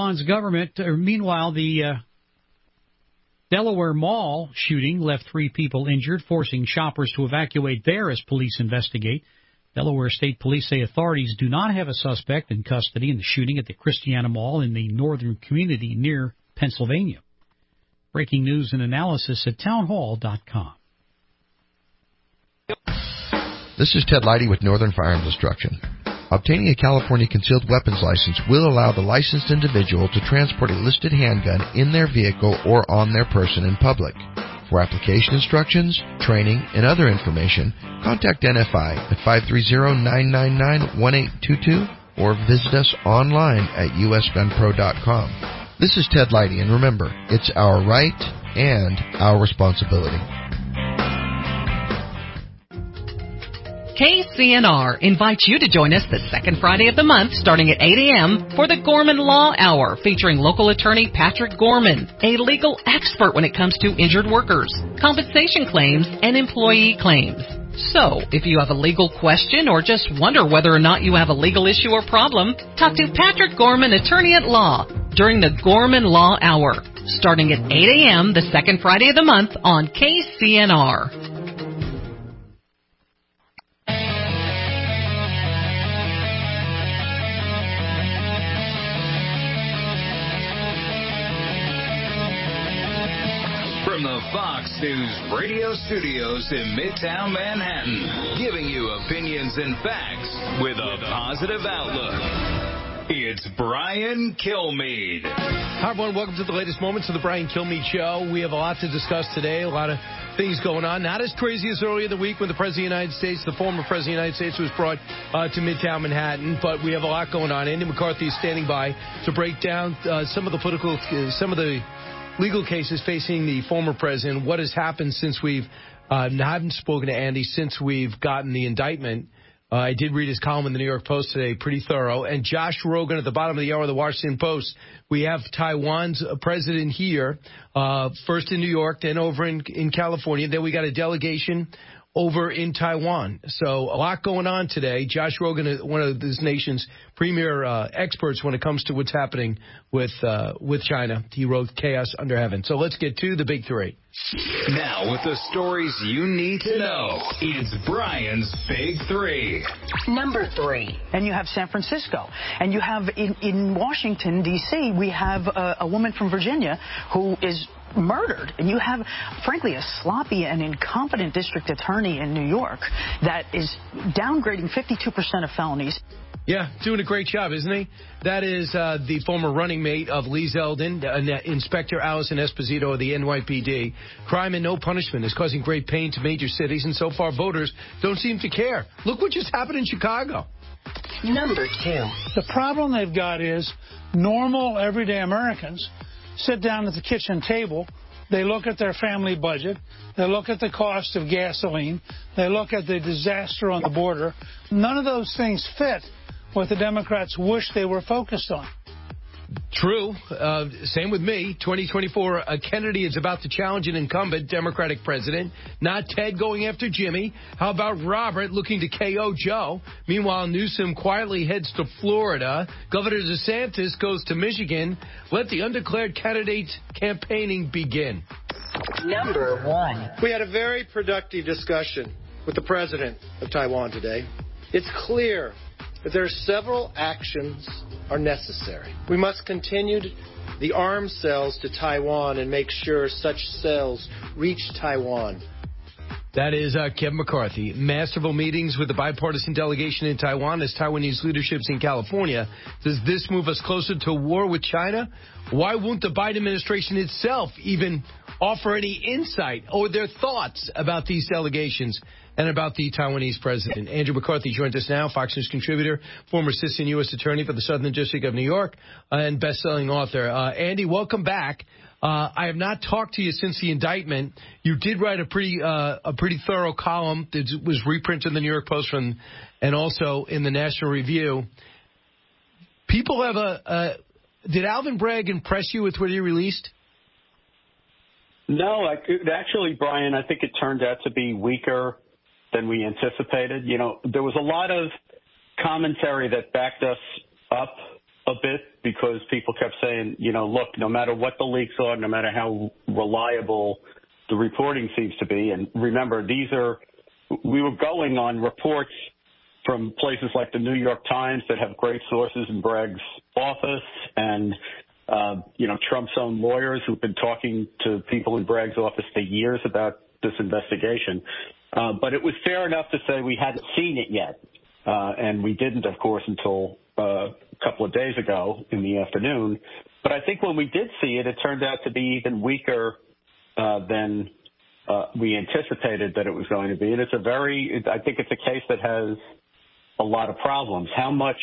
the Delaware Mall shooting left 3 people injured, forcing shoppers to evacuate there as police investigate. Delaware State Police say authorities do not have a suspect in custody in the shooting at the Christiana Mall in the northern community near Pennsylvania. Breaking news and analysis at townhall.com. This is Ted Leidy with Northern Firearms Instruction. Obtaining a California concealed weapons license will allow the licensed individual to transport a listed handgun in their vehicle or on their person in public. For application instructions, training, and other information, contact NFI at 530-999-1822 or visit us online at usgunpro.com. This is Ted Leidy, and remember, it's our right and our responsibility. KCNR invites you to join us the second Friday of the month starting at 8 a.m. for the Gorman Law Hour featuring local attorney Patrick Gorman, a legal expert when it comes to injured workers, compensation claims, and employee claims. So, if you have a legal question or just wonder whether or not you have a legal issue or problem, talk to Patrick Gorman, attorney at law, during the Gorman Law Hour, starting at 8 a.m. the second Friday of the month on KCNR. From the Fox News radio studios in Midtown Manhattan, giving you opinions and facts with a positive outlook. It's Brian Kilmeade. Hi, everyone. Welcome to the latest moments of the Brian Kilmeade Show. We have a lot to discuss today, a lot of things going on. Not as crazy as earlier in the week when the President of the United States, the former President of the United States, was brought to Midtown Manhattan, but we have a lot going on. Andy McCarthy is standing by to break down some of the legal cases facing the former president. What has happened since we've haven't spoken to Andy since we've gotten the indictment. I did read his column in the New York Post today, pretty thorough. And Josh Rogan at the bottom of the hour of the Washington Post. We have Taiwan's president here, first in New York, then over in California. Then we got a delegation over in Taiwan. So a lot going on today. Josh Rogan is one of this nation's premier experts when it comes to what's happening with China. He wrote Chaos Under Heaven. So let's get to the big three. Now with the stories you need to know, it's Brian's Big Three. Number 3. And you have San Francisco. And you have in Washington, D.C., we have a woman from Virginia who is murdered. And you have, frankly, a sloppy and incompetent district attorney in New York that is downgrading 52% of felonies. Yeah, doing a great job, isn't he? That is the former running mate of Lee Zeldin, Inspector Allison Esposito of the NYPD. Crime and no punishment is causing great pain to major cities, and so far voters don't seem to care. Look what just happened in Chicago. Number 2. The problem they've got is normal, everyday Americans sit down at the kitchen table. They look at their family budget. They look at the cost of gasoline. They look at the disaster on the border. None of those things fit what the Democrats wish they were focused on. True. Same with me. 2024, Kennedy is about to challenge an incumbent Democratic president, not Ted going after Jimmy. How about Robert looking to KO Joe? Meanwhile, Newsom quietly heads to Florida. Governor DeSantis goes to Michigan. Let the undeclared candidate campaigning begin. Number 1. We had a very productive discussion with the president of Taiwan today. It's clear that there are several actions are necessary. We must continue the arms sales to Taiwan and make sure such sales reach Taiwan. That is Kevin McCarthy. Masterful meetings with the bipartisan delegation in Taiwan as Taiwanese leadership's in California. Does this move us closer to war with China? Why won't the Biden administration itself even offer any insight or their thoughts about these delegations and about the Taiwanese president? Andrew McCarthy joins us now, Fox News contributor, former assistant U.S. attorney for the Southern District of New York, and best-selling author. Andy, welcome back. I have not talked to you since the indictment. You did write a pretty thorough column that was reprinted in the New York Post and also in the National Review. People have did Alvin Bragg impress you with what he released? No, actually, Brian, I think it turned out to be weaker than we anticipated. You know, there was a lot of commentary that backed us up a bit because people kept saying, you know, look, no matter what the leaks are, no matter how reliable the reporting seems to be, and remember, we were going on reports from places like the New York Times that have great sources in Bragg's office and Trump's own lawyers who've been talking to people in Bragg's office for years about this investigation. But it was fair enough to say we hadn't seen it yet. And we didn't, of course, until a couple of days ago in the afternoon. But I think when we did see it, it turned out to be even weaker than we anticipated that it was going to be. And I think it's a case that has a lot of problems. How much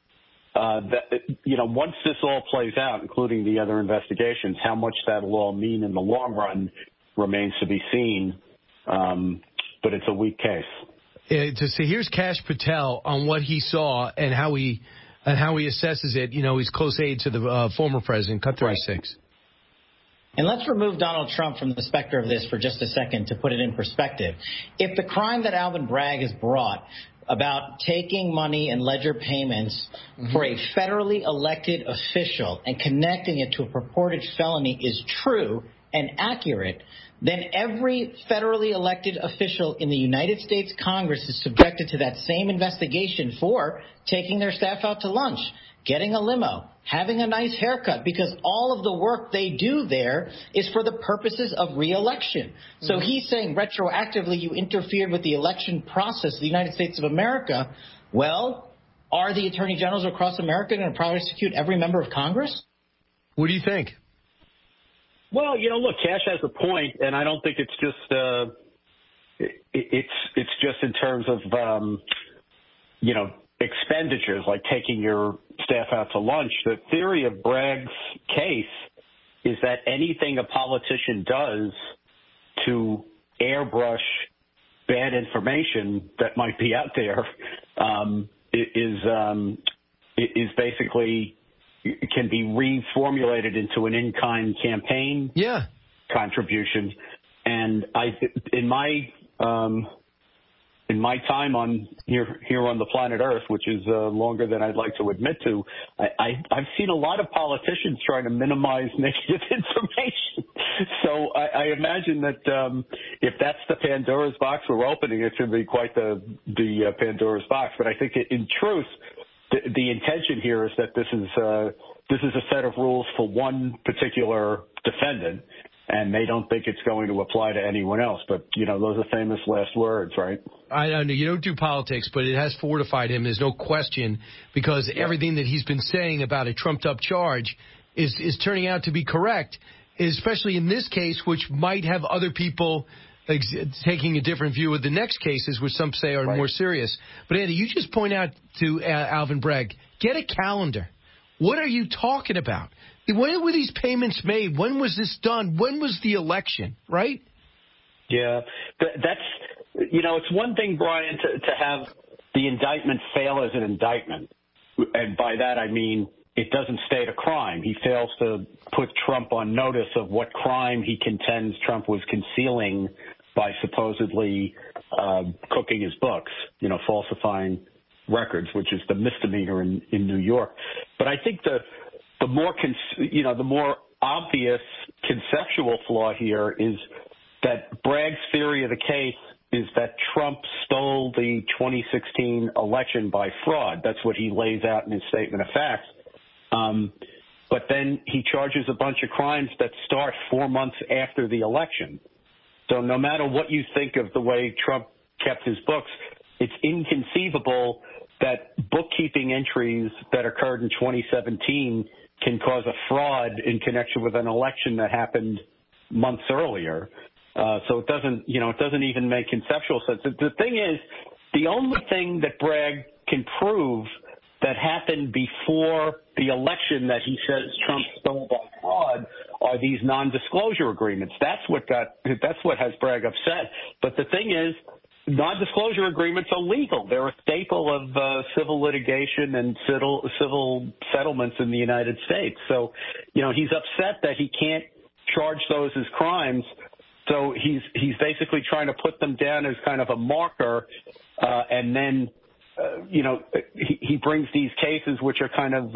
once this all plays out, including the other investigations, how much that'll all mean in the long run remains to be seen. But it's a weak case. So here's Kash Patel on what he saw and how he assesses it. You know, he's close aide to the former president. Cut 36. And let's remove Donald Trump from the specter of this for just a second to put it in perspective. If the crime that Alvin Bragg has brought about taking money and ledger payments for a federally elected official and connecting it to a purported felony is true and accurate, then every federally elected official in the United States Congress is subjected to that same investigation for taking their staff out to lunch, getting a limo, having a nice haircut, because all of the work they do there is for the purposes of re-election. So he's saying retroactively you interfered with the election process of the United States of America. Well, are the attorney generals across America going to prosecute every member of Congress? What do you think? Well, look, Kash has a point, and I don't think it's just it's just in terms of expenditures like taking your staff out to lunch. The theory of Bragg's case is that anything a politician does to airbrush bad information that might be out there is basically can be reformulated into an in-kind campaign contribution. And in my time on here on the planet Earth, which is longer than I'd like to admit to, I've seen a lot of politicians trying to minimize negative information. So I imagine that if that's the Pandora's box we're opening, it's going to be quite the Pandora's box. But I think in truth, the intention here is that this is a set of rules for one particular defendant, and they don't think it's going to apply to anyone else. But, those are famous last words, right? I know you don't do politics, but it has fortified him. There's no question, because everything that he's been saying about a trumped-up charge is turning out to be correct, especially in this case, which might have other people taking a different view of the next cases, which some say are more serious. But, Andy, you just point out to Alvin Bragg, get a calendar. What are you talking about? When were these payments made? When was this done? When was the election, right? Yeah, that's, it's one thing, Brian, to have the indictment fail as an indictment. And by that, I mean it doesn't state a crime. He fails to put Trump on notice of what crime he contends Trump was concealing by supposedly cooking his books, falsifying records, which is the misdemeanor in New York. But I think the more obvious conceptual flaw here is that Bragg's theory of the case is that Trump stole the 2016 election by fraud. That's what he lays out in his statement of facts. But then he charges a bunch of crimes that start 4 months after the election. So no matter what you think of the way Trump kept his books, it's inconceivable that bookkeeping entries that occurred in 2017 can cause a fraud in connection with an election that happened months earlier. So it doesn't even make conceptual sense. The thing is, the only thing that Bragg can prove that happened before the election that he says Trump stole by fraud are these non-disclosure agreements. That's what has Bragg upset. But the thing is, non-disclosure agreements are legal. They're a staple of civil litigation and civil settlements in the United States. So, he's upset that he can't charge those as crimes. So he's basically trying to put them down as kind of a marker, and then he brings these cases which are kind of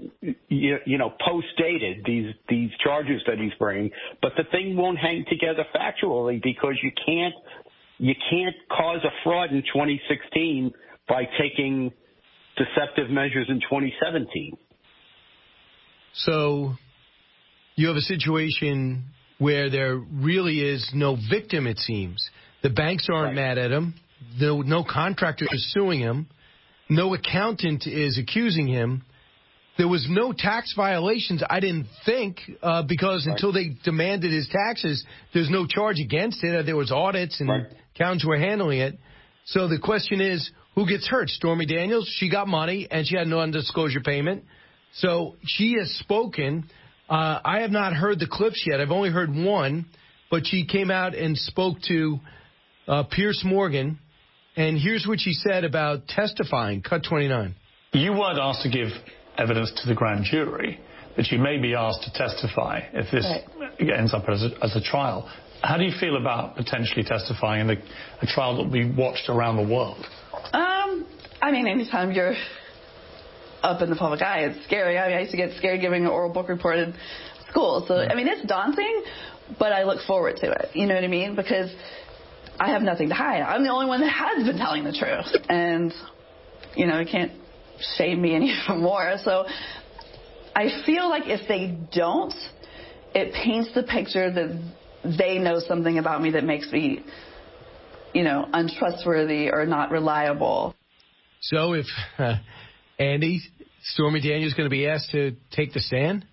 post-dated, these charges that he's bringing. But the thing won't hang together factually because you can't cause a fraud in 2016 by taking deceptive measures in 2017. So you have a situation where there really is no victim, it seems. The banks aren't mad at him. No contractor is suing him. No accountant is accusing him. There was no tax violations, I didn't think, because until they demanded his taxes, there's no charge against it. There was audits and accountants were handling it. So the question is, who gets hurt? Stormy Daniels, she got money and she had no undisclosure payment. So she has spoken. I have not heard the clips yet. I've only heard one, but she came out and spoke to Piers Morgan, and here's what she said about testifying. Cut 29. You weren't asked to give evidence to the grand jury, but you may be asked to testify if this ends up as a trial. How do you feel about potentially testifying in a trial that will be watched around the world? I mean, anytime you're up in the public eye, it's scary. I used to get scared giving an oral book report in school. So, I mean, it's daunting, but I look forward to it. You know what I mean? Because I have nothing to hide. I'm the only one that has been telling the truth. And, it can't shame me any more. So I feel like if they don't, it paints the picture that they know something about me that makes me, untrustworthy or not reliable. So if Andy, Stormy Daniels going to be asked to take the stand?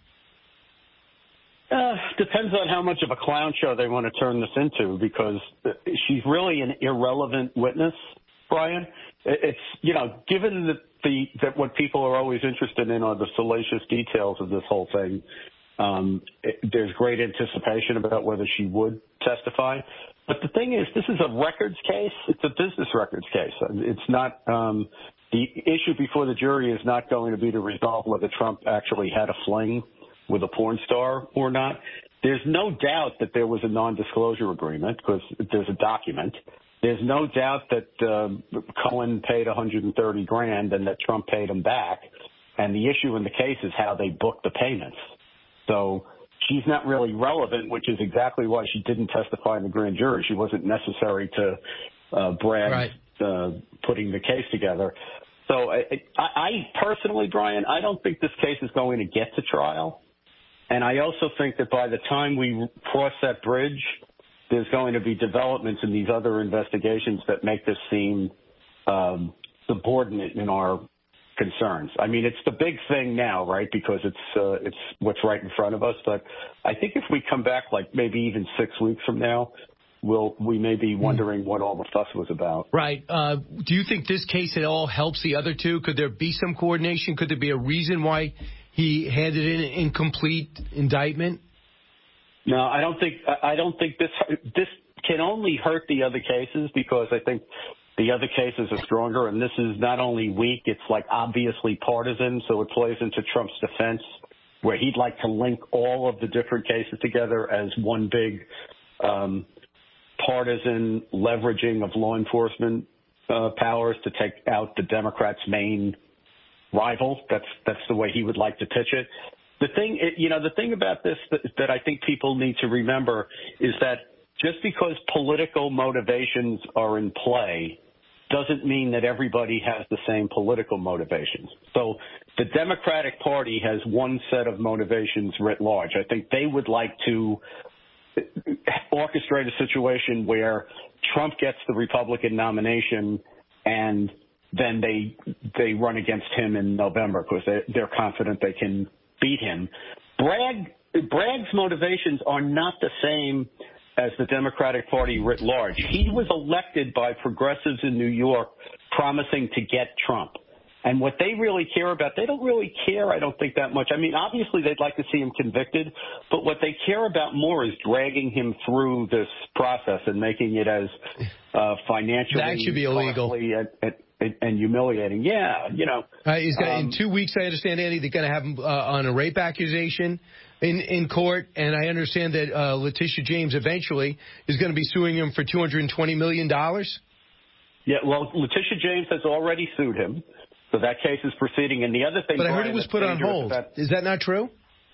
Depends on how much of a clown show they want to turn this into, because she's really an irrelevant witness, Brian. It's, given that what people are always interested in are the salacious details of this whole thing, there's great anticipation about whether she would testify. But the thing is, this is a records case. It's a business records case. It's not the issue before the jury is not going to be to resolve whether Trump actually had a fling with a porn star or not. There's no doubt that there was a non-disclosure agreement because there's a document. There's no doubt that Cohen paid $130,000 and that Trump paid him back. And the issue in the case is how they booked the payments. So she's not really relevant, which is exactly why she didn't testify in the grand jury. She wasn't necessary to Bragg putting the case together. So I personally, Brian, I don't think this case is going to get to trial. And I also think that by the time we cross that bridge, there's going to be developments in these other investigations that make this seem subordinate in our concerns. I mean, it's the big thing now, right? Because it's what's right in front of us. But I think if we come back like maybe even 6 weeks from now, we may be wondering what all the fuss was about. Right. Do you think this case at all helps the other two? Could there be some coordination? Could there be a reason why he handed in an incomplete indictment? No, I don't think this can only hurt the other cases, because I think the other cases are stronger, and this is not only weak, it's like obviously partisan, so it plays into Trump's defense, where he'd like to link all of the different cases together as one big partisan leveraging of law enforcement powers to take out the Democrats' main rival. That's the way he would like to pitch it. The thing about this that I think people need to remember is that just because political motivations are in play doesn't mean that everybody has the same political motivations. So the Democratic Party has one set of motivations writ large. I think they would like to orchestrate a situation where Trump gets the Republican nomination and then they run against him in November because they're confident they can beat him. Bragg's motivations are not the same as the Democratic Party writ large. He was elected by progressives in New York promising to get Trump. And what they really care about, they don't really care, I don't think, that much. I mean, obviously they'd like to see him convicted, but what they care about more is dragging him through this process and making it as financially that should be illegal and humiliating. Yeah, you know. He's got, in 2 weeks, I understand, Andy, they're going to have him on a rape accusation in court, and I understand that Letitia James eventually is going to be suing him for $220 million. Yeah, well, Letitia James has already sued him. So that case is proceeding. And the other thing, but I heard it was put on hold. Is that not true?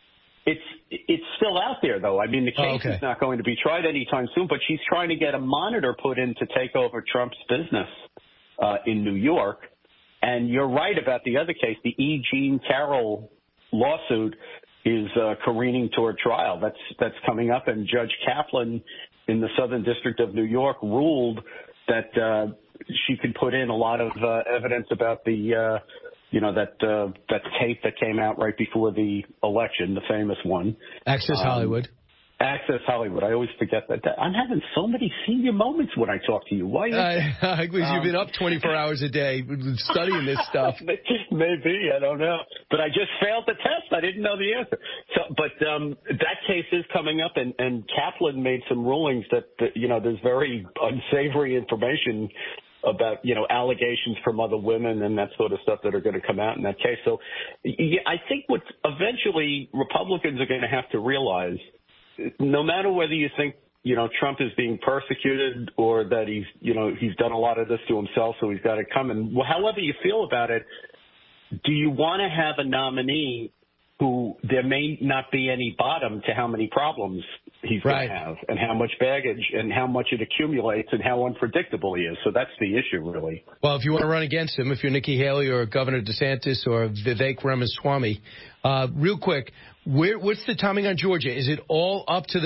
It's still out there, though. I mean, the case is not going to be tried anytime soon, but she's trying to get a monitor put in to take over Trump's business in New York. And you're right about the other case. The E. Jean Carroll lawsuit is careening toward trial. That's coming up, and Judge Kaplan in the Southern District of New York ruled that she could put in a lot of evidence about the, that tape that came out right before the election, the famous one. Access Hollywood. Access Hollywood. I always forget that. I'm having so many senior moments when I talk to you. Why? Because you've been up 24 hours a day studying this stuff. Maybe. I don't know. But I just failed the test. I didn't know the answer. So, but that case is coming up, and Kaplan made some rulings that there's very unsavory information about, allegations from other women and that sort of stuff that are going to come out in that case. So I think what eventually Republicans are going to have to realize, no matter whether you think, Trump is being persecuted or that he's done a lot of this to himself, so he's got it coming. Well, however you feel about it, do you want to have a nominee who there may not be any bottom to how many problems he's going to have and how much baggage and how much it accumulates and how unpredictable he is? So that's the issue, really. Well, if you want to run against him, if you're Nikki Haley or Governor DeSantis or Vivek Ramaswamy, real quick, what's the timing on Georgia? Is it all up to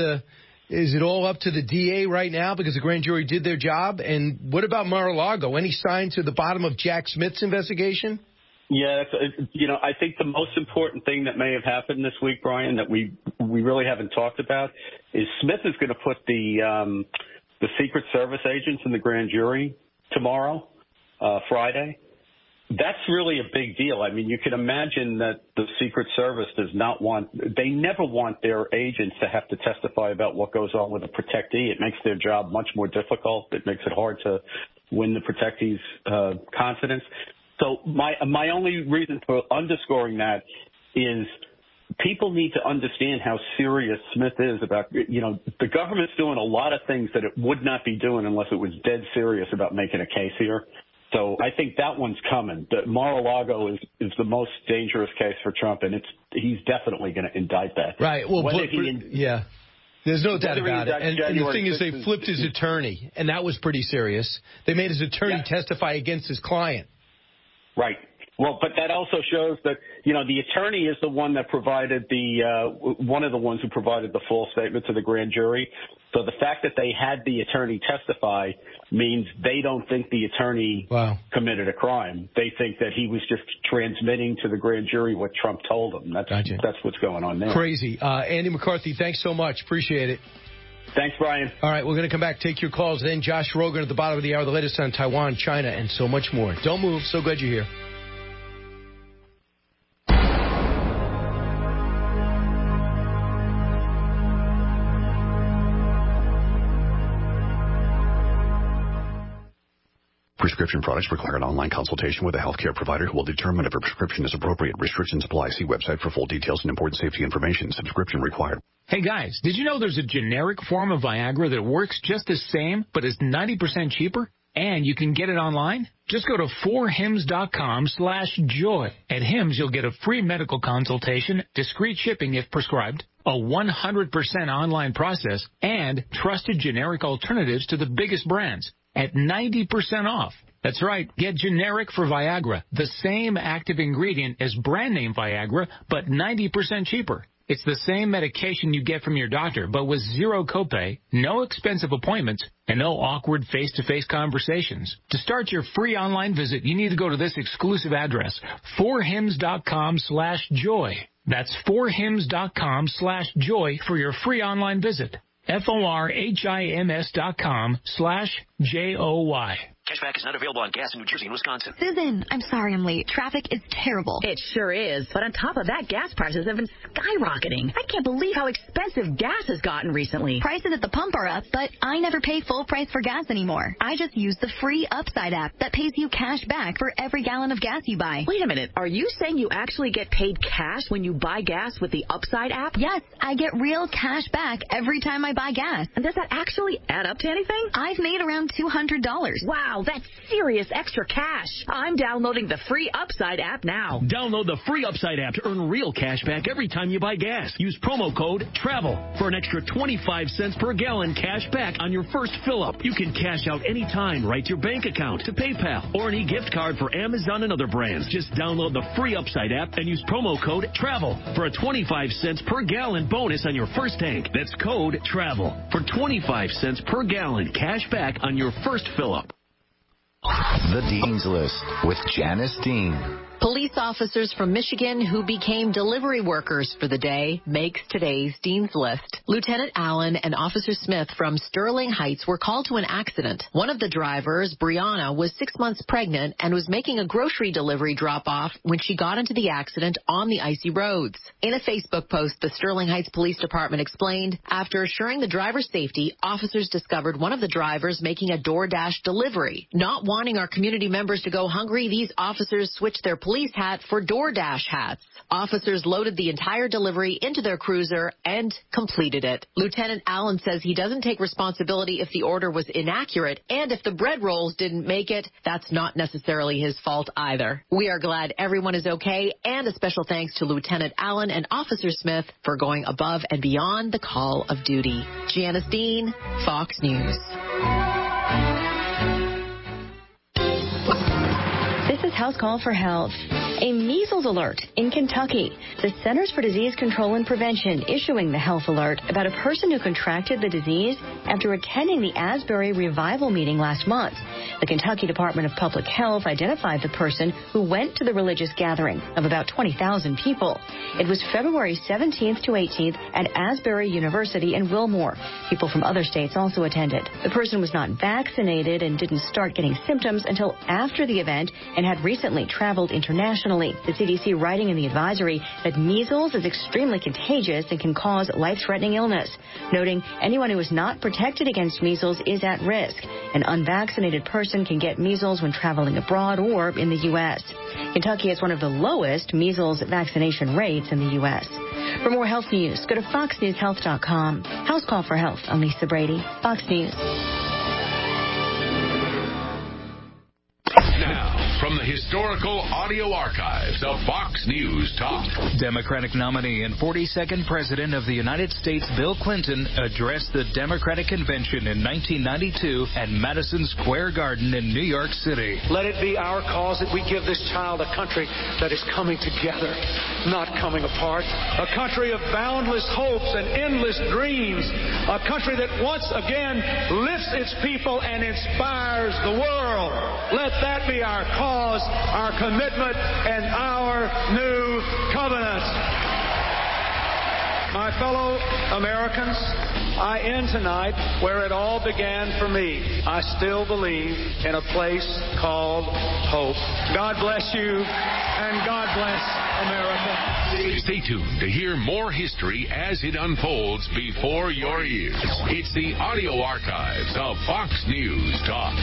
the DA right now because the grand jury did their job? And what about Mar-a-Lago? Any signs to the bottom of Jack Smith's investigation? Yeah, I think the most important thing that may have happened this week, Brian, that we really haven't talked about is Smith is going to put the Secret Service agents in the grand jury tomorrow, Friday. That's really a big deal. I mean, you can imagine that the Secret Service they never want their agents to have to testify about what goes on with a protectee. It makes their job much more difficult. It makes it hard to win the protectee's confidence. So my only reason for underscoring that is people need to understand how serious Smith is about, the government's doing a lot of things that it would not be doing unless it was dead serious about making a case here. So I think that one's coming. The Mar-a-Lago is the most dangerous case for Trump, and he's definitely going to indict that. Right. Well, yeah. There's no doubt about it. And the thing is, they flipped his attorney, and that was pretty serious. They made his attorney testify against his client. Right. Well, but that also shows that, the attorney is the one that provided one of the ones who provided the false statement to the grand jury. So the fact that they had the attorney testify means they don't think the attorney committed a crime. They think that he was just transmitting to the grand jury what Trump told him. That's what's going on there. Crazy. Andy McCarthy, thanks so much. Appreciate it. Thanks, Brian. All right, we're going to come back, take your calls. Then Josh Rogan at the bottom of the hour, the latest on Taiwan, China, and so much more. Don't move. So glad you're here. Prescription products require an online consultation with a healthcare provider who will determine if a prescription is appropriate. Restrictions apply. See website for full details and important safety information. Subscription required. Hey guys, did you know there's a generic form of Viagra that works just the same but is 90% cheaper? And you can get it online? Just go to 4hims.com/joy. At Hims, you'll get a free medical consultation, discreet shipping if prescribed, a 100% online process, and trusted generic alternatives to the biggest brands at 90% off. That's right, get generic for Viagra, the same active ingredient as brand name Viagra, but 90% cheaper. It's the same medication you get from your doctor, but with zero copay, no expensive appointments, and no awkward face-to-face conversations. To start your free online visit, you need to go to this exclusive address, 4hims.com/joy. That's 4hims.com/joy for your free online visit. FORHIMS.com/JOY. Cashback is not available on gas in New Jersey and Wisconsin. Susan, I'm sorry I'm late. Traffic is terrible. It sure is. But on top of that, gas prices have been skyrocketing. I can't believe how expensive gas has gotten recently. Prices at the pump are up, but I never pay full price for gas anymore. I just use the free Upside app that pays you cash back for every gallon of gas you buy. Wait a minute. Are you saying you actually get paid cash when you buy gas with the Upside app? Yes, I get real cash back every time I buy gas. And does that actually add up to anything? I've made around $200. Wow, that's serious extra cash. I'm downloading the free Upside app now. Download the free Upside app to earn real cash back every time you buy gas. Use promo code TRAVEL for an extra 25 cents per gallon cash back on your first fill-up. You can cash out anytime right to your bank account, to PayPal, or an e-gift card for Amazon and other brands. Just download the free Upside app and use promo code TRAVEL for a 25 cents per gallon bonus on your first tank. That's code TRAVEL for 25 cents per gallon cash back on your first fill-up. The Dean's List with Janice Dean. Police officers from Michigan who became delivery workers for the day makes today's Dean's List. Lieutenant Allen and Officer Smith from Sterling Heights were called to an accident. One of the drivers, Brianna, was 6 months pregnant and was making a grocery delivery drop-off when she got into the accident on the icy roads. In a Facebook post, the Sterling Heights Police Department explained, after assuring the driver's safety, officers discovered one of the drivers making a DoorDash delivery. Not wanting our community members to go hungry, these officers switched their police hat for DoorDash hats. Officers loaded the entire delivery into their cruiser and completed it. Lieutenant Allen says he doesn't take responsibility if the order was inaccurate, and if the bread rolls didn't make it, that's not necessarily his fault either. We are glad everyone is okay, and a special thanks to Lieutenant Allen and Officer Smith for going above and beyond the call of duty. Janice Dean, Fox News. This is House Call for Health. A measles alert in Kentucky. The Centers for Disease Control and Prevention issuing the health alert about a person who contracted the disease after attending the Asbury Revival meeting last month. The Kentucky Department of Public Health identified the person who went to the religious gathering of about 20,000 people. It was February 17th to 18th at Asbury University in Wilmore. People from other states also attended. The person was not vaccinated and didn't start getting symptoms until after the event and had recently traveled internationally. The CDC writing in the advisory that measles is extremely contagious and can cause life-threatening illness, noting anyone who is not protected against measles is at risk. An unvaccinated person can get measles when traveling abroad or in the U.S. Kentucky has one of the lowest measles vaccination rates in the U.S. For more health news, go to foxnewshealth.com. House Call for Health. I'm Lisa Brady, Fox News. Now, from the historical audio archives of Fox News Talk. Democratic nominee and 42nd President of the United States, Bill Clinton, addressed the Democratic Convention in 1992 at Madison Square Garden in New York City. Let it be our cause that we give this child a country that is coming together, not coming apart. A country of boundless hopes and endless dreams. A country that once again lifts its people and inspires the world. Let that be our cause, our commitment, and our new covenant. My fellow Americans, I end tonight where it all began for me. I still believe in a place called hope. God bless you, and God bless America. Stay tuned to hear more history as it unfolds before your ears. It's the audio archives of Fox News Talk.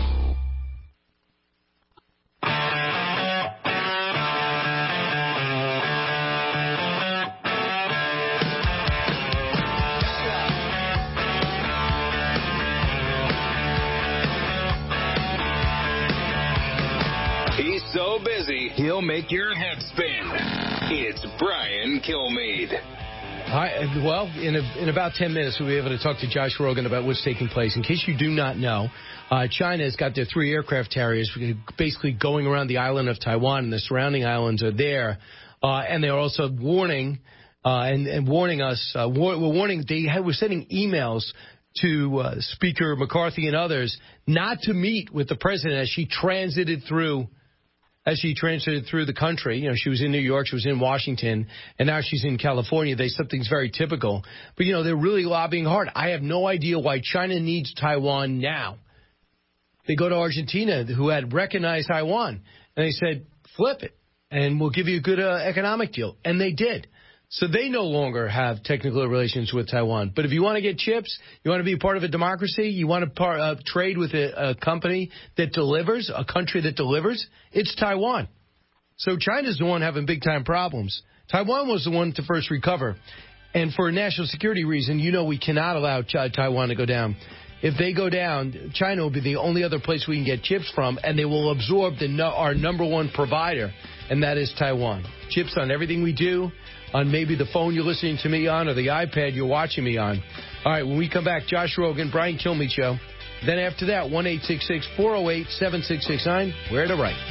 He's so busy, he'll make your head spin. It's Brian Kilmeade. Hi, well, in about 10 minutes, we'll be able to talk to Josh Rogin about what's taking place. In case you do not know, China has got their 3 aircraft carriers basically going around the island of Taiwan, and the surrounding islands are there. And they're also warning and warning us. We're sending emails to Speaker McCarthy and others not to meet with the president as she transited through the country. You know, she was in New York, she was in Washington, and now she's in California. Something's very typical. But, you know, they're really lobbying hard. I have no idea why China needs Taiwan now. They go to Argentina, who had recognized Taiwan, and they said, flip it, and we'll give you a good economic deal. And they did. So they no longer have technical relations with Taiwan. But if you want to get chips, you want to be part of a democracy, you want to trade with a company that delivers, a country that delivers, it's Taiwan. So China's the one having big-time problems. Taiwan was the one to first recover. And for a national security reason, you know we cannot allow Taiwan to go down. If they go down, China will be the only other place we can get chips from, and they will absorb our number one provider, and that is Taiwan. Chips on everything we do, on maybe the phone you're listening to me on or the iPad you're watching me on. All right, when we come back, Josh Rogin, Brian Kilmeade Show. Then after that, 1-866-408-7669, where to write.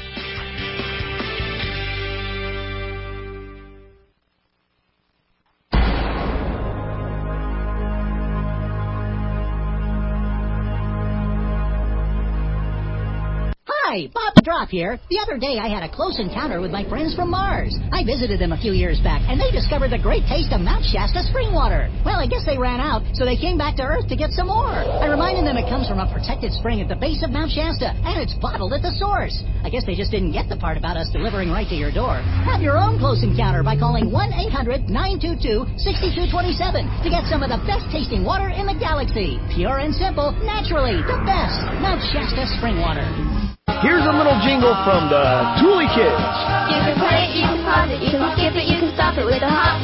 Hi, Bob the Drop here. The other day I had a close encounter with my friends from Mars. I visited them a few years back, and they discovered the great taste of Mount Shasta spring water. Well, I guess they ran out, so they came back to Earth to get some more. I reminded them it comes from a protected spring at the base of Mount Shasta, and it's bottled at the source. I guess they just didn't get the part about us delivering right to your door. Have your own close encounter by calling 1-800-922-6227 to get some of the best tasting water in the galaxy. Pure and simple, naturally, the best Mount Shasta spring water. Here's a little jingle from the Thule Kids. You can play it, you can pause it, you can skip it, you can stop it with a hop.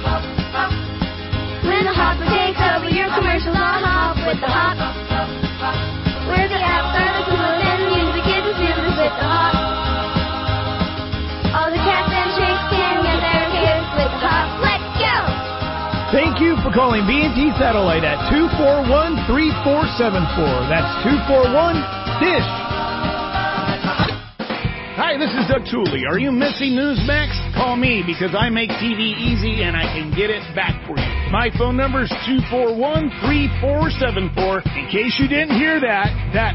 When the hopper takes over your commercials, I'll hop with the hop. Where the apps are the coolest and the music is the soothest with the hop. All the cats and chicks can get their hits with the hop. Let's go! Thank you for calling B&T Satellite at 241-3474. That's 241-DISH. Hi, this is Doug Tooley. Are you missing Newsmax? Call me because I make TV easy and I can get it back for you. My phone number is 241-3474. In case you didn't hear that, that's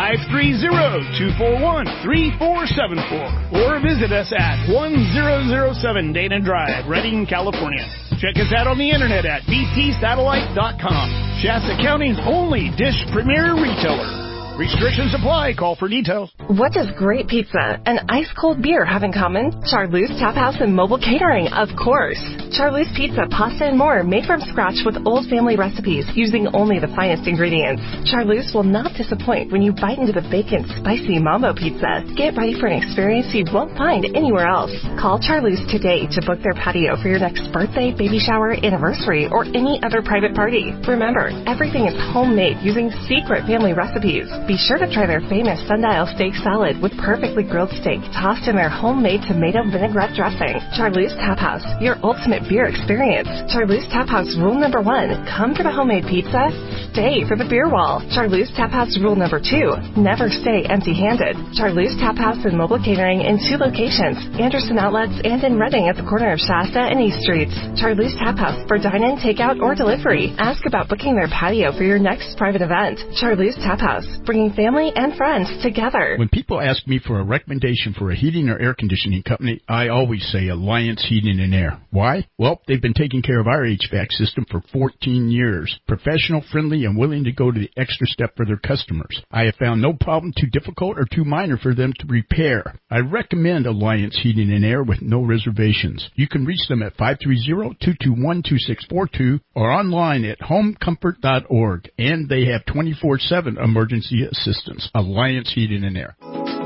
530-241-3474. Or visit us at 1007 Dana Drive, Redding, California. Check us out on the internet at btsatellite.com. Shasta County's only Dish Premier retailer. Restrictions apply. Call for details. What does great pizza and ice-cold beer have in common? Charlie's Tap House and Mobile Catering, of course. Charlie's Pizza, pasta, and more made from scratch with old family recipes using only the finest ingredients. Charlie's will not disappoint when you bite into the bacon, spicy Mambo Pizza. Get ready for an experience you won't find anywhere else. Call Charlie's today to book their patio for your next birthday, baby shower, anniversary, or any other private party. Remember, everything is homemade using secret family recipes. Be sure to try their famous sundial steak salad with perfectly grilled steak tossed in their homemade tomato vinaigrette dressing. Charlie's Tap House, your ultimate beer experience. Charlie's Tap House rule number 1, come for the homemade pizza, stay for the beer wall. Charleuse Tap House rule number 2, never stay empty-handed. Charleuse Tap House and Mobile Catering in 2 locations, Anderson Outlets and in Reading at the corner of Shasta and East Streets. Charleuse Tap House for dine-in, takeout, or delivery. Ask about booking their patio for your next private event. Charleuse Tap House, bringing family and friends together. When people ask me for a recommendation for a heating or air conditioning company, I always say Alliance Heating and Air. Why? Well, they've been taking care of our HVAC system for 14 years. Professional, friendly, and willing to go to the extra step for their customers. I have found no problem too difficult or too minor for them to repair. I recommend Alliance Heating and Air with no reservations. You can reach them at 530-221-2642 or online at homecomfort.org. And they have 24/7 emergency assistance. Alliance Heating and Air.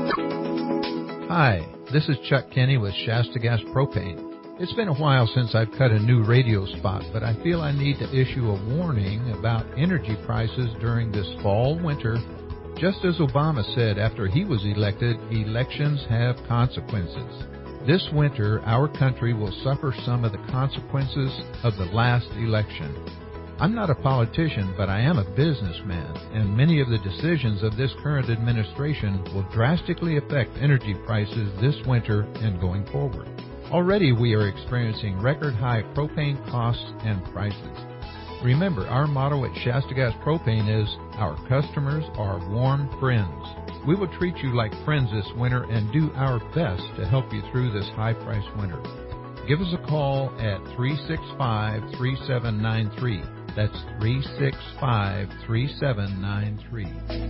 Hi, this is Chuck Kenny with Shasta Gas Propane. It's been a while since I've cut a new radio spot, but I feel I need to issue a warning about energy prices during this fall, winter. Just as Obama said after he was elected, elections have consequences. This winter, our country will suffer some of the consequences of the last election. I'm not a politician, but I am a businessman, and many of the decisions of this current administration will drastically affect energy prices this winter and going forward. Already we are experiencing record-high propane costs and prices. Remember, our motto at Shasta Gas Propane is, our customers are warm friends. We will treat you like friends this winter and do our best to help you through this high-priced winter. Give us a call at 365-3793. That's 365-3793.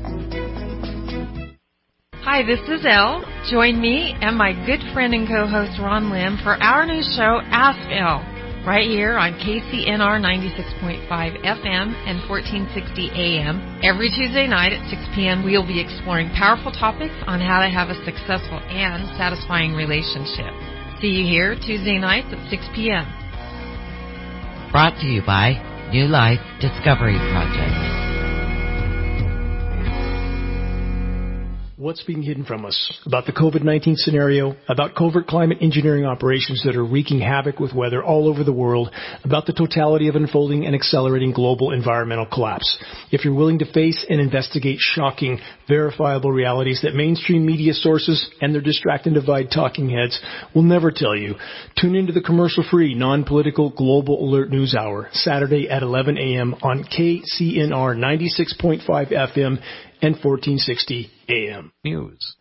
Hi, this is Elle. Join me and my good friend and co-host Ron Lim for our new show, Ask Elle, right here on KCNR 96.5 FM and 1460 AM. Every Tuesday night at 6 p.m., we'll be exploring powerful topics on how to have a successful and satisfying relationship. See you here Tuesday nights at 6 p.m. Brought to you by New Life Discovery Project. What's being hidden from us about the COVID-19 scenario, about covert climate engineering operations that are wreaking havoc with weather all over the world, about the totality of unfolding and accelerating global environmental collapse. If you're willing to face and investigate shocking, verifiable realities that mainstream media sources and their distract and divide talking heads will never tell you, tune into the commercial-free, non-political Global Alert News Hour, Saturday at 11 a.m. on KCNR 96.5 FM and 1460 AM. News.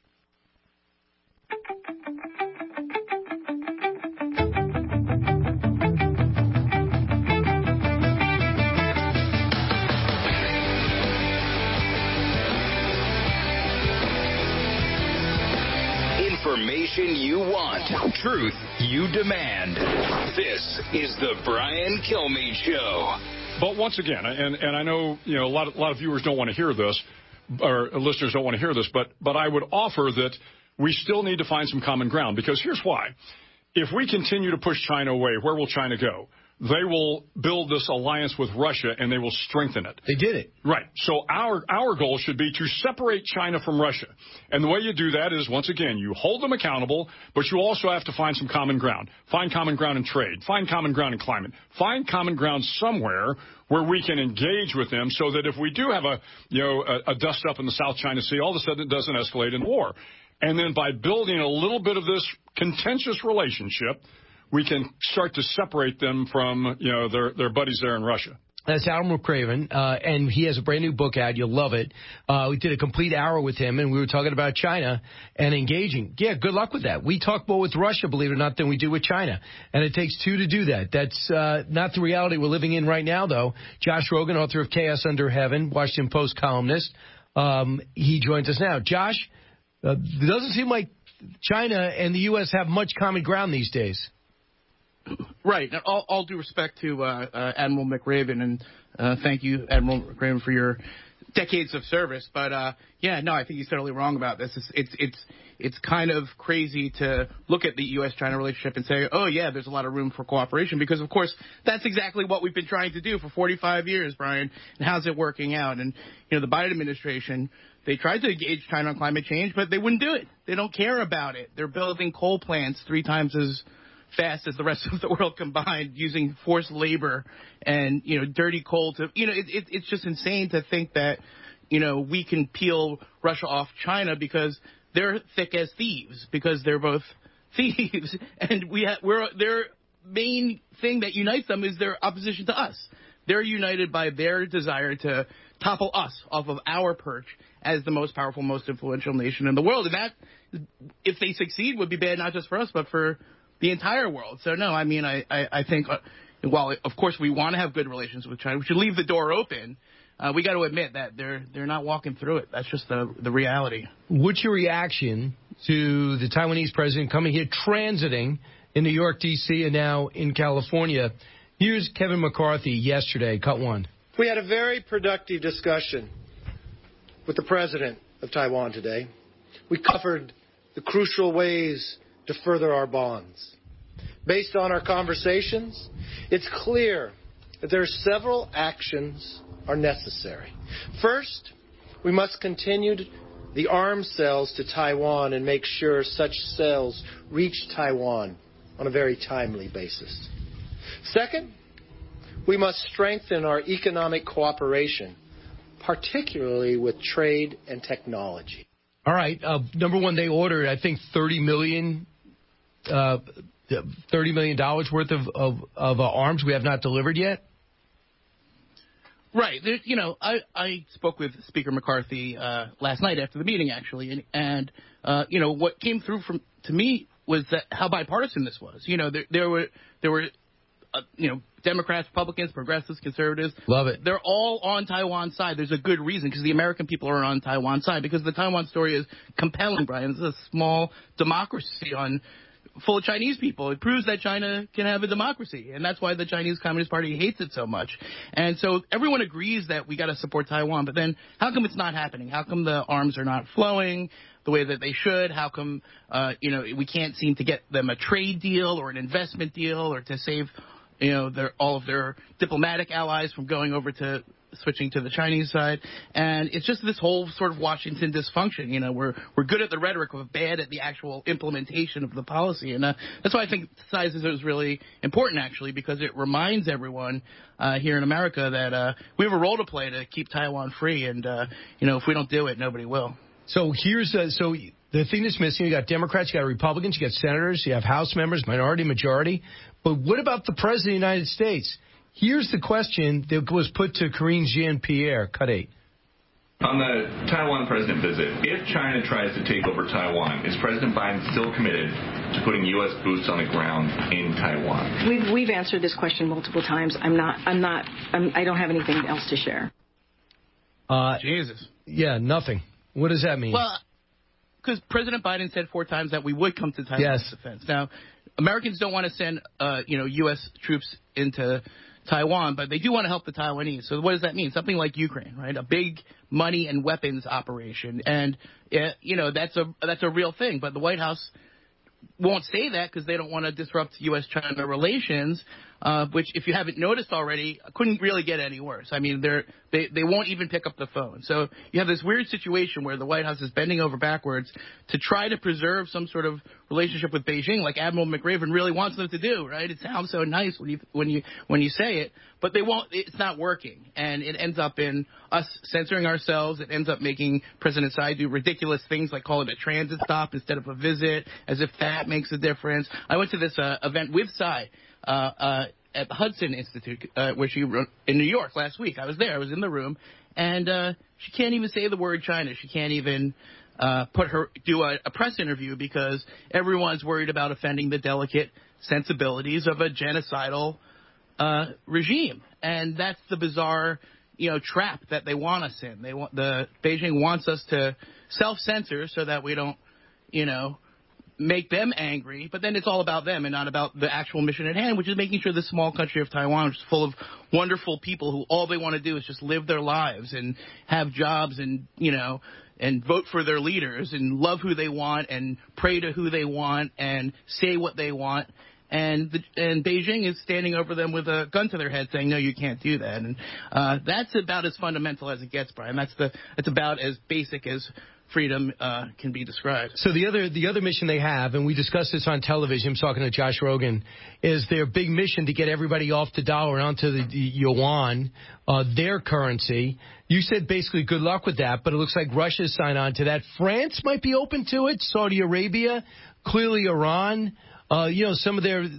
Information you want. Truth you demand. This is the Brian Kilmeade Show. But once again, and I know a lot of viewers don't want to hear this, or listeners don't want to hear this, but I would offer that we still need to find some common ground, because here's why. If we continue to push China away, where will China go? They will build this alliance with Russia, and they will strengthen it. They did it. Right. So our goal should be to separate China from Russia. And the way you do that is, once again, you hold them accountable, but you also have to find some common ground. Find common ground in trade. Find common ground in climate. Find common ground somewhere where we can engage with them, so that if we do have a dust up in the South China Sea, all of a sudden it doesn't escalate in war. And then by building a little bit of this contentious relationship, we can start to separate them from, their buddies there in Russia. That's Admiral McRaven, and he has a brand new book out. You'll love it. We did a complete hour with him, and we were talking about China and engaging. Yeah, good luck with that. We talk more with Russia, believe it or not, than we do with China, and it takes two to do that. That's not the reality we're living in right now, though. Josh Rogan, author of Chaos Under Heaven, Washington Post columnist, he joins us now. Josh, it doesn't seem like China and the U.S. have much common ground these days. Right. All due respect to Admiral McRaven, and thank you, Admiral McRaven, for your decades of service. But I think he's totally wrong about this. It's kind of crazy to look at the U.S.-China relationship and say, oh yeah, there's a lot of room for cooperation, because of course that's exactly what we've been trying to do for 45 years, Brian. And how's it working out? And the Biden administration, they tried to engage China on climate change, but they wouldn't do it. They don't care about it. They're building coal plants 3 times as fast as the rest of the world combined, using forced labor and, dirty coal to, it's just insane to think that, we can peel Russia off China because they're thick as thieves, because they're both thieves, and their main thing that unites them is their opposition to us. They're united by their desire to topple us off of our perch as the most powerful, most influential nation in the world. And that, if they succeed, would be bad not just for us, but for the entire world. So, no, I mean, I think, while, of course, we want to have good relations with China, we should leave the door open. We got to admit that they're not walking through it. That's just the reality. What's your reaction to the Taiwanese president coming here, transiting in New York, D.C., and now in California? Here's Kevin McCarthy yesterday, cut one. We had a very productive discussion with the president of Taiwan today. We covered the crucial ways to further our bonds. Based on our conversations, it's clear that there are several actions are necessary. First, we must continue the arms sales to Taiwan and make sure such sales reach Taiwan on a very timely basis. Second, we must strengthen our economic cooperation, particularly with trade and technology. All right. Number one, they ordered, I think, $30 million worth of arms we have not delivered yet. Right. I spoke with Speaker McCarthy last night after the meeting, actually, and what came through to me was that how bipartisan this was. There were Democrats, Republicans, progressives, conservatives. Love it. They're all on Taiwan's side. There's a good reason, because the American people are on Taiwan's side, because the Taiwan story is compelling, Brian. It's a small democracy full of Chinese people. It proves that China can have a democracy, and that's why the Chinese Communist Party hates it so much. And so everyone agrees that we got to support Taiwan, but then how come it's not happening? How come the arms are not flowing the way that they should? How come we can't seem to get them a trade deal or an investment deal, or to save all of their diplomatic allies from going over to switching to the Chinese side? And it's just this whole sort of Washington dysfunction. We're good at the rhetoric, but bad at the actual implementation of the policy. And that's why I think sizes is really important, actually, because it reminds everyone here in America that we have a role to play to keep Taiwan free. And, if we don't do it, nobody will. So here's the thing that's missing. You got Democrats, you got Republicans, you got senators, you have House members, minority, majority. But what about the President of the United States? Here's the question that was put to Karine Jean-Pierre, cut 8. On the Taiwan president visit, if China tries to take over Taiwan, is President Biden still committed to putting U.S. boots on the ground in Taiwan? We've answered this question multiple times. I don't have anything else to share. Jesus. Yeah, nothing. What does that mean? Well, because President Biden said 4 times that we would come to Taiwan's defense. Now, Americans don't want to send, U.S. troops into Taiwan, but they do want to help the Taiwanese. So what does that mean? Something like Ukraine, right? A big money and weapons operation. And, that's a real thing. But the White House won't say that because they don't want to disrupt U.S.-China relations, which, if you haven't noticed already, couldn't really get any worse. I mean, they won't even pick up the phone. So you have this weird situation where the White House is bending over backwards to try to preserve some sort of relationship with Beijing, like Admiral McRaven really wants them to do, right? It sounds so nice when you say it, but they won't. It's not working, and it ends up in us censoring ourselves. It ends up making President Tsai do ridiculous things like call it a transit stop instead of a visit, as if that makes a difference. I went to this event with Tsai at the Hudson Institute, where she wrote in New York last week. I was there. I was in the room, and she can't even say the word China. She can't even do a press interview because everyone's worried about offending the delicate sensibilities of a genocidal regime, and that's the bizarre trap that they want us in. Beijing wants us to self-censor so that we don't make them angry, but then it's all about them and not about the actual mission at hand, which is making sure the small country of Taiwan, which is full of wonderful people who all they want to do is just live their lives and have jobs and and vote for their leaders and love who they want and pray to who they want and say what they want. And Beijing is standing over them with a gun to their head saying, no, you can't do that. And that's about as fundamental as it gets, Brian. That's about as basic as freedom can be described. So the other mission they have, and we discussed this on television, I'm talking to Josh Rogan, is their big mission to get everybody off the dollar and onto the yuan, their currency. You said basically good luck with that, but it looks like Russia's signed on to that. France might be open to it. Saudi Arabia, clearly Iran. Some of their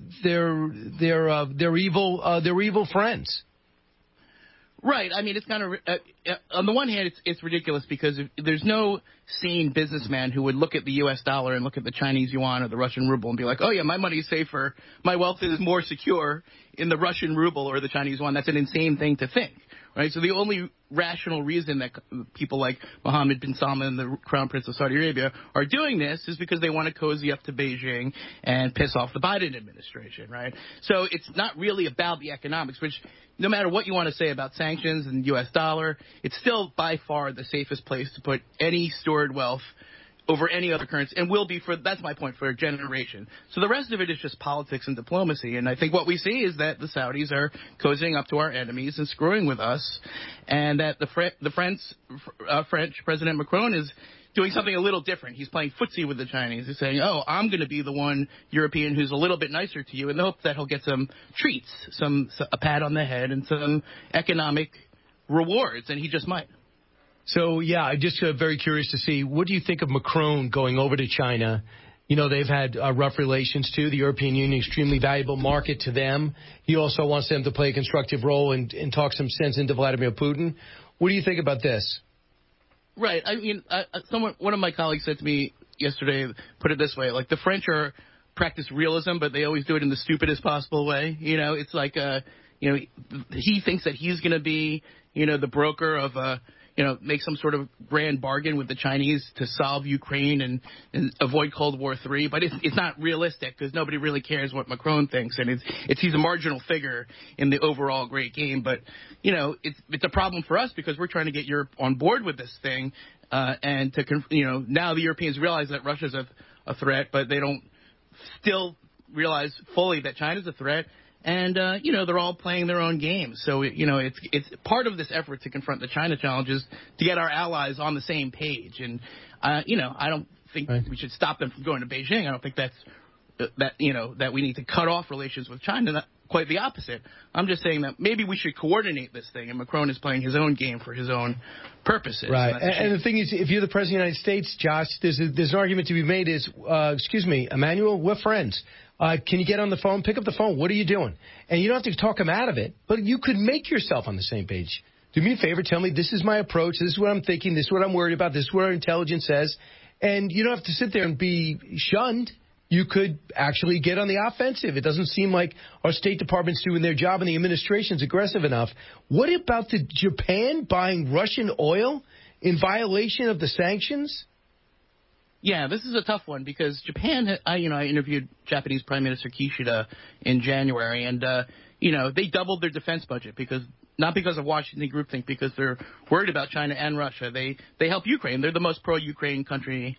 evil friends. Right. I mean, it's kind of on the one hand, it's ridiculous because there's no sane businessman who would look at the U.S. dollar and look at the Chinese yuan or the Russian ruble and be like, oh, yeah, my money is safer. My wealth is more secure in the Russian ruble or the Chinese yuan. That's an insane thing to think. Right. So the only rational reason that people like Mohammed bin Salman, the Crown Prince of Saudi Arabia, are doing this is because they want to cozy up to Beijing and piss off the Biden administration. Right. So it's not really about the economics, which no matter what you want to say about sanctions and U.S. dollar, it's still by far the safest place to put any stored wealth over any other currency, and will be that's my point, for a generation. So the rest of it is just politics and diplomacy, and I think what we see is that the Saudis are cozying up to our enemies and screwing with us, and that the French President Macron is doing something a little different. He's playing footsie with the Chinese. He's saying, oh, I'm going to be the one European who's a little bit nicer to you, in the hope that he'll get some treats, a pat on the head and some economic rewards, and he just might. So, yeah, I'm just very curious to see, what do you think of Macron going over to China? You know, they've had rough relations, too. The European Union, extremely valuable market to them. He also wants them to play a constructive role and talk some sense into Vladimir Putin. What do you think about this? Right. I mean, one of my colleagues said to me yesterday, put it this way, like the French practice realism, but they always do it in the stupidest possible way. You know, it's like, he thinks that he's going to be, the broker of make some sort of grand bargain with the Chinese to solve Ukraine and avoid Cold War III. But it's not realistic because nobody really cares what Macron thinks. And he's a marginal figure in the overall great game. But, it's a problem for us because we're trying to get Europe on board with this thing. And now the Europeans realize that Russia's a threat, but they don't still realize fully that China's a threat. And, they're all playing their own game. So, it's part of this effort to confront the China challenges to get our allies on the same page. And, I don't think we should stop them from going to Beijing. I don't think that we need to cut off relations with China. Not quite the opposite. I'm just saying that maybe we should coordinate this thing. And Macron is playing his own game for his own purposes. Right. And the thing is, if you're the President of the United States, Josh, there's an argument to be made is, excuse me, Emmanuel, we're friends. Can you get on the phone? Pick up the phone. What are you doing? And you don't have to talk him out of it, but you could make yourself on the same page. Do me a favor. Tell me this is my approach. This is what I'm thinking. This is what I'm worried about. This is what our intelligence says. And you don't have to sit there and be shunned. You could actually get on the offensive. It doesn't seem like our State Department's doing their job and the administration's aggressive enough. What about Japan buying Russian oil in violation of the sanctions? Yeah, this is a tough one because Japan, I interviewed Japanese Prime Minister Kishida in January, and, they doubled their defense budget not because of Washington groupthink, because they're worried about China and Russia. They help Ukraine. They're the most pro-Ukraine country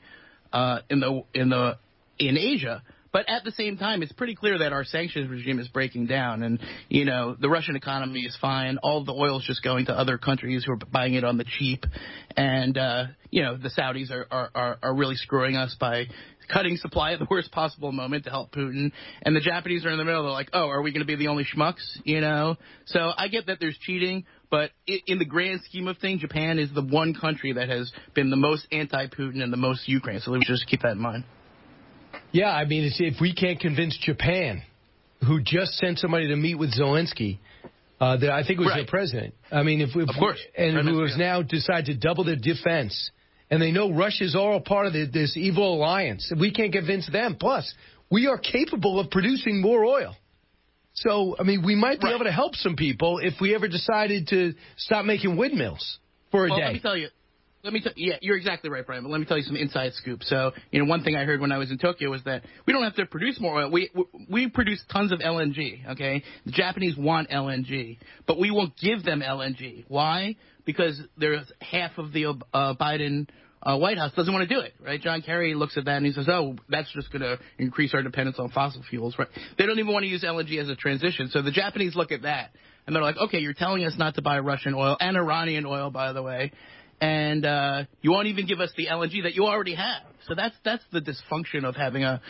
in Asia. But at the same time, it's pretty clear that our sanctions regime is breaking down. And, the Russian economy is fine. All the oil is just going to other countries who are buying it on the cheap. And, the Saudis are really screwing us by cutting supply at the worst possible moment to help Putin. And the Japanese are in the middle. They're like, oh, are we going to be the only schmucks, So I get that there's cheating. But in the grand scheme of things, Japan is the one country that has been the most anti-Putin and the most Ukraine. So let's just keep that in mind. Yeah, I mean, if we can't convince Japan, who just sent somebody to meet with Zelensky, that I think was their president. I mean, of course, and who has now decided to double their defense, and they know Russia's all part of this evil alliance. We can't convince them. Plus, we are capable of producing more oil. So, I mean, we might be able to help some people if we ever decided to stop making windmills for a day. Let me tell you. Yeah, you're exactly right, Brian, but let me tell you some inside scoop. So, one thing I heard when I was in Tokyo was that we don't have to produce more oil. We produce tons of LNG, okay? The Japanese want LNG, but we won't give them LNG. Why? Because there's half of the Biden White House doesn't want to do it, right? John Kerry looks at that and he says, oh, that's just going to increase our dependence on fossil fuels, right? They don't even want to use LNG as a transition. So the Japanese look at that, and they're like, okay, you're telling us not to buy Russian oil and Iranian oil, by the way, and you won't even give us the LNG that you already have. So that's the dysfunction of having a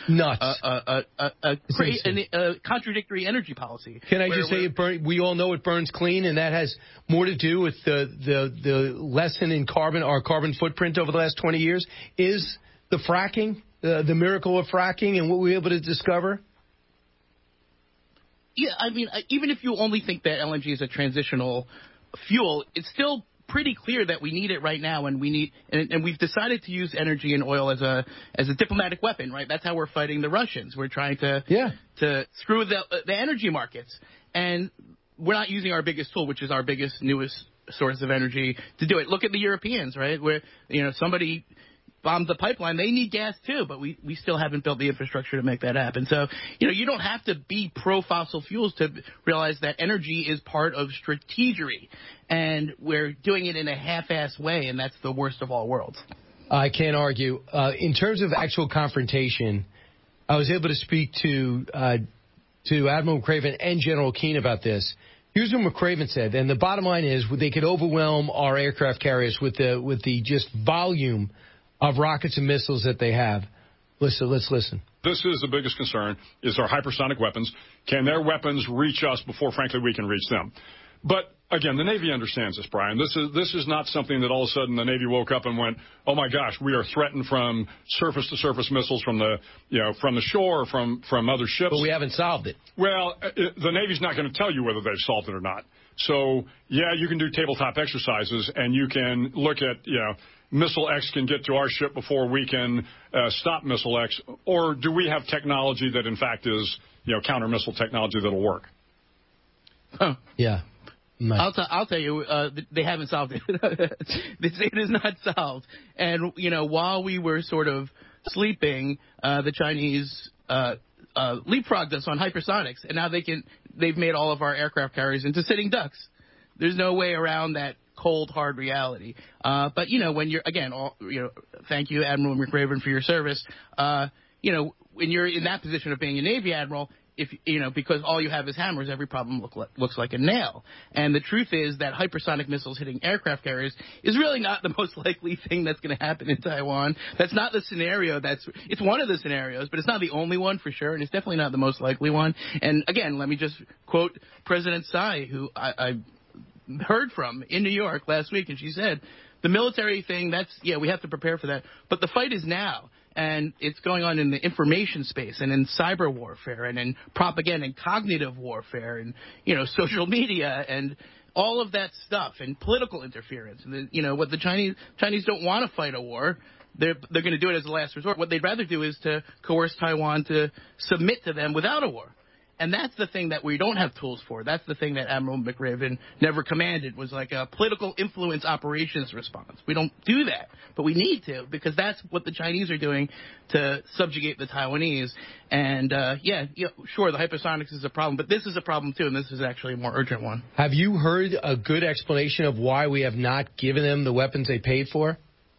contradictory energy policy. Can I just say we all know it burns clean, and that has more to do with the lesson in our carbon footprint over the last 20 years is the fracking, the miracle of fracking, and what we were able to discover. Yeah, I mean, even if you only think that LNG is a transitional fuel, it's still pretty clear that we need it right now, and we've decided to use energy and oil as a diplomatic weapon, right? That's how we're fighting the Russians. We're trying to screw the energy markets, and we're not using our biggest tool, which is our biggest, newest source of energy, to do it. Look at the Europeans, right? Where somebody bombed the pipeline, they need gas too, but we still haven't built the infrastructure to make that happen. So, you don't have to be pro-fossil fuels to realize that energy is part of strategery, and we're doing it in a half-assed way, and that's the worst of all worlds. I can't argue. In terms of actual confrontation, I was able to speak to Admiral McRaven and General Keane about this. Here's what McRaven said, and the bottom line is they could overwhelm our aircraft carriers with the just volume of rockets and missiles that they have. Let's listen. This is the biggest concern, is our hypersonic weapons. Can their weapons reach us before, frankly, we can reach them? But, again, the Navy understands this, Brian. This is not something that all of a sudden the Navy woke up and went, oh, my gosh, we are threatened from surface-to-surface missiles from the shore, from other ships. But we haven't solved it. Well, the Navy's not going to tell you whether they've solved it or not. So, yeah, you can do tabletop exercises, and you can look at, Missile X can get to our ship before we can stop Missile X, or do we have technology that, in fact, is, counter-missile technology that'll work? Huh. Yeah. Nice. I'll tell you, they haven't solved it. It is not solved. And, while we were sort of sleeping, the Chinese leapfrogged us on hypersonics, and now they've made all of our aircraft carriers into sitting ducks. There's no way around that cold, hard reality. But, when you're, again, thank you, Admiral McRaven, for your service. When you're in that position of being a Navy admiral, because all you have is hammers, every problem looks like a nail. And the truth is that hypersonic missiles hitting aircraft carriers is really not the most likely thing that's going to happen in Taiwan. That's not the scenario. It's one of the scenarios, but it's not the only one for sure, and it's definitely not the most likely one. And again, let me just quote President Tsai, who I heard from in New York last week, and she said, the military thing, we have to prepare for that. But the fight is now. And it's going on in the information space and in cyber warfare and in propaganda and cognitive warfare and, social media and all of that stuff and political interference. And, what the Chinese don't want to fight a war. They're going to do it as a last resort. What they'd rather do is to coerce Taiwan to submit to them without a war. And that's the thing that we don't have tools for. That's the thing that Admiral McRaven never commanded, was like a political influence operations response. We don't do that, but we need to, because that's what the Chinese are doing to subjugate the Taiwanese. And, sure, the hypersonics is a problem, but this is a problem, too, and this is actually a more urgent one. Have you heard a good explanation of why we have not given them the weapons they paid for?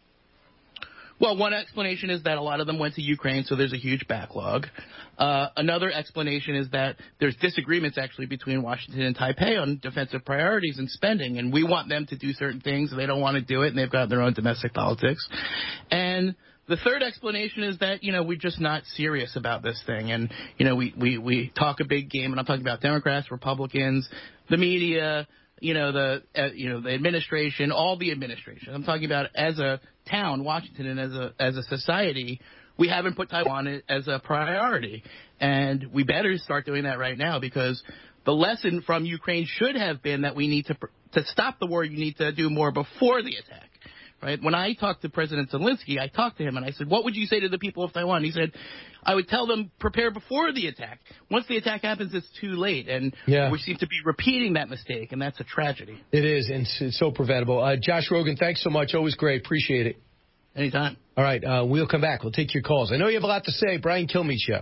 Well, one explanation is that a lot of them went to Ukraine, so there's a huge backlog. Another explanation is that there's disagreements actually between Washington and Taipei on defensive priorities and spending, and we want them to do certain things, and they don't want to do it, and they've got their own domestic politics. And the third explanation is that, we're just not serious about this thing. And, we talk a big game, and I'm talking about Democrats, Republicans, the media, the administration, all the administration. I'm talking about as a town, Washington, and as a society, we haven't put Taiwan as a priority. And we better start doing that right now, because the lesson from Ukraine should have been that we need to stop the war, you need to do more before the attack. Right? When I talked to President Zelensky, I talked to him and I said, what would you say to the people of Taiwan? He said, I would tell them, prepare before the attack. Once the attack happens, it's too late. And we seem to be repeating that mistake, and that's a tragedy. It is, and it's so preventable. Josh Rogin, thanks so much. Always great. Appreciate it. Anytime. All right, we'll come back. We'll take your calls. I know you have a lot to say. Brian Kilmeade Show.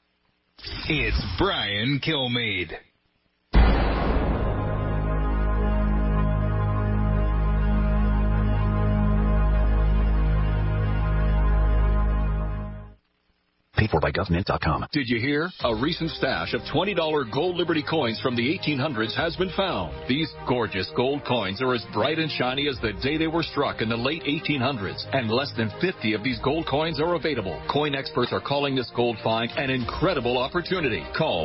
It's Brian Kilmeade. Paid for by GovMint.com. Did you hear? A recent stash of $20 gold Liberty coins from the 1800s has been found. These gorgeous gold coins are as bright and shiny as the day they were struck in the late 1800s, and less than 50 of these gold coins are available. Coin experts are calling this gold find an incredible opportunity. Call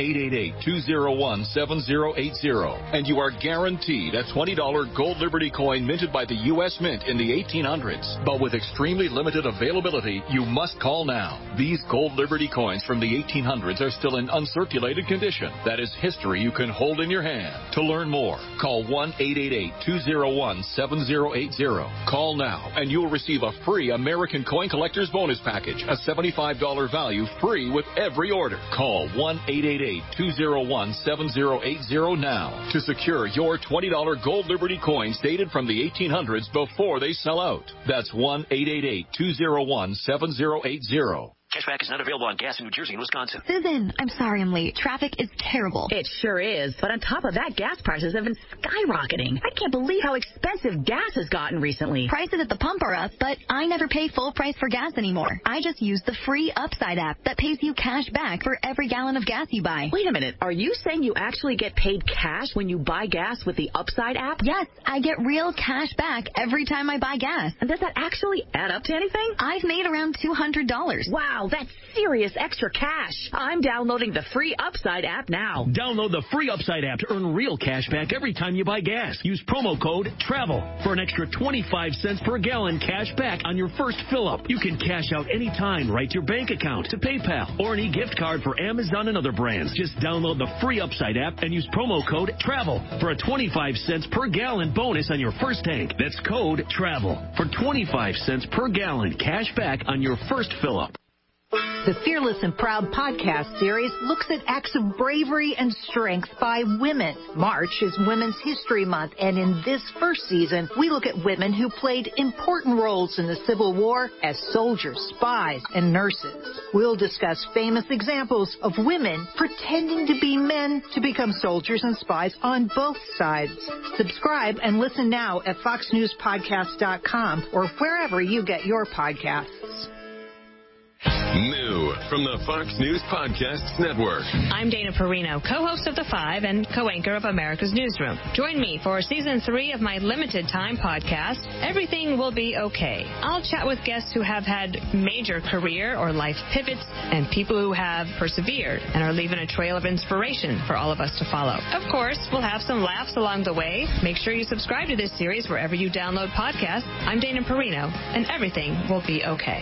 1-888-201-7080, and you are guaranteed a $20 gold Liberty coin minted by the U.S. Mint in the 1800s. But with extremely limited availability, you must call now. These gold Liberty coins from the 1800s are still in uncirculated condition. That is history you can hold in your hand. To learn more, call 1-888-201-7080. Call now, and you will receive a free American Coin Collector's Bonus Package, a $75 value free with every order. Call 1-888-201-7080 now to secure your $20 gold Liberty coins dated from the 1800s before they sell out. That's 1-888-201-7080. Cashback is not available on gas in New Jersey and Wisconsin. Susan, I'm sorry I'm late. Traffic is terrible. It sure is. But on top of that, gas prices have been skyrocketing. I can't believe how expensive gas has gotten recently. Prices at the pump are up, but I never pay full price for gas anymore. I just use the free Upside app that pays you cash back for every gallon of gas you buy. Wait a minute. Are you saying you actually get paid cash when you buy gas with the Upside app? Yes, I get real cash back every time I buy gas. And does that actually add up to anything? I've made around $200. Wow, that's serious extra cash. I'm downloading the free Upside app now. Download the free Upside app to earn real cash back every time you buy gas. Use promo code TRAVEL for an extra 25 cents per gallon cash back on your first fill-up. You can cash out anytime right to your bank account, to PayPal, or an e-gift card for Amazon and other brands. Just download the free Upside app and use promo code TRAVEL for a 25 cents per gallon bonus on your first tank. That's code TRAVEL for 25 cents per gallon cash back on your first fill-up. The Fearless and Proud podcast series looks at acts of bravery and strength by women. March is Women's History Month, and in this first season, we look at women who played important roles in the Civil War as soldiers, spies, and nurses. We'll discuss famous examples of women pretending to be men to become soldiers and spies on both sides. Subscribe and listen now at foxnewspodcast.com or wherever you get your podcasts. New from the Fox News Podcasts Network. I'm Dana Perino, co-host of The Five and co-anchor of America's Newsroom. Join me for Season 3 of my limited time podcast, Everything Will Be Okay. I'll chat with guests who have had major career or life pivots and people who have persevered and are leaving a trail of inspiration for all of us to follow. Of course, we'll have some laughs along the way. Make sure you subscribe to this series wherever you download podcasts. I'm Dana Perino, and everything will be okay.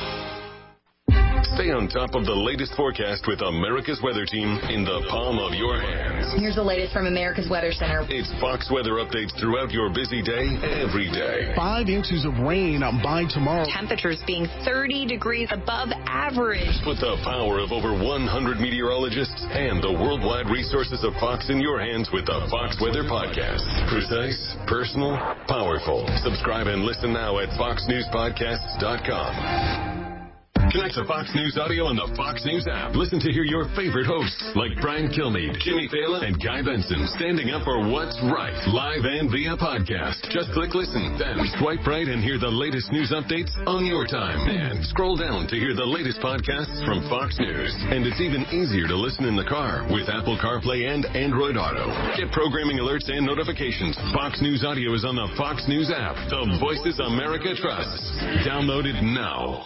Stay on top of the latest forecast with America's Weather Team in the palm of your hands. Here's the latest from America's Weather Center. It's Fox weather updates throughout your busy day, every day. 5 inches of rain by tomorrow. Temperatures being 30 degrees above average. Put the power of over 100 meteorologists and the worldwide resources of Fox in your hands with the Fox Weather Podcast. Precise, personal, powerful. Subscribe and listen now at foxnewspodcasts.com. Connect to Fox News Audio on the Fox News app. Listen to hear your favorite hosts like Brian Kilmeade, Jimmy Fallon, and Guy Benson standing up for what's right, live and via podcast. Just click listen, then swipe right and hear the latest news updates on your time. And scroll down to hear the latest podcasts from Fox News. And it's even easier to listen in the car with Apple CarPlay and Android Auto. Get programming alerts and notifications. Fox News Audio is on the Fox News app. The voices America trusts. Download it now.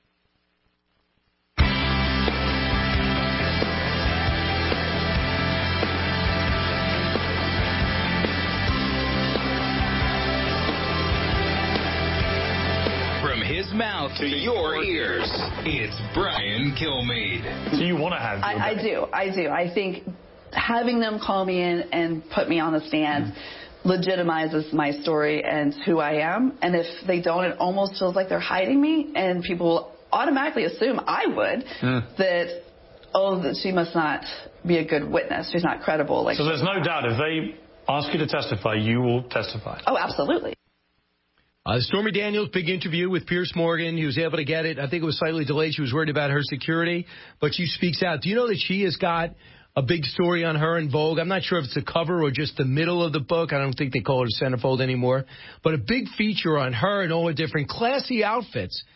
His mouth to your ears. It's Brian Kilmeade. So you want to have I do. I think having them call me in and put me on the stand legitimizes my story and who I am. And if they don't, it almost feels like they're hiding me. And people will automatically assume I would that she must not be a good witness. She's not credible. So there's no doubt if they ask you to testify, you will testify. Oh, absolutely. Stormy Daniels, big interview with Piers Morgan. He was able to get it. I think it was slightly delayed. She was worried about her security, but she speaks out. Do you know that she has got a big story on her in Vogue? I'm not sure if it's the cover or just the middle of the book. I don't think they call it a centerfold anymore. But a big feature on her and all her different classy outfits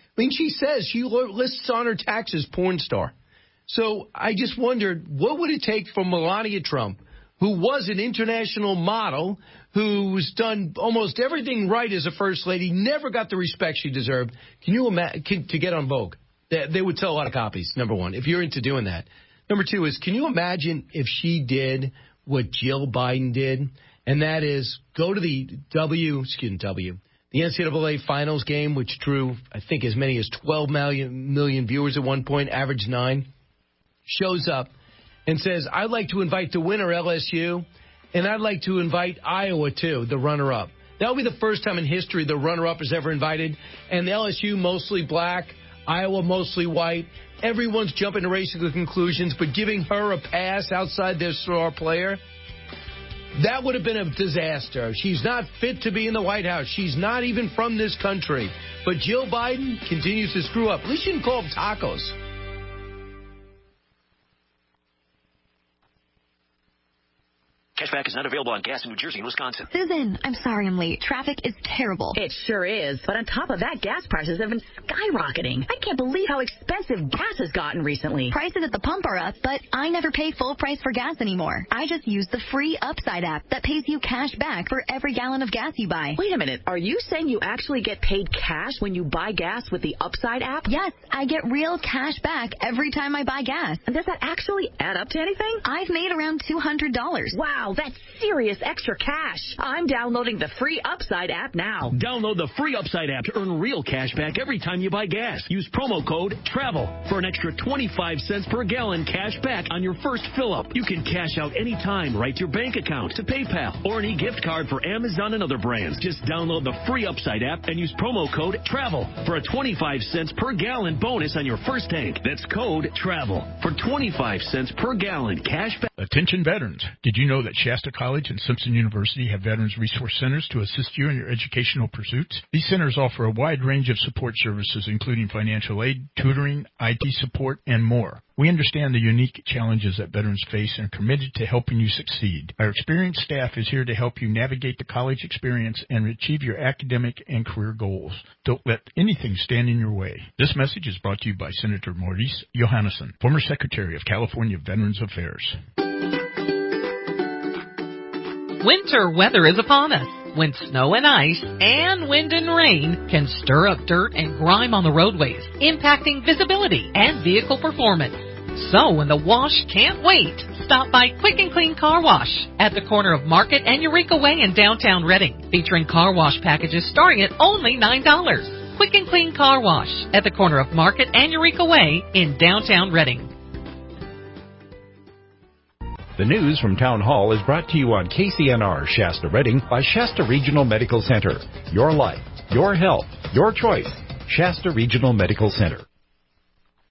I mean, she says she lists on her taxes porn star. So I just wondered, what would it take for Melania Trump, who was an international model, who's done almost everything right as a first lady, never got the respect she deserved, can you imagine, to get on Vogue? They would sell a lot of copies, number one, if you're into doing that. Number two is, can you imagine if she did what Jill Biden did? And that is go to the the NCAA Finals game, which drew, I think, as many as 12 million viewers at one point, average 9, shows up and says, I'd like to invite the winner, LSU, and I'd like to invite Iowa, too, the runner-up. That'll be the first time in history the runner-up is ever invited, and the LSU mostly black, Iowa mostly white. Everyone's jumping to racial conclusions, but giving her a pass outside their star player, that would have been a disaster. She's not fit to be in the White House. She's not even from this country. But Jill Biden continues to screw up. At least you can call them tacos. Cashback is not available on gas in New Jersey and Wisconsin. Susan, I'm sorry I'm late. Traffic is terrible. It sure is. But on top of that, gas prices have been skyrocketing. I can't believe how expensive gas has gotten recently. Prices at the pump are up, but I never pay full price for gas anymore. I just use the free Upside app that pays you cash back for every gallon of gas you buy. Wait a minute. Are you saying you actually get paid cash when you buy gas with the Upside app? Yes, I get real cash back every time I buy gas. And does that actually add up to anything? I've made around $200. Wow, that's serious extra cash. I'm downloading the free Upside app now. Download the free Upside app to earn real cash back every time you buy gas. Use promo code TRAVEL for an extra 25 cents per gallon cash back on your first fill-up. You can cash out anytime right to your bank account, to PayPal, or an e-gift card for Amazon and other brands. Just download the free Upside app and use promo code TRAVEL for a 25 cents per gallon bonus on your first tank. That's code TRAVEL for 25 cents per gallon cash back. Attention veterans. Did you know that Shasta College and Simpson University have Veterans Resource Centers to assist you in your educational pursuits? These centers offer a wide range of support services, including financial aid, tutoring, IT support, and more. We understand the unique challenges that veterans face and are committed to helping you succeed. Our experienced staff is here to help you navigate the college experience and achieve your academic and career goals. Don't let anything stand in your way. This message is brought to you by Senator Maurice Johannesson, former Secretary of California Veterans Affairs. Winter weather is upon us, when snow and ice and wind and rain can stir up dirt and grime on the roadways, impacting visibility and vehicle performance. So when the wash can't wait, stop by Quick and Clean Car Wash at the corner of Market and Eureka Way in downtown Reading, featuring car wash packages starting at only $9. Quick and Clean Car Wash at the corner of Market and Eureka Way in downtown Reading. The news from Town Hall is brought to you on KCNR Shasta Reading by Shasta Regional Medical Center. Your life, your health, your choice. Shasta Regional Medical Center.